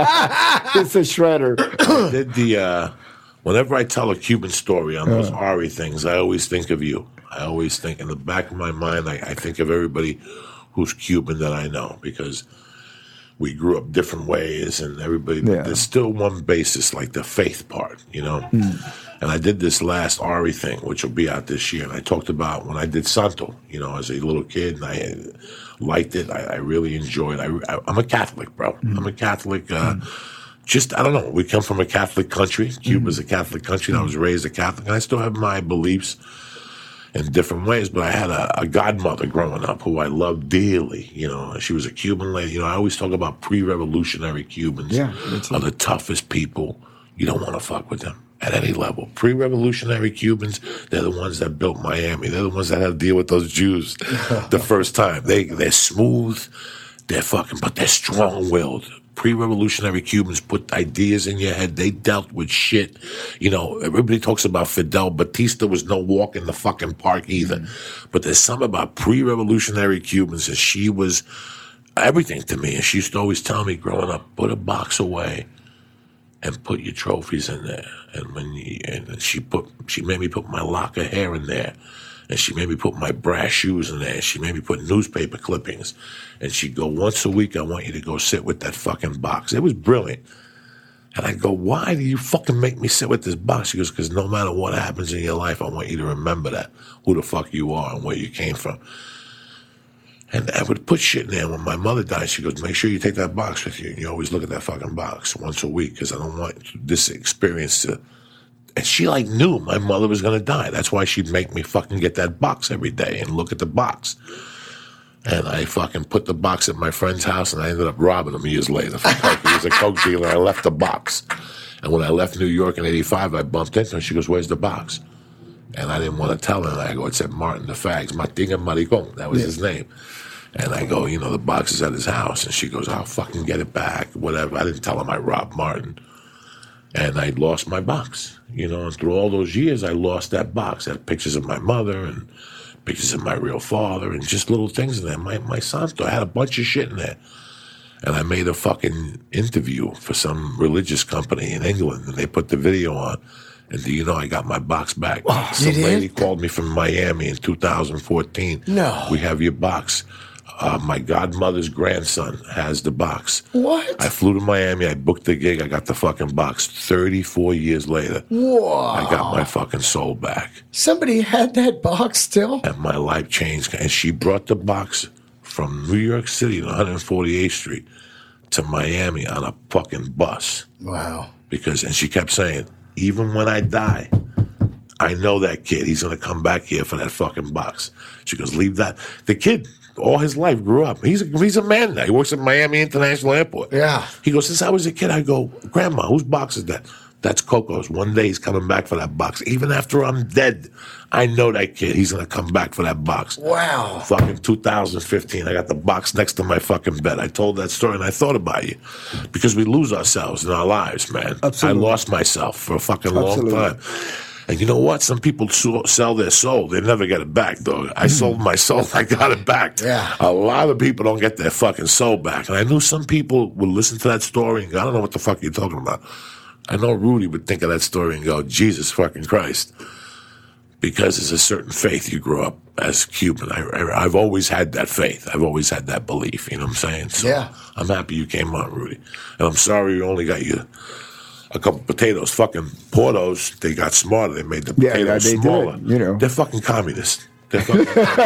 It's a shredder. I did whenever I tell a Cuban story on those Ari things, I always think of you. I always think in the back of my mind, I think of everybody who's Cuban that I know, because we grew up different ways, and everybody, there's still one basis, like the faith part, And I did this last Ari thing, which will be out this year, and I talked about when I did Santo, as a little kid, and I liked it. I really enjoyed it. I'm a Catholic, bro. I'm a Catholic, just, I don't know. We come from a Catholic country. Cuba's a Catholic country, and I was raised a Catholic. And I still have my beliefs in different ways, but I had a godmother growing up who I loved dearly. You know, she was a Cuban lady. You know, I always talk about pre-revolutionary Cubans are the toughest people. You don't want to fuck with them at any level. Pre-revolutionary Cubans, they're the ones that built Miami. They're the ones that had to deal with those Jews the first time. They're smooth, but they're strong-willed. Pre-revolutionary Cubans put ideas in your head. They dealt with shit. You know, everybody talks about Fidel. Batista was no walk in the fucking park either. But there's something about pre-revolutionary Cubans, and she was everything to me. And she used to always tell me growing up, put a box away and put your trophies in there. And she made me put my lock of hair in there. And she made me put my brass shoes in there. She made me put newspaper clippings. And she'd go, once a week, I want you to go sit with that fucking box. It was brilliant. And I'd go, why do you fucking make me sit with this box? She goes, because no matter what happens in your life, I want you to remember that, who the fuck you are and where you came from. And I would put shit in there. When my mother died, she goes, make sure you take that box with you. And you always look at that fucking box once a week, because I don't want this experience to... And she knew my mother was going to die. That's why she'd make me fucking get that box every day and look at the box. And I fucking put the box at my friend's house, and I ended up robbing him years later for coke. He was a coke dealer. I left the box. And when I left New York in 85, I bumped into her. She goes, where's the box? And I didn't want to tell her. And I go, it said Martin the Fags. Martin Maricon. That was his name. And I go, the box is at his house. And she goes, I'll fucking get it back, whatever. I didn't tell him I robbed Martin. And I lost my box. And through all those years, I lost that box. I had pictures of my mother and pictures of my real father and just little things in there. My santo, I had a bunch of shit in there. And I made a fucking interview for some religious company in England, and they put the video on. And do you know I got my box back? Some lady called me from Miami in 2014. No. We have your box. My godmother's grandson has the box. What? I flew to Miami. I booked the gig. I got the fucking box. 34 years later, whoa! I got my fucking soul back. Somebody had that box still? And my life changed. And she brought the box from New York City to 148th Street to Miami on a fucking bus. Wow. And she kept saying, even when I die, I know that kid. He's going to come back here for that fucking box. She goes, leave that. The kid... all his life grew up. He's a man now. He works at Miami International Airport. Yeah. He goes, since I was a kid, I go, Grandma, whose box is that? That's Coco's. One day he's coming back for that box. Even after I'm dead, I know that kid. He's going to come back for that box. Wow. Fucking 2015, I got the box next to my fucking bed. I told that story and I thought about you. Because we lose ourselves in our lives, man. Absolutely. I lost myself for a fucking long time. And you know what? Some people sell their soul. They never get it back, though. I sold my soul. I got it back. Yeah. A lot of people don't get their fucking soul back. And I knew some people would listen to that story and go, I don't know what the fuck you're talking about. I know Rudy would think of that story and go, Jesus fucking Christ. Because there's a certain faith you grew up as Cuban. I've always had that faith. I've always had that belief. You know what I'm saying? So yeah. I'm happy you came on, Rudy. And I'm sorry you only got a couple potatoes. Fucking Portos, they got smarter. They made the potatoes they smaller. did, They're fucking communists. They're fucking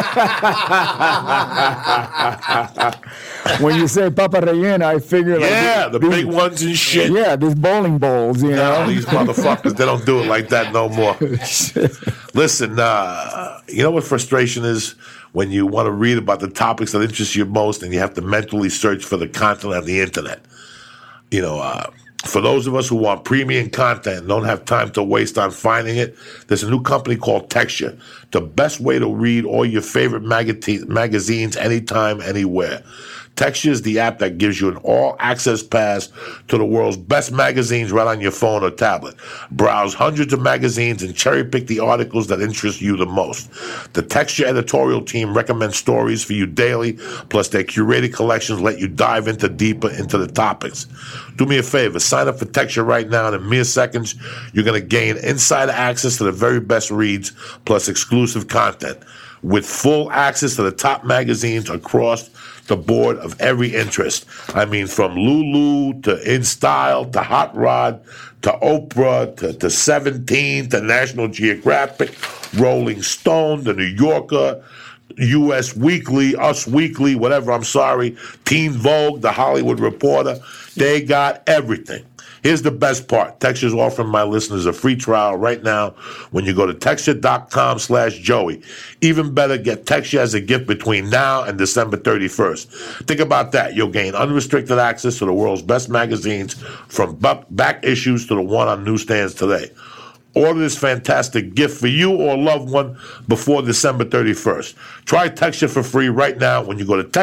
When you say Papa Rellena, I figure the big ones and shit. Yeah, these bowling balls, No, these motherfuckers, they don't do it like that no more. Listen, you know what frustration is? When you want to read about the topics that interest you most and you have to mentally search for the content on the internet. For those of us who want premium content and don't have time to waste on finding it, there's a new company called Texture, the best way to read all your favorite magazines anytime, anywhere. Texture is the app that gives you an all-access pass to the world's best magazines right on your phone or tablet. Browse hundreds of magazines and cherry-pick the articles that interest you the most. The Texture editorial team recommends stories for you daily, plus their curated collections let you dive deeper into the topics. Do me a favor, sign up for Texture right now, and in mere seconds, you're going to gain insider access to the very best reads, plus exclusive content, with full access to the top magazines across the board of every interest. I mean, from Lulu to InStyle to Hot Rod to Oprah to 17 to National Geographic, Rolling Stone, The New Yorker, U.S. Weekly, Us Weekly, whatever, Teen Vogue, The Hollywood Reporter. They got everything. Here's the best part. Texture's offering my listeners a free trial right now when you go to Texture.com/Joey. Even better, get Texture as a gift between now and December 31st. Think about that. You'll gain unrestricted access to the world's best magazines, from back issues to the one on newsstands today. Order this fantastic gift for you or a loved one before December 31st. Try Texture for free right now when you go to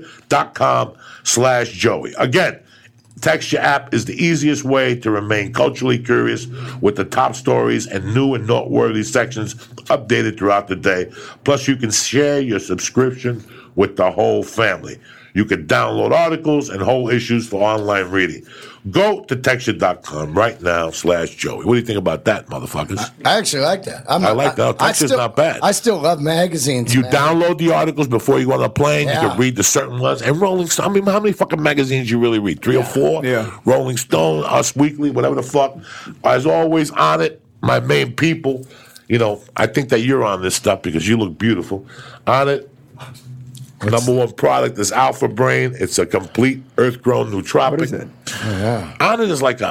Texture.com/Joey. Again, Texture app is the easiest way to remain culturally curious with the top stories and new and noteworthy sections updated throughout the day. Plus, you can share your subscription with the whole family. You can download articles and whole issues for online reading. Go to Texture.com right now /Joey. What do you think about that, motherfuckers? I actually like that. I like that. Texture's not bad. I still love magazines. You man. download the articles before you go on a plane. Yeah. You can read the certain ones. And Rolling Stone, I mean, how many fucking magazines you really read? 3 or 4? Yeah. Rolling Stone, Us Weekly, whatever the fuck. As always, on it, my main people. You know, I think that you're on this stuff because you look beautiful. On it, number one product is Alpha Brain. It's a complete earth-grown nootropic. What is it? Onnit is like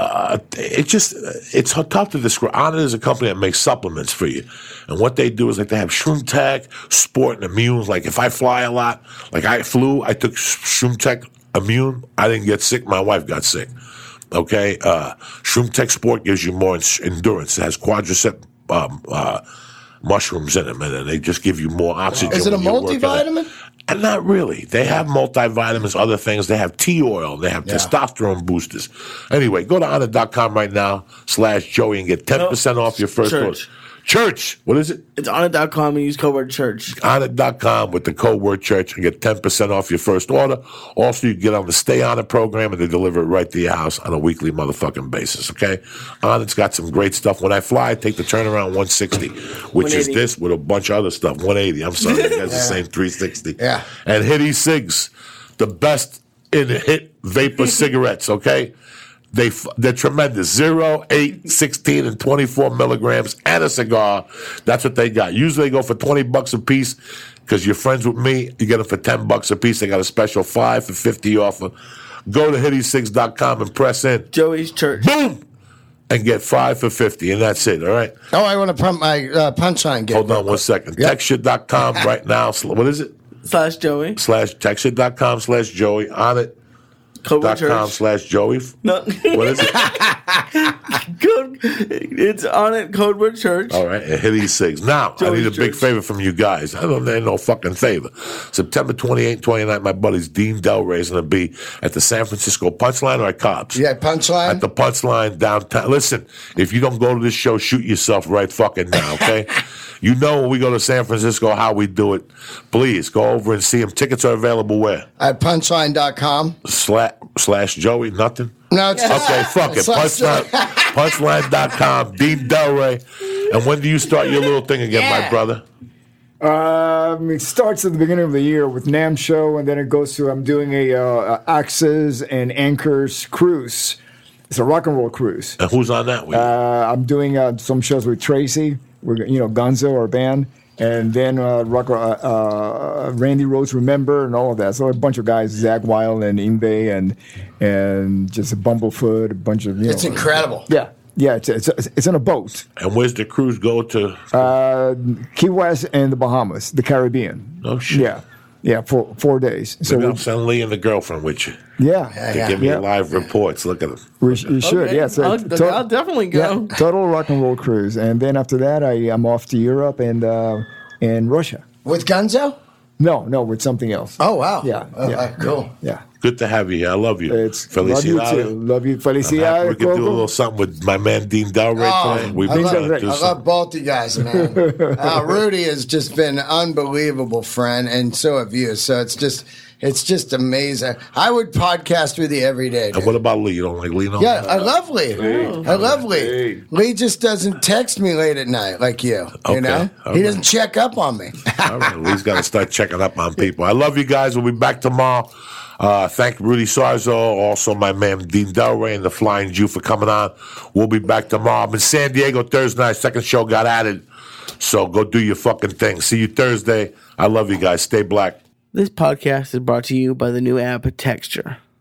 it's tough to describe. Onnit is a company that makes supplements for you. And what they do is like they have ShroomTech, Sport, and Immune. Like if I fly a lot, like I flew, I took ShroomTech Immune. I didn't get sick. My wife got sick. Okay? ShroomTech Sport gives you more endurance. It has quadricep mushrooms in them, and they just give you more oxygen. Is it a when you're working out. multivitamin? And not really. They have multivitamins, other things. They have tea oil. They have testosterone boosters. Anyway, go to Onnit.com right now /Joey and get 10% off your first order. Church. What is it? It's Onnit.com and use code word church. Onnit.com with the code word church and get 10% off your first order. Also, you can get on the Stay On It program and they deliver it right to your house on a weekly motherfucking basis, okay? Onnit's got some great stuff. When I fly, I take the turnaround 160, which is this with a bunch of other stuff. 180. I'm sorry. You guys the same 360. Yeah. And Hitty Cigs, the best in hit vapor cigarettes, okay? They're tremendous. 0, 8, 16, and 24 milligrams, and a cigar. That's what they got. Usually they go for $20 a piece because you're friends with me. You get them for $10 a piece. They got a special 5 for $50 offer. Go to hitty6.com and press in. Joey's Church. Boom! And get 5 for $50, and that's it, all right? Oh, I want to pump my punchline game. Hold on 1 second. Yep. Texture.com right now. What is it? /Joey. Texture.com /Joey. On it. Code word .com church. /Joey. No. What is it? It's on it. Code word church. All right, and Hitty Cigs. Now, I need a big Church. favor from you guys. I don't need no fucking favor. September 28th, 29th, my buddies Dean Delray is going to be at the San Francisco Punchline or at Cobb's? Yeah, punchline. At the Punchline downtown. Listen, if you don't go to this show, shoot yourself right fucking now, okay? You know when we go to San Francisco how we do it. Please, go over and see him. Tickets are available where? At punchline.com. /Joey, nothing? No, it's Okay, fuck it. Punchline.com, Dean Delray. And when do you start your little thing again, my brother? It starts at the beginning of the year with NAMM show, and then it goes to I'm doing a Axes and Anchors cruise. It's a rock and roll cruise. And who's on that week? I'm doing some shows with Tracy. We're Gonzo, our band, and then Randy Rhoads Remember and all of that. So a bunch of guys, Zach Wild and Ingve and just a Bumblefoot, a bunch of It's incredible. Yeah. Yeah, it's on a boat. And where's the cruise go to? Key West and the Bahamas, the Caribbean. Oh, shit. Yeah, for 4 days. So Maybe I'll send Lee and the girlfriend with you to give me live reports. Look at them. You should, Okay. yeah. So I'll definitely go. Yeah, total rock and roll cruise. And then after that, I'm off to Europe and Russia. With Gunzo? No, with something else. Oh, wow. Yeah. Cool. Yeah. Good to have you here. I love you. Love you too. Love you. Felicidades. We can do a little something with my man Dean Delray today. We've been trying to do I love something. both you guys, man. Rudy has just been an unbelievable friend, and so have you. So it's just amazing. I would podcast with you every day. Dude. And what about Lee? You don't like Lee? No? Yeah, I love Lee. I love Lee. Lee just doesn't text me late at night like you. Okay, You know, all he right. doesn't check up on me. All right, Lee's got to start checking up on people. I love you guys. We'll be back tomorrow. Thank Rudy Sarzo, also my man Dean Delray and the Flying Jew for coming on. We'll be back tomorrow. I'm in San Diego Thursday night. Second show got added. So go do your fucking thing. See you Thursday. I love you guys. Stay black. This podcast is brought to you by the new app Texture.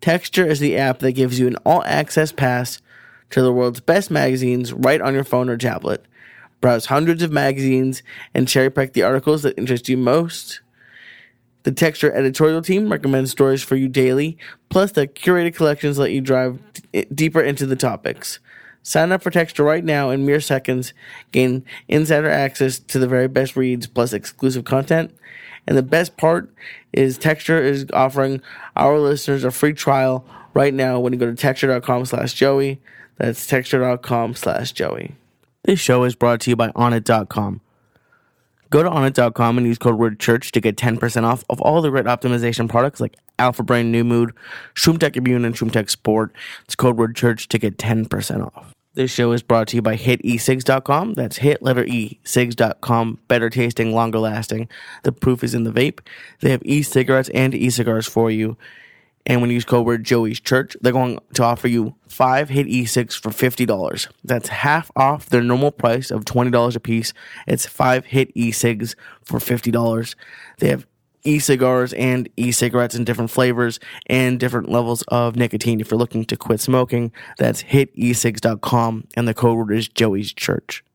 Texture is the app that gives you an all-access pass to the world's best magazines right on your phone or tablet. Browse hundreds of magazines and cherry-pick the articles that interest you most. The Texture editorial team recommends stories for you daily, plus the curated collections let you dive deeper into the topics. Sign up for Texture right now in mere seconds, gain insider access to the very best reads plus exclusive content. And the best part is Texture is offering our listeners a free trial right now when you go to texture.com/Joey. That's texture.com/Joey. This show is brought to you by Onnit.com. Go to Onnit.com and use code word church to get 10% off of all the Red optimization products like Alpha Brain New Mood, ShroomTech Immune, and ShroomTech Sport. It's code word church to get 10% off. This show is brought to you by HitEcigs.com. That's hit letter E, cigs.com. Better tasting, longer lasting. The proof is in the vape. They have e-cigarettes and e-cigars for you. And when you use code word Joey's Church, they're going to offer you 5 Hit E-cigs for $50. That's half off their normal price of $20 a piece. It's 5 Hit E-cigs for $50. They have e-cigars and e-cigarettes in different flavors and different levels of nicotine. If you're looking to quit smoking, that's hitecigs.com, and the code word is Joey's Church.